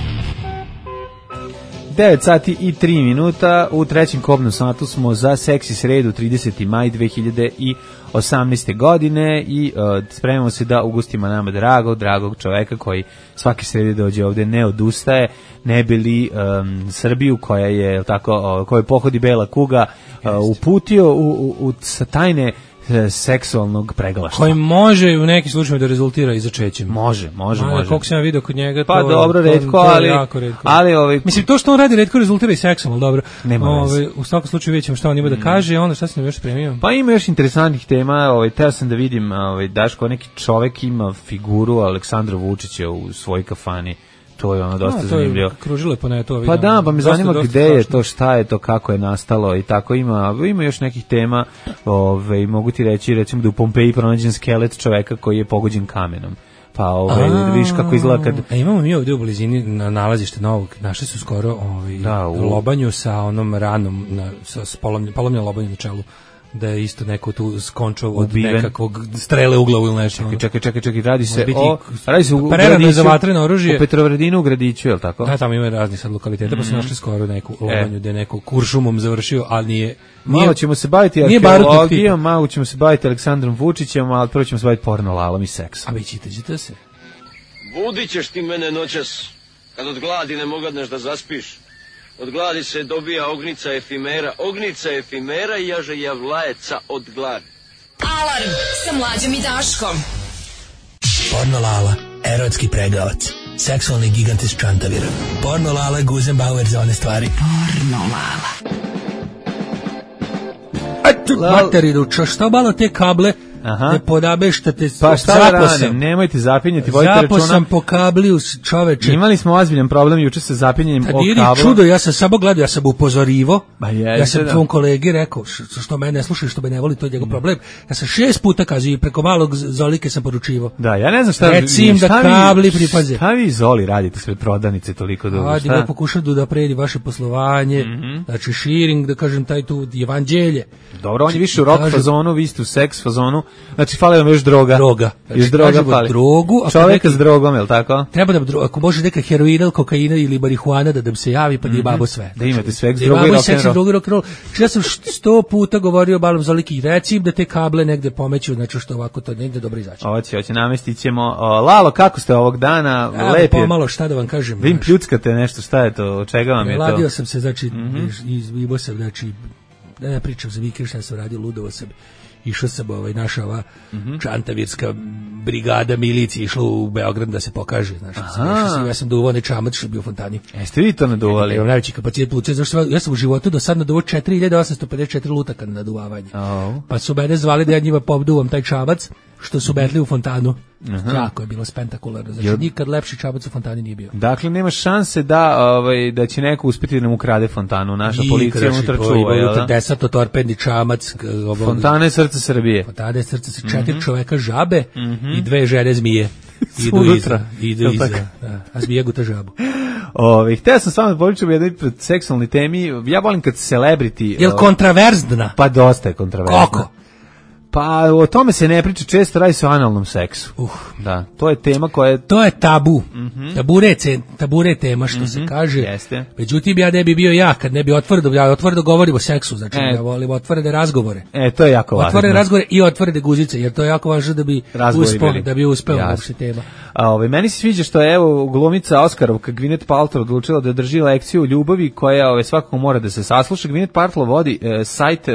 devet sati i tri minuta, u trećem kobnom satu smo za seksi sredu trideseti maj dve hiljade osamnaeste. godine i uh, spremamo se da ugostimo nama dragog, dragog čoveka koji svake srede dođe ovde, ne odustaje, ne bili um, Srbiju koja je tako, uh, koja pohodi bela kuga uh, uputio u, u, u tajne seksualnog preglašta. Koji može u nekim slučajevima da rezultira i začećem. Može, može, Mada, može. Koliko sam ja vidio kod njega, pa to, dobro, to, retko, to, ali, jako retko. ali ovaj... Mislim, to što on radi retko rezultira i seksom, ali dobro. Nema Ove, u svakom slučaju vidjet ćemo šta on ima da kaže, onda šta se nam još spremio? Pa ima još interesantnih tema, ovaj, teo sam da vidim, ovaj, Daško, neki čovek ima figuru Aleksandra Vučića u svojoj kafani. To je ono dosta A, zanimljivo. Kružilo je po netu. Pa da, pa me zanima dosta, gde dosta je to, šta je to, kako je nastalo i tako ima. Ima još nekih tema, ovaj, mogu ti reći, recimo da u Pompeji pronađen skelet čoveka koji je pogođen kamenom. Pa ovaj, da vidiš kako izgleda kad... A imamo mi ovdje u blizini na nalazište novog, našli su skoro ovaj, da, u... lobanju sa onom ranom, na, sa, sa polomljenom lobanju na čelu. Da je isto neko tu skončao od ubiven. Nekakvog strele u glavu ili nešto. Čekaj, čekaj, čekaj, čekaj, radi se o... Radi se u Gradiću, za vatreno oružje. U Petrovardinu u Gradiću, je li tako? Da, tamo ima razni sad lokalitete, mm-hmm. pa su našli skoro neku lobanju e. gde je neko kuršumom završio, ali nije... Malo ćemo se baviti arheologijom, malo ćemo se baviti Aleksandrom Vučićem, ali prvo ćemo se baviti pornolalom i seksom. A vi čitaćete se. Budit ćeš ti mene noćas, kad od gladi ne mogadneš da zaspiš. Od gladi se dobija ognica efimera, ognica efimera i jaže javlajeca od gladi. Alarm sa Mlađom i Daškom. Porno Lala, erotski pregavac, seksualni gigant iz Čantavira. Porno Lala, Guzenbauer za one stvari. Porno Lala. Eto, materinu, čo što malo te kable... Aha. Ne podabeštate, pa šta da radim, nemojte zapinjati, vojte računa. Zapo sam po kabliju, čoveče. Imali smo ozbiljan problem juče sa zapinjanjem o kablu. Čudo, ja sam samo gledao, ja sam upozorivo. Ba je, ja sam da. tvom kolegi rekao, što, što mene ne slušaju, što me ne voli, to je njegov problem. Ja sam šest puta kazio i preko malog Zolike sam poručivo. Da, ja ne znam šta... Recim da kabli pripaze. Šta vi Zoli radite sve prodavnice toliko dugo? Radi, da pokušam da predi vaše poslovanje, mm-hmm. znači širing, da kažem taj tu evanđelje. Dobro, on je više u rock kažem, fazonu, vi ste u seks fazonu, znači fali vam još droga. Droga. Znači, još droga fali. Drogu, čoveka s drogom, je li tako? Treba da, ako može neka heroina, kokaina ili marihuana da nam se javi, pa da imamo sve. Da imate sveg s da drogu i rock'n'roll. Ja sam sto puta govorio balom Zoliki, recim da te kable negde pomeću, znači što ovako to negde dobro izaći. Hoće, hoće, namestit ćemo. O, Lalo, kako ste ovog dana? Ja, Lep je. Pomalo, šta da vam kažem. Vi im pljuckate nešto, šta je to? Od čega vam je to? Ladio sam se, znači, mm-hmm. izbibo sam, znači, da ne pričam za vikend šta sam radio, ludovo sam. Išao sam, ovaj, naša ova mm-hmm. čantavirska brigada milicije išla u Beograd da se pokaže, znaš, sam, ja sam duvao onaj čamac što je bio u fontani. Jeste vi to naduvali? Ja imam najveći kapacitet pluća, zašto ja sam u životu do sad naduvao četiri hiljade osamsto pedeset četiri lutaka na naduvavanje. Oh. Pa su mene zvali da ja njima poduvam taj čamac, što su betli u fontanu. Aha. Jako je bilo spektakularno. Znači, Jel... nikad lepši čamac u fontani nije bio. Dakle, nema šanse da, ovaj, da će neko uspjeti da nam ukrade fontanu. Naša I policija unutra čuva, jel da? Desato torpedni čamac. Ovaj, Fontana je srce Srbije. Fontana je srce Srbije. Četiri mm-hmm. čoveka žabe mm-hmm. i dve žene zmije. Idu iza. Idu iza. Da. A zmije guta žabu. Ove, hteo sam s vama da popričam o jednoj seksualnoj temi. Ja volim kad celebrity... Jel kontraverzna? Pa dosta je kontraverzna. Kako? Pa o tome se ne priča često, radi se o analnom seksu. Uh, da, to je tema koja je... To je tabu. Mm-hmm. Tabure, tabure tema, što mm-hmm. se kaže. Jeste. Međutim, ja ne bi bio ja, kad ne bi otvrdo, ja otvrdo govorim o seksu, znači e, ja volim otvorene razgovore. E, to je jako važno. Otvorene razgovore i otvorene guzice, jer to je jako važno da bi uspeo, da bi uspeo uopšte tema. A ove, meni se sviđa što je, evo, glumica Oskarovka Gwyneth Paltrow odlučila da drži lekciju o ljubavi koja ove, svakako mora da se sasluša. Gwyneth Paltrow vodi e, sajt e,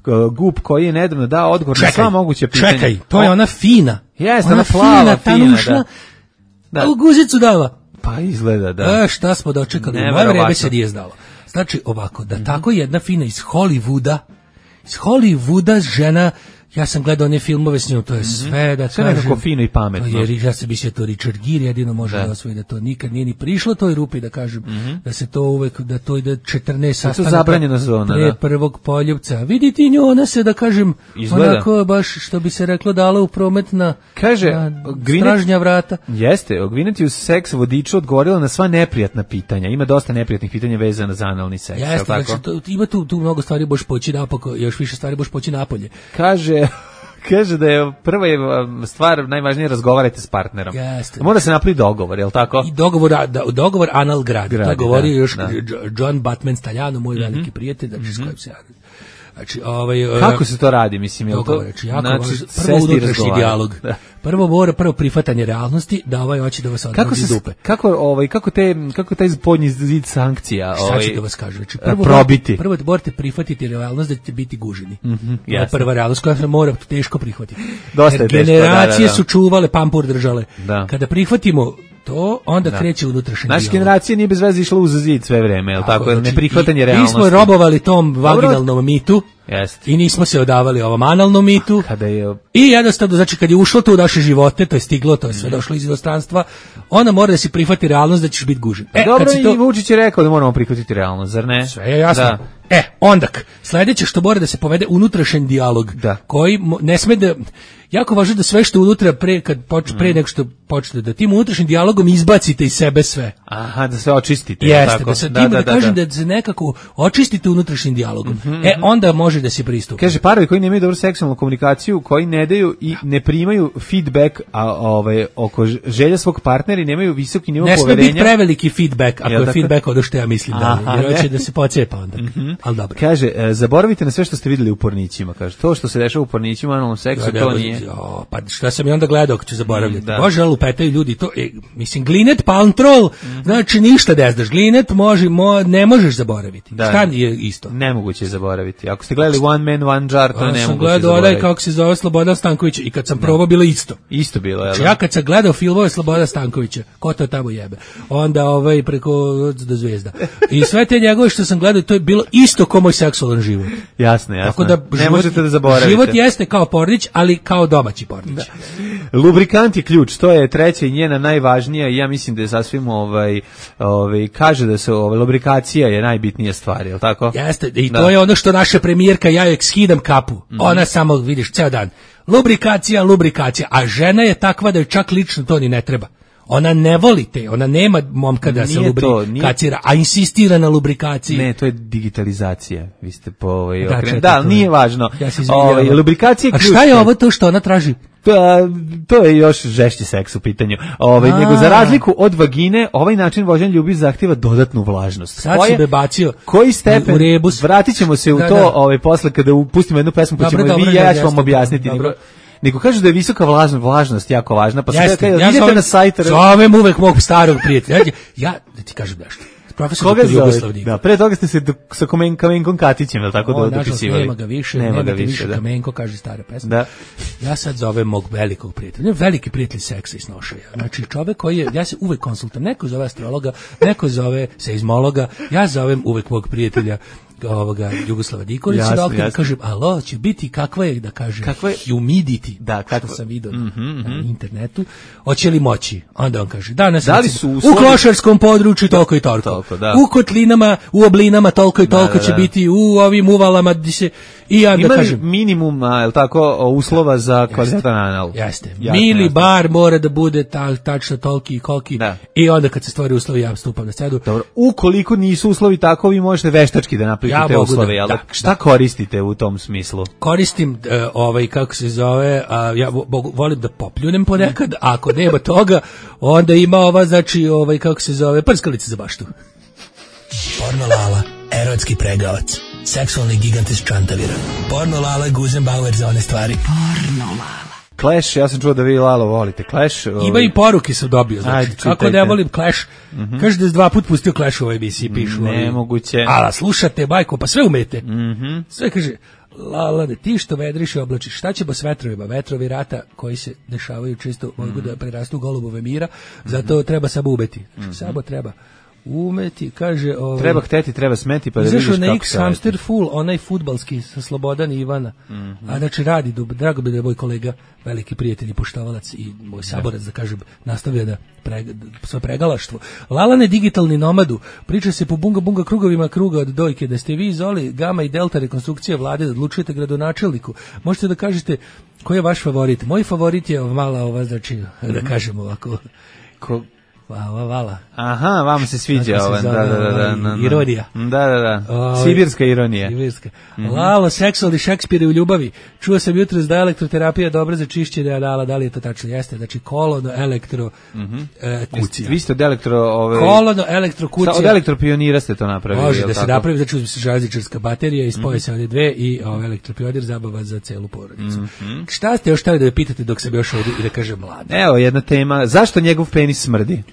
Gup koji je nedavno dao odgovor na sva moguća pitanja. Čekaj, to je ona fina. Jeste, ona plava, fina, da. Da. U guzicu dala. Pa izgleda, da. A, šta smo dočekali? Moje vreme se nije znalo. Znači, ovako, da mm-hmm. tako jedna fina iz Hollywooda, iz Hollywooda žena, ja sam gledao one filmove s njom, to je mm-hmm. sve, da sve kažem. Sve nekako fino i pametno. Jer ja se mislio to Richard Gere jedino može da, da osvoji, da to nikad nije ni prišlo toj rupi, da kažem, mm-hmm. da se to uvek, da to ide četrnaest sastanaka. To je zabranjena zona, pre da. prvog poljubca. Vidi ti nju, ona se, da kažem, izgleda. Onako, baš, što bi se reklo, dala u promet na, kaže, na Gwyneth, stražnja vrata. Jeste, Gwyneth u seks vodiču odgovorila na sva neprijatna pitanja. Ima dosta neprijatnih pitanja vezana za analni seks. Jeste, znači, to, ima tu, tu mnogo stvari boš poći napako, još više stvari boš poći napolje. Kaže... Kaže da je prva je stvar najvažnije razgovarajte s partnerom. Jeste. Mora se napravi dogovor, je l' tako? I dogovor, da, dogovor anal grad. grad to govorio da, još da. John Batman Staljano, moj mm-hmm. veliki prijatelj, znači mm-hmm. s kojim se ja... Znači, ovaj, kako se to radi, mislim, je to? Znači, jako znači, važno, prvo unutrašnji dijalog. Da. Prvo mora prvo prihvatanje realnosti da ovaj hoće da vas održi iz dupe. Kako ovaj kako te kako taj podnji zid sankcija, ovaj. Šta ću da vas kažem? Znači, prvo probiti. Prvo morate prihvatiti realnost da ćete biti guženi. Mhm. To je prva realnost koja se mora teško prihvatiti. Dosta je teško, generacije da, da, da. su čuvale, pampur držale. Da. Kada prihvatimo to, onda da. kreće unutrašnji dijalog. Naša generacija nije bez veze išla uz zid sve vreme, je l' tako? Znači, neprihvatanje realnosti. Mi smo robovali tom vaginalnom mitu. Jest. I nismo se odavali ovom analnom mitu. Kada je... I jednostavno, znači, kad je ušlo to u naše živote, to je stiglo, to je sve došlo iz inostranstva, ona mora da se prihvati realnost da ćeš biti gužen. E, dobro, kad si to... i Vučić je rekao da moramo prihvatiti realnost, zar ne? Sve je jasno. Da. E, ondak, sledeće što mora da se povede unutrašnji dijalog, da. koji ne sme da... Jako važno da sve što unutra pre kad počne pre nego što počne da tim unutrašnjim dijalogom izbacite iz sebe sve. Aha, da se očistite. Jeste, tako? da se da, tim da, da, da kažem da. da se nekako očistite unutrašnjim dijalogom. Mm-hmm, e onda može da se pristupi. Kaže parovi koji nemaju dobru seksualnu komunikaciju, koji ne daju i ne primaju feedback a ovaj oko želja svog partnera i nemaju visoki nivo poverenja. Ne sme biti preveliki feedback, ako je, je feedback ono što ja mislim da je, jer hoće da se pocepa onda. Mm-hmm. Al dobro. Kaže e, zaboravite na sve što ste videli u pornićima, kaže. To što se dešava u pornićima, analnom seksu, da, to da, nije. Jo, pa šta sam i onda gledao kad ću zaboravljati. Da. Bože, lupetaju ljudi to, e, mislim, Gwyneth Paltrow, mm-hmm. znači ništa ne znaš. Gwyneth može, mo, ne možeš zaboraviti. Da. Šta je isto? Nemoguće je zaboraviti. Ako ste gledali One Man, One Jar, to je nemoguće zaboraviti. Ja sam gledao onaj kako se zove Slobodan Stanković i kad sam da. probao bilo isto. Isto bilo, je. Znači, ja kad sam gledao filmove Slobodana Stankovića, ko to tamo jebe, onda ovaj preko do zvezda. I sve te njegove što sam gledao, to je bilo isto kao moj seksualan život. Jasno, jasno. Tako da ne život, možete da zaboravite. Život jeste kao pornić, ali kao domaći pornić. Da. Lubrikant je ključ, to je treća i njena najvažnija i ja mislim da je sasvim ovaj, ovaj, kaže da se ovaj, lubrikacija je najbitnija stvar, je li tako? Jeste, i da. to je ono što naša premijerka, ja joj skidam kapu, mm-hmm. ona samo, vidiš, ceo dan, lubrikacija, lubrikacija, a žena je takva da joj čak lično to ni ne treba. Ona ne voli te, ona nema momka da se lubrikacira, a insistira na lubrikaciji. Ne, to je digitalizacija. Vi ste po ovaj da, okren... da, nije važno. Ja ovaj, lubrikacija je ključ. A šta je ovo to što ona traži? Pa, to je još žešći seks u pitanju. Ovaj, nego za razliku od vagine, ovaj način vođenja ljubavi zahtjeva dodatnu vlažnost. Sad si me bacio koji stepen, u rebus. Vratit ćemo se u da, to da. Ovaj, posle kada pustimo jednu pesmu, pa ćemo vi i ja, ja ću vam objasniti. Nego, nego kaže da je visoka vlažnost, vlažnost jako važna, pa sve kada idete na sajt... Zovem uvek mog starog prijatelja. Ja, da ti kažem nešto. Profesor Koga zove? Da, pre toga ste se do, sa komen, Kamenkom Katićem, jel tako, o, do, dopisivali? Nema ga više, nema, nema ga više, više da. Kamenko, kaže stara pesma. Da. Ja sad zovem mog velikog prijatelja, ne, veliki prijatelj seksa i snošaja. Znači čovek koji je, ja se uvek konsultam, neko zove astrologa, neko zove seizmologa, ja zovem uvek mog prijatelja ovoga Jugoslava Nikolića, da okrenem, kažem, alo, će biti kakva je, da kažem, kakva je humidity, da, kako sam vidio mm-hmm, na internetu, hoće li moći? Onda on kaže, danas da li su u, u klošarskom području toliko i toliko, toliko da. u kotlinama, u oblinama toliko i toliko da, da, će da. biti, u ovim uvalama gdje se, i ja da kažem. Minimum, je li tako, uslova za kvalitetan anal? Jeste. Jasne, Mili jasne. Bar mora da bude ta, tačno toliki i koliki, da. I onda kad se stvori uslovi, ja stupam na scenu. Dobro, ukoliko nisu uslovi tako, vi možete veštački da napravite ja te uslove, jel da? Šta da. koristite u tom smislu? Koristim uh, ovaj, kako se zove, uh, ja volim da popljunem ponekad, a ako nema toga, onda ima ova, znači, ovaj, kako se zove, prskalica za baštu. Pornolala, erotski pregavac, seksualni gigant iz Čantavira. Pornolala, Guzenbauer za one stvari. Pornolala. Clash, ja sam čuo da vi, Lalo, volite Clash. Ovaj... Ima i poruke sam dobio, znači, ajde, kako ne volim Clash. Mm-hmm. Kaže da je dva put pustio Clash u ovoj emisiji, pišu. Nemoguće. Ala, slušate, bajko, pa sve umete. Mm-hmm. Sve kaže, Lalane, ti što vedriš i oblačiš, šta ćemo s vetrovima? Vetrovi rata koji se dešavaju često mogu da prerastu u golubove mira, zato treba samo ubeti. Znači, samo treba umeti, kaže... Ovaj, treba hteti, treba smeti, pa da vidiš kako se... na X Hamster Full, onaj fudbalski sa Slobodan i Ivana. Mm-hmm. A znači radi, drago bi da je moj kolega, veliki prijatelj i poštovalac i moj saborac, da kažem, nastavlja da pre, sve pregalaštvo. Lalane digitalni nomadu, priča se po bunga bunga krugovima kruga od dojke, da ste vi Zoli, Gama i Delta rekonstrukcija vlade, da odlučujete gradonačelniku. Možete da kažete koji je vaš favorit? Moj favorit je mala ova, znači, mm-hmm. da kažemo ovako... Ko... Vala, vala. Aha, vam se sviđa ova, da, da, da, da, da. Ironija. Da, da, da. O, sibirska ironija. Sibirska. Mm-hmm. Lalo, seksualni Šekspir u ljubavi. Čuo sam jutros da je elektroterapija dobra za čišćenje anala, da li je to tačno? Jeste, znači kolono elektro mm-hmm. e, kucija. Vi ste od elektro... Ove... Kolono elektro kucija. Od elektropionira ste to napravili. Može da se napravi, znači uzme se železničarska baterija i spoje mm-hmm. se ovdje dve i ovaj elektropionir zabava za celu porodicu. Mm-hmm. Šta ste još hteli da me pitate dok sam još ovdje i da kažem mlade? Evo jedna tema, zašto njegov penis smrdi?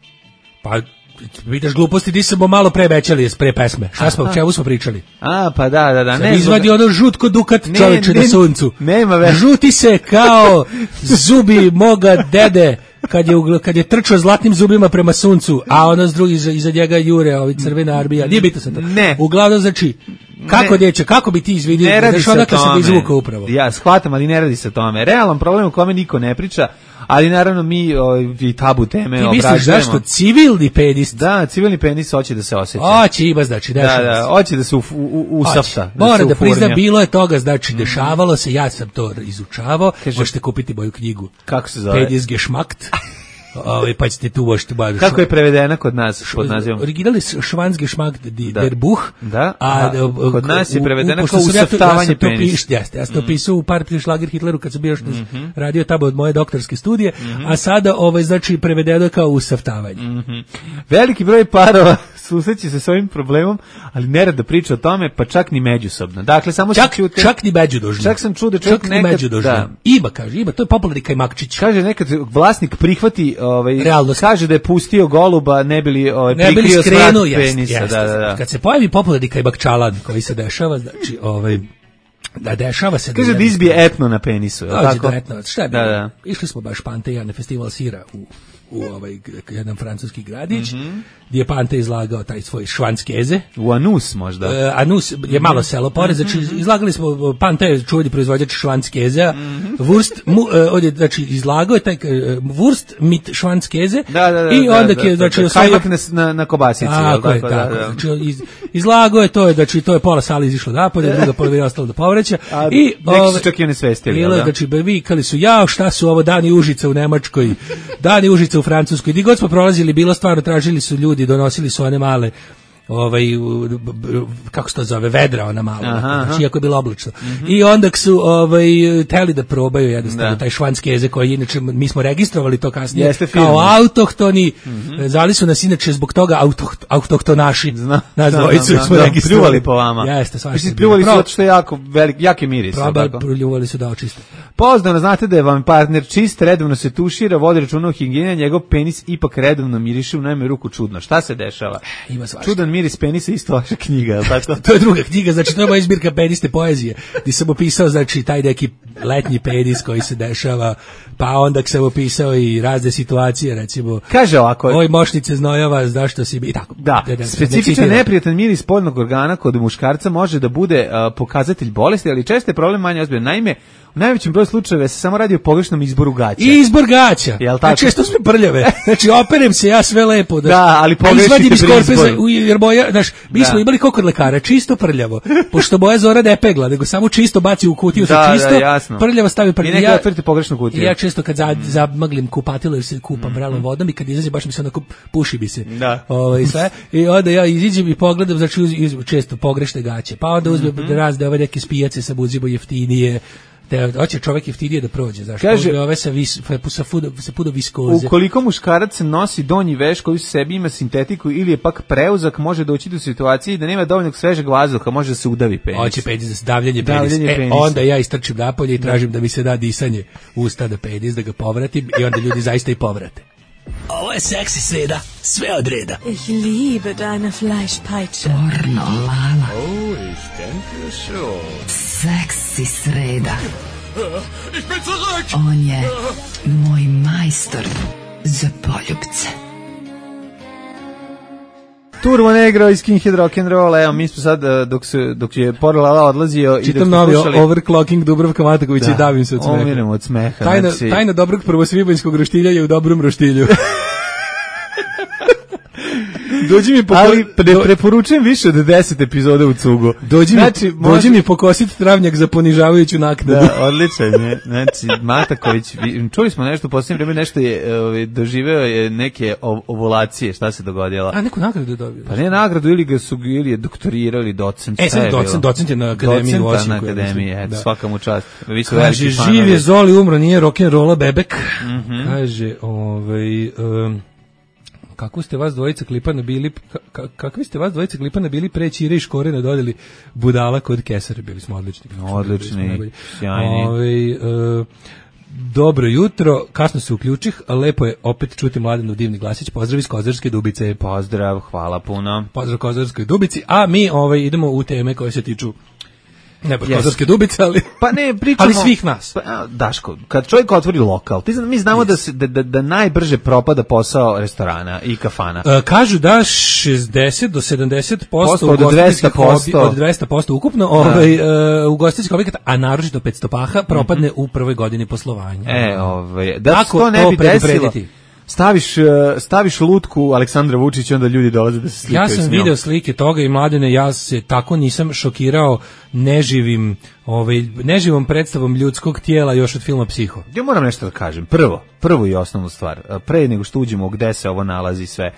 Pa, vidiš gluposti, di smo malo pre većali pre pesme. Šta smo, čemu smo pričali? A, pa da, da, da. Ne, izvadi ono žutko dukat ne, čoveče ne, na suncu. Nema već. Žuti se kao zubi moga dede kad je, kad je trčao zlatnim zubima prema suncu, a ono s drugi iza, iza njega jure, ovi crvena armija. Nije bitno sam to. Ne. Uglavnom, znači, kako ne. Dječe, kako bi ti izvidio? Ne radi znači, se o tome. Izvuka upravo. Ja, shvatam, ali ne radi se o tome. Realan problem u kome niko ne priča, ali naravno mi o, i tabu teme obrađujemo. Ti misliš zašto civilni penis? Da, civilni penis hoće da se osjeća. Hoće ima, znači, dešava da, da, hoće da se u, u, usafta. Mora da, da prizna, bilo je toga, znači, mm. dešavalo se, ja sam to izučavao, kaže, možete kupiti moju knjigu. Kako se zove? Penis geschmackt. Ovaj pa ćete tu možete baš. Kako je prevedena kod nas pod nazivom? Original je Schwanzgeschmack der Buch. Da. A, a kod nas je prevedena kao usaftavanje penisa. Jeste, ja sam to pisao u Partiji Šlager Hitleru kad sam bio što mm-hmm. radio tamo od moje doktorske studije, mm-hmm. a sada ovaj znači prevedeno kao usaftavanje. Mm-hmm. Veliki broj parova susreće se s ovim problemom, ali nerado priča o tome, pa čak ni međusobno. Dakle, samo čak, se čute, čak ni međudožno. Čak sam čuo da čovjek čak nekad... Da. Ima, kaže, ima, to je popularni Kajmakčić. Kaže, nekad vlasnik prihvati, ovaj, realnost. Kaže da je pustio goluba, ne bili ovaj, ne prikrio smrat penisa. Jest, da, da, da. Kad se pojavi popularni Kajmakčalan koji se dešava, znači, ovaj... Da dešava se... Kaže da izbije etno na penisu, je li tako? Da, etno, šta je bilo? Da, da. Išli smo baš Pante i ja na festival sira u, u ovaj, jedan francuski gradić, mm-hmm. gdje je Pante izlagao taj svoj švanskeze. U Anus možda? Uh, Anus je malo selo pored, znači izlagali smo, Pante je čuveni proizvođač švanskeza, mm-hmm. Wurst, mu, uh, ovdje, znači izlagao je taj uh, Wurst mit švanskeze da, da, da, i onda da, je, da, znači... Da, kajmak na, na, na kobasici. Tako je, tako, da, da. Znači iz, izlagao je to, znači to je pola sale izišlo napolje, druga pola je ostalo do povraća. A, i neki su čak i one svestili. Bilo, znači, vikali su, jao, šta su ovo, Dani Užica u Nemačkoj, Dani Užica u Francuskoj, gdje god smo prolazili, bilo stvarno, tražili su ljudi, donosili su one male, ovaj, kako se to zove, vedra ona mala, aha, znači, iako je bilo oblačno. Mm-hmm. I onda su ovaj, teli da probaju jednostavno da. Taj švanskeze koji, inače, mi smo registrovali to kasnije, jeste kao film. Autohtoni, mm-hmm. zvali su nas inače zbog toga autoht, autohtonaši, Zna, nas dvojicu smo da, registrovali. Pljuvali po vama. Jeste, svašta. Pljuvali su zato što je jako velik, jaki miris. Probali, pljuvali su da očiste. Pozdravno, znate da je vam partner čist, redovno se tušira, vodi računa o higijeni, njegov penis ipak redovno miriše, u najmanju ruku čudno. Šta se dešava? Ima svašta. Čudan miris penisa, isto vaša knjiga, je li tako? To je druga knjiga, znači to je moja izbirka penisne poezije, gdje sam opisao, znači, taj neki letnji penis koji se dešava, pa onda sam opisao i razne situacije, recimo, kaže ovako, oj mošnice znojava, zašto si bi, i tako. Da, da, da specifičan neprijatan miris spoljnog organa kod muškarca može da bude uh, pokazatelj bolesti, ali često je problem manje ozbiljan. Naime, u najvećem broju slučajeva se samo radi o pogrešnom izboru gaća. I izbor gaća. Jel tako? Često smo prljave. Znači operem se ja sve lepo, da. Da, ali pogrešite pri izboru. Jer moja, znaš, mi da. Smo imali kako kod lekara, čisto prljavo. Pošto moja Zora ne pegla, nego samo čisto baci u kutiju, da, čisto, da, jasno. Prljavo stavi prljavo. I nekada otvorite pogrešnu kutiju. Ja često kad za, zamaglim kupatilo jer se kupam mm. vrelom vodom i kad izađe baš mi se onako puši bi se. Da. Ovo, i, sve. I onda ja iziđem i pogledam, znači uz, uz, često pogrešne gaće. Pa onda uzmem mm-hmm. razne ove neke spijace sa buzimo jeftinije. Da hoće čovjek jeftinije da prođe, zašto? Kaže, ove sa vis, sa puno, sa puno viskoze. Ukoliko muškarac nosi donji veš koji u sebi ima sintetiku ili je pak preuzak, može doći do situacije da nema dovoljnog svežeg vazduha, može da se udavi penis. Hoće penis, davljanje penis. E, onda ja istrčim napolje i tražim da mi se da disanje usta da penis, da ga povratim i onda ljudi zaista i povrate. Ovo je seksi sreda, sve od reda. Ich liebe deine Fleischpeitsche. Porno Lala. Oh, ich denke schon. Seksi sreda. On je moj majstor za poljubce. Turbo Negro i Skinhead Rock'n'Roll, evo mi smo sad, dok, se, dok je Porlala odlazio... Čitam novi slušali... Overclocking Dubravka Mataković da, i davim se od smeha. Omiramo od smeha. Tajna, znači... tajna dobrog prvosvibanjskog roštilja je u dobrom roštilju. Dođi mi poko... Ali ne do... preporučujem više od deset epizoda u cugu. Dođi, znači, mi, može... dođi mi pokosit travnjak za ponižavajuću naknadu. Da, odličan je. Znači, Mataković, čuli smo nešto u posljednje vreme, nešto je ovaj, doživeo je neke ovulacije, šta se dogodilo. A neku nagradu je dobio. Pa ne nagradu, ili ga su, ili je doktorirao, ili docent. E, sad docent, docent je na akademiji u Osijeku. Na akademiji, eto, da. Svaka mu čast. Vi su kaže, živ je Zoli, umro, nije rock'n'rolla bebek. Mm-hmm. Kaže, ovaj... Um, kako ste vas dvojica klipana bili ka, kakvi ste vas dvojica klipana bili pre Ćire i Škorena dodali budala kod Kesara, bili smo odlični. Odlični, sjajni. Ovaj e, dobro jutro, kasno se uključih, a lepo je opet čuti Mladenov divni glasić. Pozdrav iz Kozarske Dubice. Pozdrav, hvala puno. Pozdrav Kozarskoj Dubici, a mi ovaj idemo u teme koje se tiču ne baš yes. Kozarske Dubice, ali pa ne pričamo, ali svih nas. Pa, Daško, kad čovjek otvori lokal, ti znam, mi znamo yes. da, se, da, da, da najbrže propada posao restorana i kafana. E, kažu da šezdeset do sedamdeset posto od dvesta posto od dvesta posto ukupno ovaj uh, ugostiteljskih objekata, a naročito petsto paha propadne mm-hmm. u prvoj godini poslovanja. E, ovaj da se to ne bi desilo. Staviš, staviš lutku Aleksandra Vučića, onda ljudi dolaze da se slikaju ja sam s njom. Video slike toga i Mladene, ja se tako nisam šokirao neživim, ovaj, neživom predstavom ljudskog tijela još od filma Psiho. Ja moram nešto da kažem. Prvo, prvo i osnovnu stvar, pre nego što uđemo gde se ovo nalazi sve.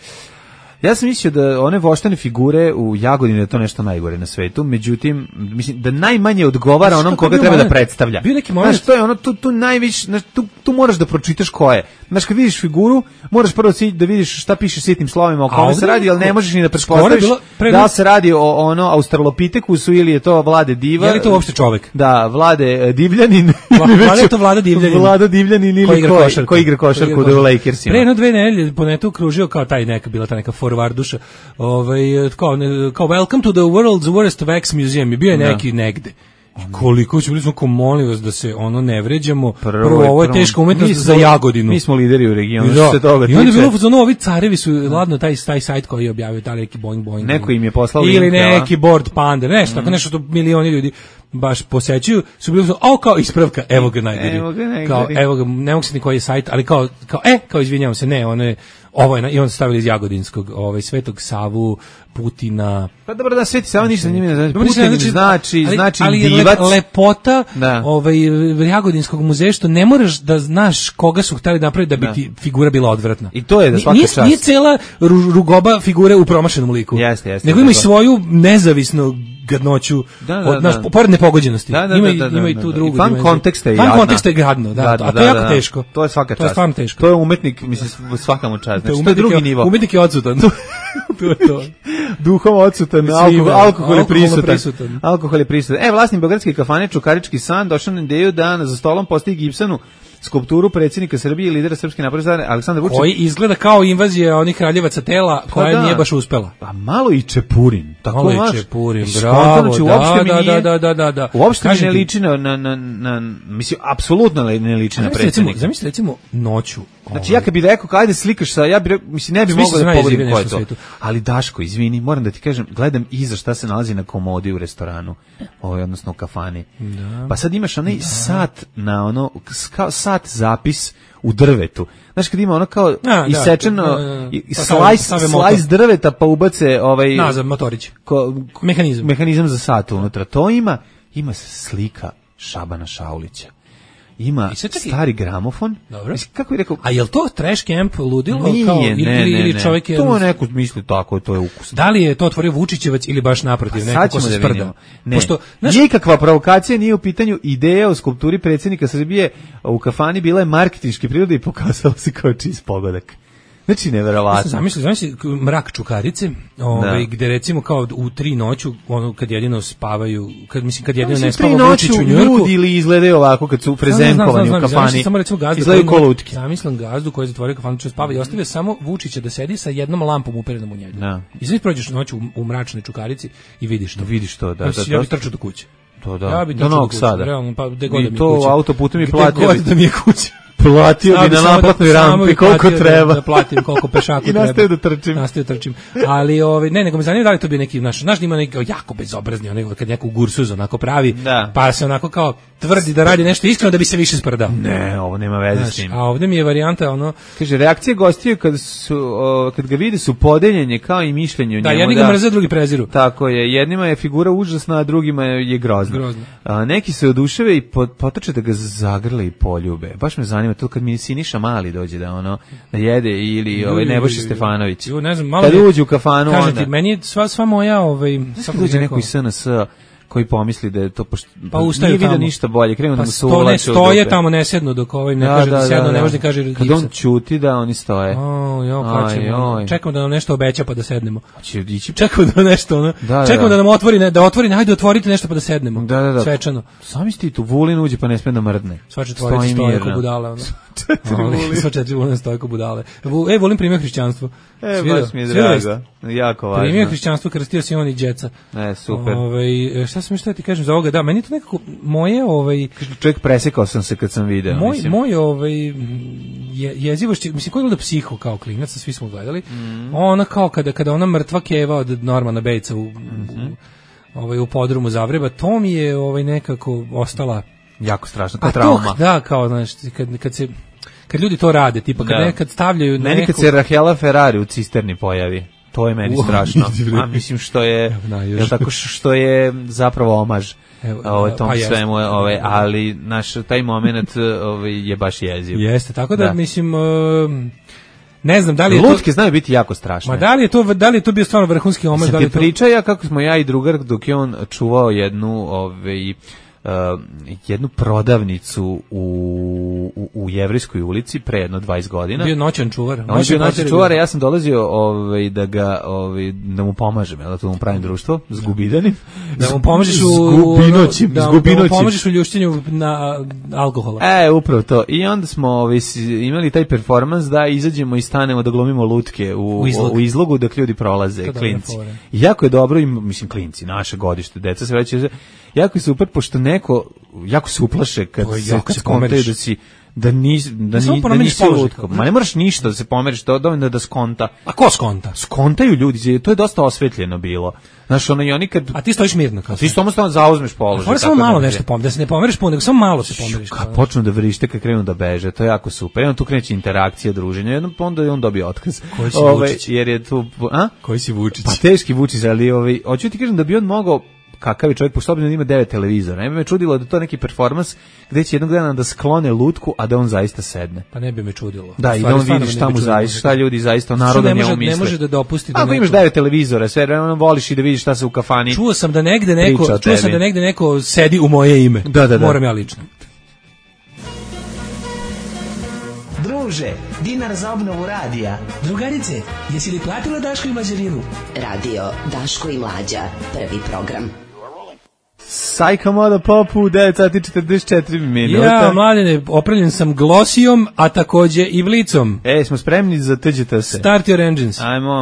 Ja sam mislio da one voštane figure u Jagodini je to nešto najgore na svetu, međutim, mislim da najmanje odgovara onom koga treba da predstavlja. Bio neki moment. Znaš, to je ono, tu, tu najviše, znaš, tu, tu moraš da pročitaš ko je. Znaš, kad vidiš figuru, moraš prvo da vidiš šta piše sitnim slovima o kome se radi, ali ne možeš ni da pretpostaviš da li se radi o ono australopitekusu ili je to Vlade Diva. Je li to uopšte čovek? Da, Vlade Divljanin. Vlada je to Vlada Divljanin. Vlada Divljanin ili ko, ko igra košarku da u Lakersima. Pre jedno dve nedelje po netu kružio kao taj neka, bila ta neka forwarduša, ovaj, kao, kao welcome to the world's worst wax museum, i bio je neki negde. Koliko će bili smo ko molim vas da se ono ne vređamo. Prvo, prvo ovo je teška umetnost za Jagodinu. Mi smo lideri u regionu, da. Što se toga tiče. I onda je bilo, ono, ovi carevi su, ladno, taj, taj sajt koji je objavio, taj neki Boing Boing. Neko im je poslao ili link, neki ja. Board Panda, nešto, mm. tako nešto što milioni ljudi baš posećuju, su bili, o, kao ispravka, evo ga najdiri. Evo ga najdiri. Kao, evo ga, ne mogu se ni koji je sajt, ali kao, kao, e, kao izvinjavam se, ne, ono je, ovo je, i on stavili iz Jagodinskog, ovaj, Svetog Savu, Putina. Pa dobro da Sveti Sava ništa njime ne znači. Putin znači, znači, ali, znači ali divac. Ali lepota da. Ovaj, Jagodinskog muzeja što ne moraš da znaš koga su hteli napraviti da bi da. Ti figura bila odvratna. I to je da svaka nije, čast. Nije cela rugoba figure u promašenom liku. Jeste, jeste. Nego ima i svoju nezavisnu gadnoću, da, da, od, naš, da. pored nepogođenosti. Da, da, ima, da, da, ima da, i tu da, drugu. Van konteksta je jadna. Van konteksta je gadno, da, da, da, a to je jako da, teško. To je svaka čast. To je stvarno teško. To je umetnik, mislim, svaka mu čast. Znači, to je drugi je, nivo. Umetnik je odsutan. To je to. Duhom odsutan, alkohol, alkohol je prisutan. prisutan. Alkohol je prisutan. E, vlasnik beogradske kafane Čukarički san došao na ideju da za stolom postavi Gibsonu skulpturu predsjednika Srbije i lidera Srpske napredne stranke Aleksandra Vučića. Koji izgleda kao invazija onih kraljevaca tela koja da. Nije baš uspela. A malo i Čepurin. Tako malo maš, i Čepurin, bravo, znači, da, da, da, da, da, da. Uopšte mi ne liči na, na, na, na mislim, apsolutno ne liči na predsjednika. Zamisli recimo noću. Znači ja kad bih rekao, ajde slikaš sa, ja bih, mislim, ne bih mogao da pogodim ko je to. Ali Daško, izvini, moram da ti kažem, gledam iza šta se nalazi na komodi u restoranu, ovaj, odnosno u kafani. Da. Pa sad imaš onaj da. Sat na ono, kao sat zapis u drvetu. Znaš kad ima ono kao a, isečeno da, da, da. Pa slice, slice drveta pa ubace ovaj nazad motorić. Ko, mehanizam. Mehanizam za sat unutra. To ima, ima slika Šabana Šaulića. Ima stari gramofon. Dobro. Kako je rekao? A je li to trash camp ludilo? Nije, kao, ne, ili, ne, ili ne. čovjek je... To je neko misli tako, to je ukus. Da li je to otvorio Vučićevac ili baš naprotiv? Pa neko ko se da sprda? Ne, Pošto, znaš, nikakva provokacija nije u pitanju. Ideja o skulpturi predsjednika Srbije u kafani bila je marketinške prirode i pokazala se kao čist pogodak. Znači, neverovatno. Zamisli, zamisli mrak Čukarice, ovaj, gde recimo kao u tri noću, ono, kad jedino spavaju, kad, mislim, kad jedino ne spava Vučić u Njujorku. Ljudi ili izgledaju ovako kad su prezenkovani u kafani. Zamisli samo recimo gazdu, izgledaju kolutki. Zamislim gazdu koji je zatvorio kafanu, će spava i ostavio samo Vučića da sedi sa jednom lampom uperenom u njega. Da. I znači prođeš noć u, u mračnoj Čukarici i vidiš to. Vidiš to, da. Ja, da, ja bih trčao do kuće. To da, Ja bi do Novog Sada. Realno, pa gde god da mi I to kuća. autoputom i Gde platio god bi. da mi je kuća. Platio bi na naplatnoj rampi koliko treba. Da platim koliko pešaku treba. I nastavio da trčim. Nastavio da trčim. Ali ovaj ne, nego me zanima da li to bi neki naš, znaš da ima neki jako bezobrazni, onaj kad neku gursuz onako pravi, da. Pa se onako kao tvrdi da radi nešto iskreno da bi se više sprdao. Ne, ovo nema veze znaš, s tim. A ovde mi je varijanta ono, kaže reakcije gostiju kad su o, kad ga vide su podeljenje kao i mišljenje o njemu. Da, jedni ga mrze, drugi preziru. Tako je, jednima je figura užasna, a drugima je grozna. Grozna. A, neki se oduševe i potrče da ga zagrle i poljube. Baš me zanima to kad mi Siniša Mali dođe da ono da jede ili ovaj Nebojša Stefanović. Ju, ne znam, malo kad uđe u kafanu kažem onda. Ti, meni je sva sva moja ovaj kako dođe neko iz S N S koji pomisli da je to pošto pa ustaju nije vidio tamo ništa bolje, krenu pa da mu se sto, ne, stoje tamo, ne sednu dok ovaj ne da, kaže da, da sednu, da, ne da. može da kaže kad on ćuti da oni stoje. O, jo, kad ćemo, čekamo da nam nešto obeća pa da sednemo. Će ići. Čekamo da nešto ono. Da, čekamo da. da nam otvori, ne, da otvori, hajde otvorite nešto pa da sednemo. Da, da, da. Svečano. Sami sti tu Vulin uđe pa ne sme da mrdne. Sva četvorica stoje ko budale ono. Sva četiri Vulin stoje ko budale. E, Vulin primio hrišćanstvo. E, baš mi je drago. Jako važno. Primio hrišćanstvo, krstio se on i đeca. E, super. Ovaj, šta sam što ti kažem za ovoga? Da, meni to nekako moje ovaj čovjek presekao sam se kad sam video, moj, mislim. Moj ovaj je, jezivošć, mislim koji je da psiho kao klinac, svi smo gledali. Mm. Ona kao kada kada ona mrtva keva od Normana Batesa u, mm-hmm. u ovaj u podrumu Zagreba, to mi je ovaj nekako ostala jako strašno, kao trauma. To, da, kao znaš, kad kad se kad ljudi to rade, tipa kad nekad stavljaju meni neku... kad se Rahela Ferrari u cisterni pojavi. To je meni wow, strašno. A mislim što je, je tako što je zapravo omaž ovaj tom pa svemu, ovaj, ali naš taj momenat ovaj je baš jeziv. Jeste, tako da, da. mislim uh, ne znam da li je lutke to... znaju biti jako strašne. Ma da li je to da li je to bio stvarno vrhunski omaž, da li to... priča ja kako smo ja i drugar dok je on čuvao jednu ovaj Uh, jednu prodavnicu u, u, u Jevrejskoj ulici pre jedno dvadeset godina. Bio noćan čuvar. On je bio noćan čuvar, ja sam dolazio ovaj, da ga ovaj, da mu pomažem, da to mu pravim društvo, s gubidanim. Da mu pomožeš u zgubinoćim, da, zgubinoćim. Da mu pomožeš u ljuštenju na alkohola. E, upravo to. I onda smo ovaj, imali taj performans da izađemo i stanemo da glumimo lutke u, u, izlog. u izlogu dok ljudi prolaze, to klinci. I jako je dobro, mislim klinci, naše godište, deca se već jako je super, pošto neko jako se uplaše kad o, se, kad se komentaju da si da nisi da, ni, da nisi lutko. Ma ne moraš ništa da se pomeriš, to dovoljno da skonta. A ko skonta? Skontaju ljudi, to je dosta osvetljeno bilo. Znaš, ono i oni kad... A ti stojiš mirno kao. Ti samo stalno zauzmeš položaj. Moraš samo malo nešto pomeriš, da se ne pomeriš puno, nego samo malo se pomeriš. Kad počnu da vrište, kad krenu da beže, to je jako super. Jednom tu kreće interakcija, druženje, jednom onda on dobije otkaz. Koji si Vučić? Jer je tu... A? Koji si Vučić? Pa teški Vučić, ali ovaj, hoću ti kažem da bi on mogao kakav je čovjek, pošto obzirom da ima devet televizora. Ne bi me čudilo da to neki performans gde će jednog dana da sklone lutku, a da on zaista sedne. Pa ne bi me čudilo. Da, i da on vidi šta mu zaista, šta ljudi zaista o narodu njemu misle. Ne može da dopusti da ako imaš devet televizora, sve vremena voliš i da vidiš šta se u kafani. Čuo sam da negde neko, čuo sam da negde neko sedi u moje ime. Da, da, da. Moram ja lično. Druže, dinar za obnovu radija. Drugarice, jesi li platila Daško i Mlađarinu? Radio Daško i Mlađa, prvi program. Sajka moda popu, devet sati četrdeset četiri minuta. Ja, Mladene, opravljen sam glosijom, a takođe i vlicom. E, smo spremni za T Đ T se. Start your engines. Ajmo.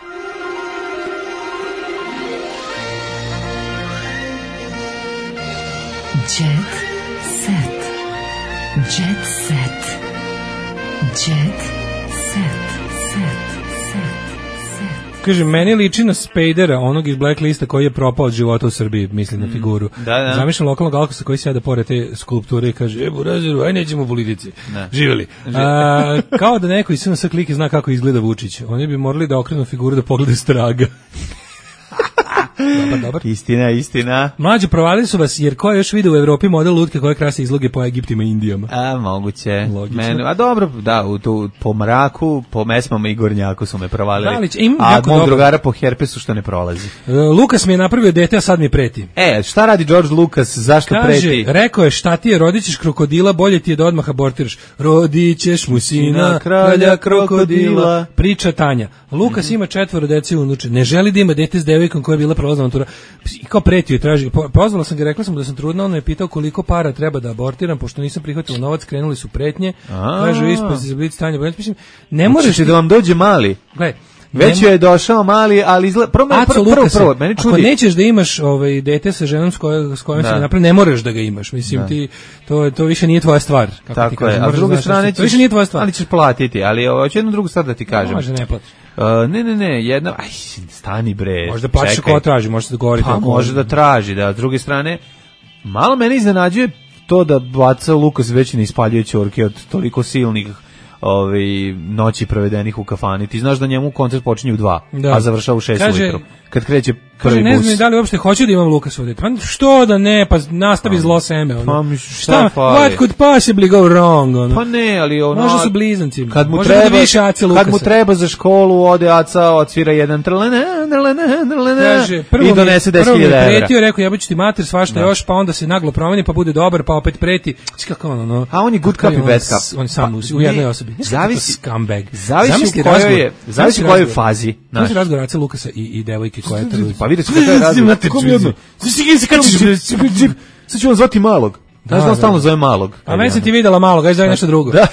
Jet set. Jet set. Jet set. Set. Kaže, meni liči na Spadera, onog iz Blacklista koji je propao od života u Srbiji, mislim na figuru. Da, da. Zamišljam lokalnog alkosa koji sjeda pored te skulpture i kaže, e, burazeru, aj nećemo u politici. Živjeli. A, kao da neko iz S N S klike zna kako izgleda Vučić. Oni bi morali da okrenu figuru da pogledaju straga. Dobar, dobar. Istina, istina. Mlađe, provalili su vas, jer ko je još vidio u Evropi model lutke koje krase izloge po Egiptima i Indijama? A, moguće. Men, a dobro, da, u tu, po mraku, po mesmama i gornjaku su me provalili. Dalić, im, a mog dobro. Drugara po herpesu što ne prolazi. Uh, Lukas mi je napravio dete, a sad mi preti. E, šta radi George Lucas, zašto Kaže, preti? Rekao je, šta ti je, rodit ćeš krokodila, bolje ti je da odmah abortiraš. Rodit ćeš mu sina, kralja krokodila. Priča Tanja. Lukas mm-hmm. ima četvoro dece unuče. Ne želi da ima dete s devojkom koja je bila prolazna matura. I kao pretio je, traži. Pozvala sam ga, rekla sam da sam trudna, on me je pitao koliko para treba da abortiram, pošto nisam prihvatila novac, krenuli su pretnje. Kaže, ispod za blic Tanja. Mislim, ne možeš ti da vam dođe mali. Gledaj, Već je došao mali, ali izgleda prvo prvo prvo, prvo, prvo meni čudi. Ako nećeš da imaš ovaj dete sa ženom s kojom s kojom se napravi, ne moraš da ga imaš. Mislim da. ti to to više nije tvoja stvar, kako tako ti kažeš. A s druge strane to više nije tvoja stvar. Ali ćeš platiti, ali hoću jednu drugu stvar da ti kažem. Može ne platiš. Uh, ne, ne, ne, jedna, aj, stani bre. Možda plaćaš ko traži, može se dogovoriti. Pa može da traži, da. S druge strane, malo mene iznenađuje to da baca Lukas već ne ispaljuje ćorke od toliko silnih ovaj noći provedenih u kafani. Ti znaš da njemu koncert počinje u dva, da. a završava u šest ujutro. Kad kreće prvi kaže, ne bus. Ne znam da li uopšte hoću da imam Lukas ovdje. Pa što da ne, pa nastavi zlo seme. Ono. Pa mi šta, what could possibly go wrong? Ono. Pa ne, ali ono... Možda su blizanci. Kad mu, Možda treba, više kad mu treba za školu, ode Aca, odsvira jedan trlene, trlene, trlene, i donese deset hiljada evra. Prvo mi pretio, rekao, ja ću ti mater, svašta da. još, pa onda se naglo promeni, pa bude dobar, pa opet preti. Kako ono, no? A on je good cup i bad cup. On sam u jednoj osobi. Zavisi, scumbag. Zavisi u kojoj je, zavisi u kojoj fazi. Znaš razgovor Aca Lukasa i, i devojke koja je trudila. Pa vidite kada je razgovor. Kako mi odno? Sad ću vam zvati malog. Znaš da on stalno zove malog. A meni sam ti videla malog, aj zove nešto drugo. Da.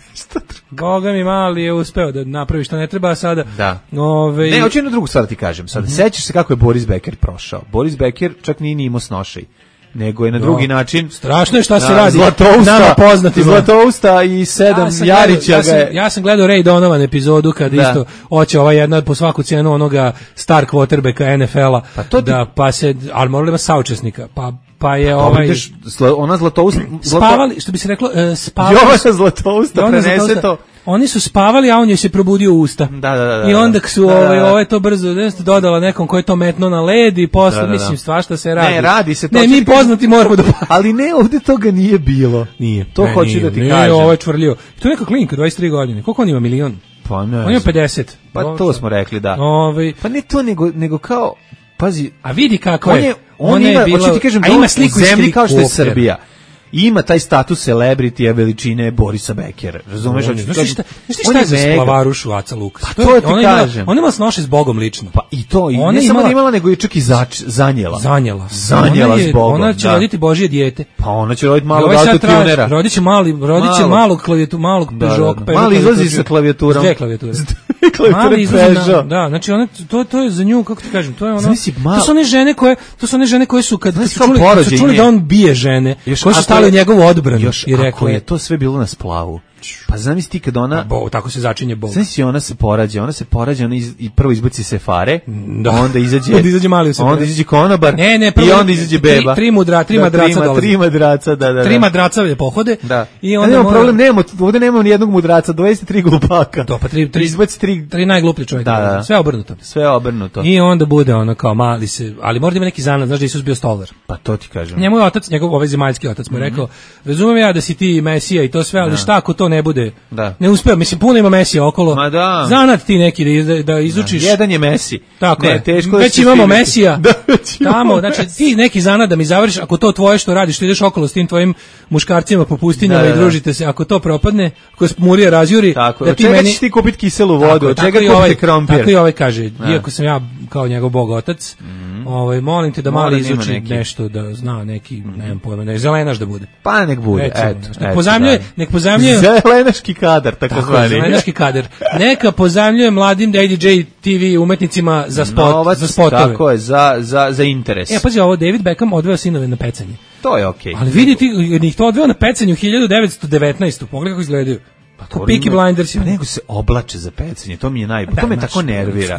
Boga mi mali je uspeo da napravi što ne treba sada. Da. Ove... Ne, hoću jednu drugu stvar ti kažem. Sada, mm-hmm. sećaš se kako je Boris Becker prošao. Boris Becker čak nije ni imao snošaj, nego je na drugi no. način. Strašno je šta se radi. Zlatousta, nama poznati. Zlatousta i sedam ja Jarića gledao, ja ga sam, je... Ja sam gledao Ray Donovan epizodu kad da. isto hoće ova jedna po svaku cijenu onoga star quarterbacka N F L-a. Pa to ti... da, pa se, ali morali ima saučesnika. Pa pa je pa, ovaj vidiš, ona Zlatousta spavali, što bi se reklo, uh, spavali. Jovana Zlatousta prenese to. Oni su spavali, a on je se probudio u usta. Da, da, da, I onda su da, ovaj, ovaj to brzo dodala nekom ko je to metno na led i posle, da, da, da. mislim, svašta se radi. Ne, radi se to. Ne, mi poznati moramo da... Ali ne, ovde toga nije bilo. Nije. To ne, hoću nije, da ti nije, kažem. Nije, ovo je čvrljio. To je neka klinka, dvadeset tri godine. Koliko on ima, milion? Pa ne. On ima pedeset. Pa to smo rekli, da. Ove, pa ne to, nego, nego kao, pazi... A vidi kako on je. je on ima, je bila, ti kažem, a ima sliku iz zemlji kao što je Srbija. Ima taj status celebrity veličine Borisa Beckera. Razumeš? Znaš šta, šta, šta je za splavarušu Aca Lukas? Pa to, to ti kažem. Ona ima snoše s Bogom lično. Pa i to, i ne samo da imala, nego i čak i zač, zanjela. Zanjela. Zanjela s Bogom. Ona će da. roditi Božje dijete. Pa ona će roditi malog autotunera. Rodit će mali, rodit će malog klavijatura, malog Peugeot. Da, da, da. Mali izlazi sa klavijaturom. Dve klavijature. Mali izlazi, da, znači ona, to, to je za nju, kako ti kažem, to je ono, to su one žene koje, to su one žene koje su, kad, kad su čuli, kad su čuli da on bije žene, koje su stali u njegovu odbranu. Još i ako je to sve bilo na splavu. Pa zamisli ti kad ona... Bo, tako se začinje Bog. Zamisli ona se porađa, ona se porađa, ona iz, i prvo izbaci se fare, da. onda izađe... onda izađe mali u sebe. Onda izađe konobar ne, ne, prvo, i onda izađe beba. Tri, tri mudra, tri da, madraca trima, dolazi. Tri madraca, da, da, da. Tri madraca pohode. Da. I onda nemamo mora... problem, nemamo, ovdje nemamo ni jednog mudraca, dvadeset tri glupaka. To, pa tri, tri, izbaci tri... tri najgluplji čovjek. Da, da. Sve obrnuto. Sve obrnuto. I onda bude ono kao mali se, ali mora da ima neki zanad, znaš da Isus bio stolar. Pa to ti kažem. Njemu je otac, njegov ovaj zemaljski otac mu rekao, razumem ja da si ti Mesija i to sve, ali šta ako to ne bude? Ne uspeo, mislim, puno ima Mesija okolo. Ma da. Zanat ti neki da, da izučiš. Da, jedan je Mesi. Tako ne, je. Teško već imamo Mesija. Da, već imamo tamo, znači ti neki zanat da mi završiš, ako to tvoje što radiš, što ideš okolo s tim tvojim muškarcima po pustinjama da, da, da. i družite se, ako to propadne, ako se Murija razjuri, tako, da ti čega meni... ćeš ti kupiti kiselu vodu, od čega kupiti ovaj, krompir. Tako i ovaj kaže, da. Iako sam ja kao njegov bog otac, mm-hmm. ovaj, molim te da Mora mali izuči neki. nešto, da zna neki, mm-hmm. nemam pojma, ne, zelenaš da bude. Pa nek bude, Recimo, eto. Nek eto, pozamljuje, da. nek pozamljuje... Zelenaški kadar, tako, tako zvani. Zelenaški kadar. Neka pozamljuje mladim D J T V umetnicima za spot, Novac, za spotove. Tako je, za, za, za interes. E, pazi, ovo, David Beckham odveo sinove na pecanje. To je okej. Okay. Ali vidi ti, njih to odveo na pecanje u hiljadu devetsto devetnaestom. Pogledaj kako izgledaju. Pa to Peaky Blinders. Pa nego se oblače za pecanje, to mi je najbolje. To me tako nervira.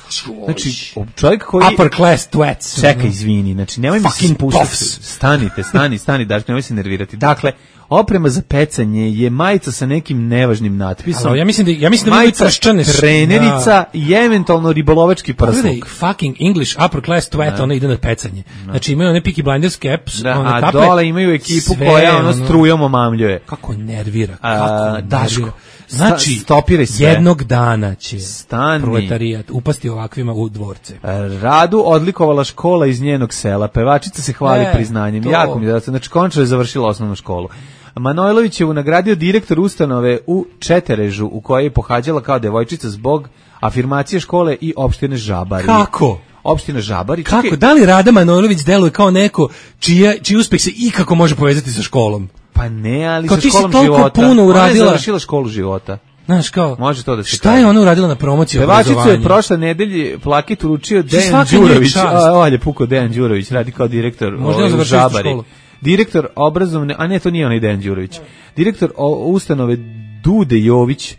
Znači, čovjek koji... Upper class twats. Čekaj, izvini, znači, nemoj mi se spustiti. Stanite, stani, stani, daš, nemoj se nervirati. Dakle, oprema za pecanje je majica sa nekim nevažnim natpisom. Alo, ja mislim da ja mislim da majica trenerica da. I eventualno ribolovački prsluk. Pogledaj, fucking English upper class twat, da. Ona ide na pecanje. Da. Znači imaju one Peaky Blinders caps, da, one a kape. Dole imaju ekipu sve, koja ono strujom omamljuje. Kako nervira, kako a, Daško. Znači, stopiraj sve. Jednog dana će Stani. Proletarijat upasti ovakvima u dvorce. Radu odlikovala škola iz njenog sela. Pevačica se hvali e, priznanjem. To. Jako mi da se, znači končno je završila osnovnu školu. Manojlović je nagradio direktor ustanove u Četerežu u kojoj je pohađala kao devojčica zbog afirmacije škole i opštine Žabari. Kako? Opština Žabari. Kako? Čekaj. Da li Rada Manojlović deluje kao neko čija, čiji uspeh se ikako može povezati sa školom? Pa ne, ali kao sa školom života. Puno uradila. Ona je završila školu života. Znaš, kao, može to da se šta je ona uradila na promociji obrazovanja? Pevačicu je prošle nedelje plaket uručio Dejan Đurović. A, ovaj je pukao Dejan Đurović, radi kao direktor u Žabari. Direktor obrazovne, a ne, to nije onaj Dejan Đurović. Direktor ustanove Dude Jović.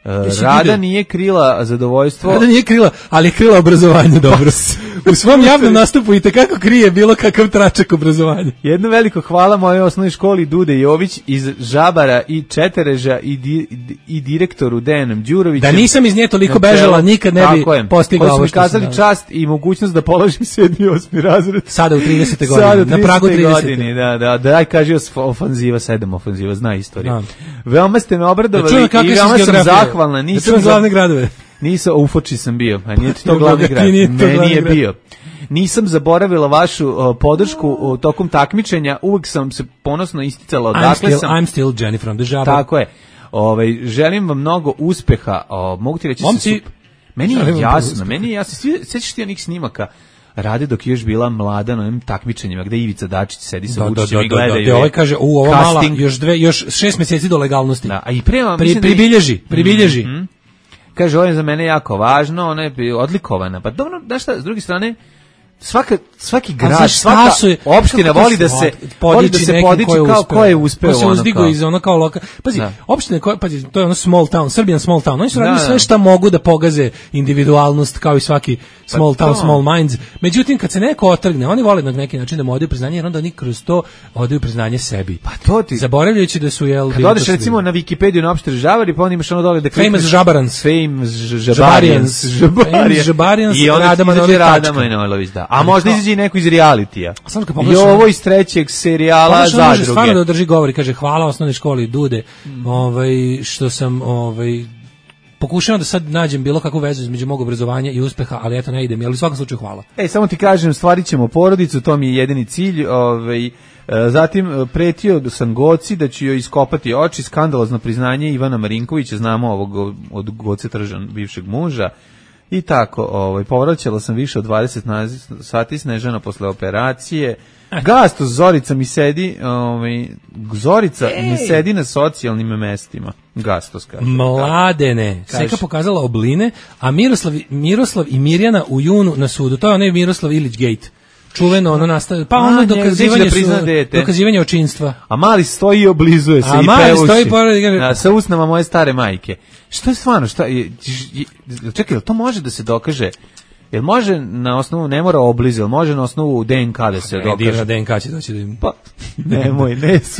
Rada nije krila zadovoljstvo. Rada nije krila, ali je krila obrazovanje, dobro. U svom javnom nastupu i tekako krije bilo kakav tračak obrazovanja. Jedno veliko hvala mojoj osnovnoj školi Dude Jović iz Žabara i Četereža i, di, i direktoru Dejanom Đurovićem. Da nisam iz nje toliko bežala, nikad ne bi postigla ovo što sam. Koji su mi kazali čast i mogućnost da položim sedmi osmi razred. Sada u tridesete godine, na pragu tridesete godine, da, da, da, aj kaži ofanziva, sedam ofanziva, zna istoriju. Veoma ste me obradovali i veoma sam zahvalna. Nisam za glavne gradove. Nisam, u Foči sam bio, a nije to glavni grad. Ne, nije bio. Nisam zaboravila vašu uh, podršku uh, tokom takmičenja, uvek sam se ponosno isticala odakle I'm sam. I'm still Jenny from the Žabar. Tako je. Ovaj, želim vam mnogo uspeha. Uh, mogu ti reći Momci, se sup... Meni je jasno, meni je jasno. Sećaš ti onih snimaka Rade dok je još bila mlada na onim takmičenjima gde Ivica Dačić sedi sa Vučićem i gledaju. Da, ovaj kaže, u ova mala, još dve, još šest mjeseci do legalnosti. Da, a i prema, Pri, pribilježi, pribilježi. Mm-hmm. Kaže, ovo je za mene jako važno, ona je odlikovana. Pa dobro, znaš šta, s druge strane, svaka, svaki grad, svaka je, opština voli da se voli da se podiči kao ko je uspeo. Ko se uzdigo iz ono kao loka. Pazi, da. Opštine koje, pazi, to je ono small town, Serbian small town. Oni su radili sve šta mogu da pogaze individualnost kao i svaki small pa town, to. small minds. Međutim, kad se neko otrgne, oni vole na neki način da mu odaju priznanje, jer onda oni kroz to odaju priznanje sebi. Pa to ti. Zaboravljajući da su jel. Kad odeš recimo na Wikipediju na opštini Žabari, pa onda imaš ono dole da Famous Žabarans, Famous Žabarians, Žabarians, i onda Rada Manojlović, da. A možda izađe i neko iz realitija. I ovo iz trećeg serijala Zadruge. Stvarno da održi govor i kaže hvala osnovnoj školi Dude, mm. ovaj, što sam ovaj, pokušao da sad nađem bilo kakvu vezu između mog obrazovanja i uspeha, ali eto ne idem, ali u svakom slučaju hvala. Ej, samo ti kažem, stvarit ćemo porodicu, to mi je jedini cilj. Ovaj, zatim pretio sam Goci da ću joj iskopati oči, skandalozno priznanje Ivana Marinkovića, znamo ovog od Goce Tržan, bivšeg muža. I tako, ovaj, povraćala sam više od dvadeset sati Snežana posle operacije. Gastos, Zorica mi sedi, ovaj, Zorica Ej. mi sedi na socijalnim mestima. Gastos, kaže. Mladene, Seka pokazala obline, a Miroslav, Miroslav i Mirjana u junu na sudu. To je onaj Miroslav Ilić Gate. Čuveno, ono nastaje, pa ono dokazivanje, su, dokazivanje očinstva. A mali stoji i oblizuje se a i mali pevuši. Stoji pored, a, sa usnama moje stare majke. Što je stvarno? Šta, je, je, čekaj, to može da se dokaže? Jel može na osnovu, ne mora oblizu, jel može na osnovu D N K da se dokaže? Ne, D N K će doći da im... Pa, nemoj, ne su.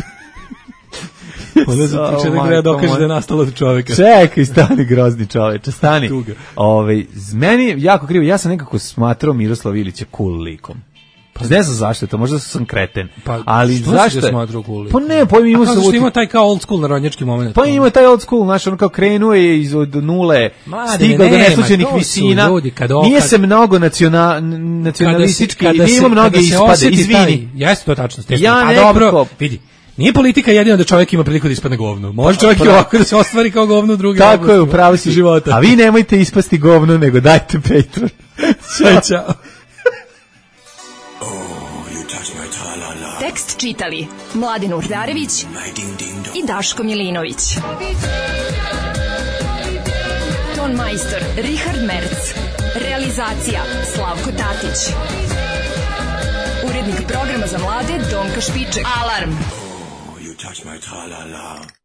Onda se tiče da gleda dokaže da je nastalo od čoveka. Čekaj, stani grozni čoveče, stani. Ove, meni je jako krivo, ja sam nekako smatrao Miroslav Ilića cool likom. Pa ne znam zašto je to, možda sam kreten. Pa, ali zašto je? Cool pa ne, pa ima se što ima taj kao old school narodnjački moment. Pa ima taj old school, znaš, on kao krenuo je iz od nule, Mlade, stigao do neslučajnih visina. Ljudi, nije kad, se mnogo naciona, nacionalistički, nije ima mnoge ispade, izvini. Jeste to tačno. Ja a nekako, dobro, vidi. Nije politika jedino da čovjek ima priliku da ispadne govno. Može čovjek i ovako da se ostvari kao govno u druge Tako oblasti. je, upravo si života. A vi nemojte ispasti govno, nego dajte Patreon. Ćao, čao. Tekst čitali Mladin Urdarević i Daško Milinović. Ton majstor Richard Merc. Realizacija Slavko Tatić. Urednik programa za mlade Donka Špiček. Alarm! Oh, you touch my tra-la-la.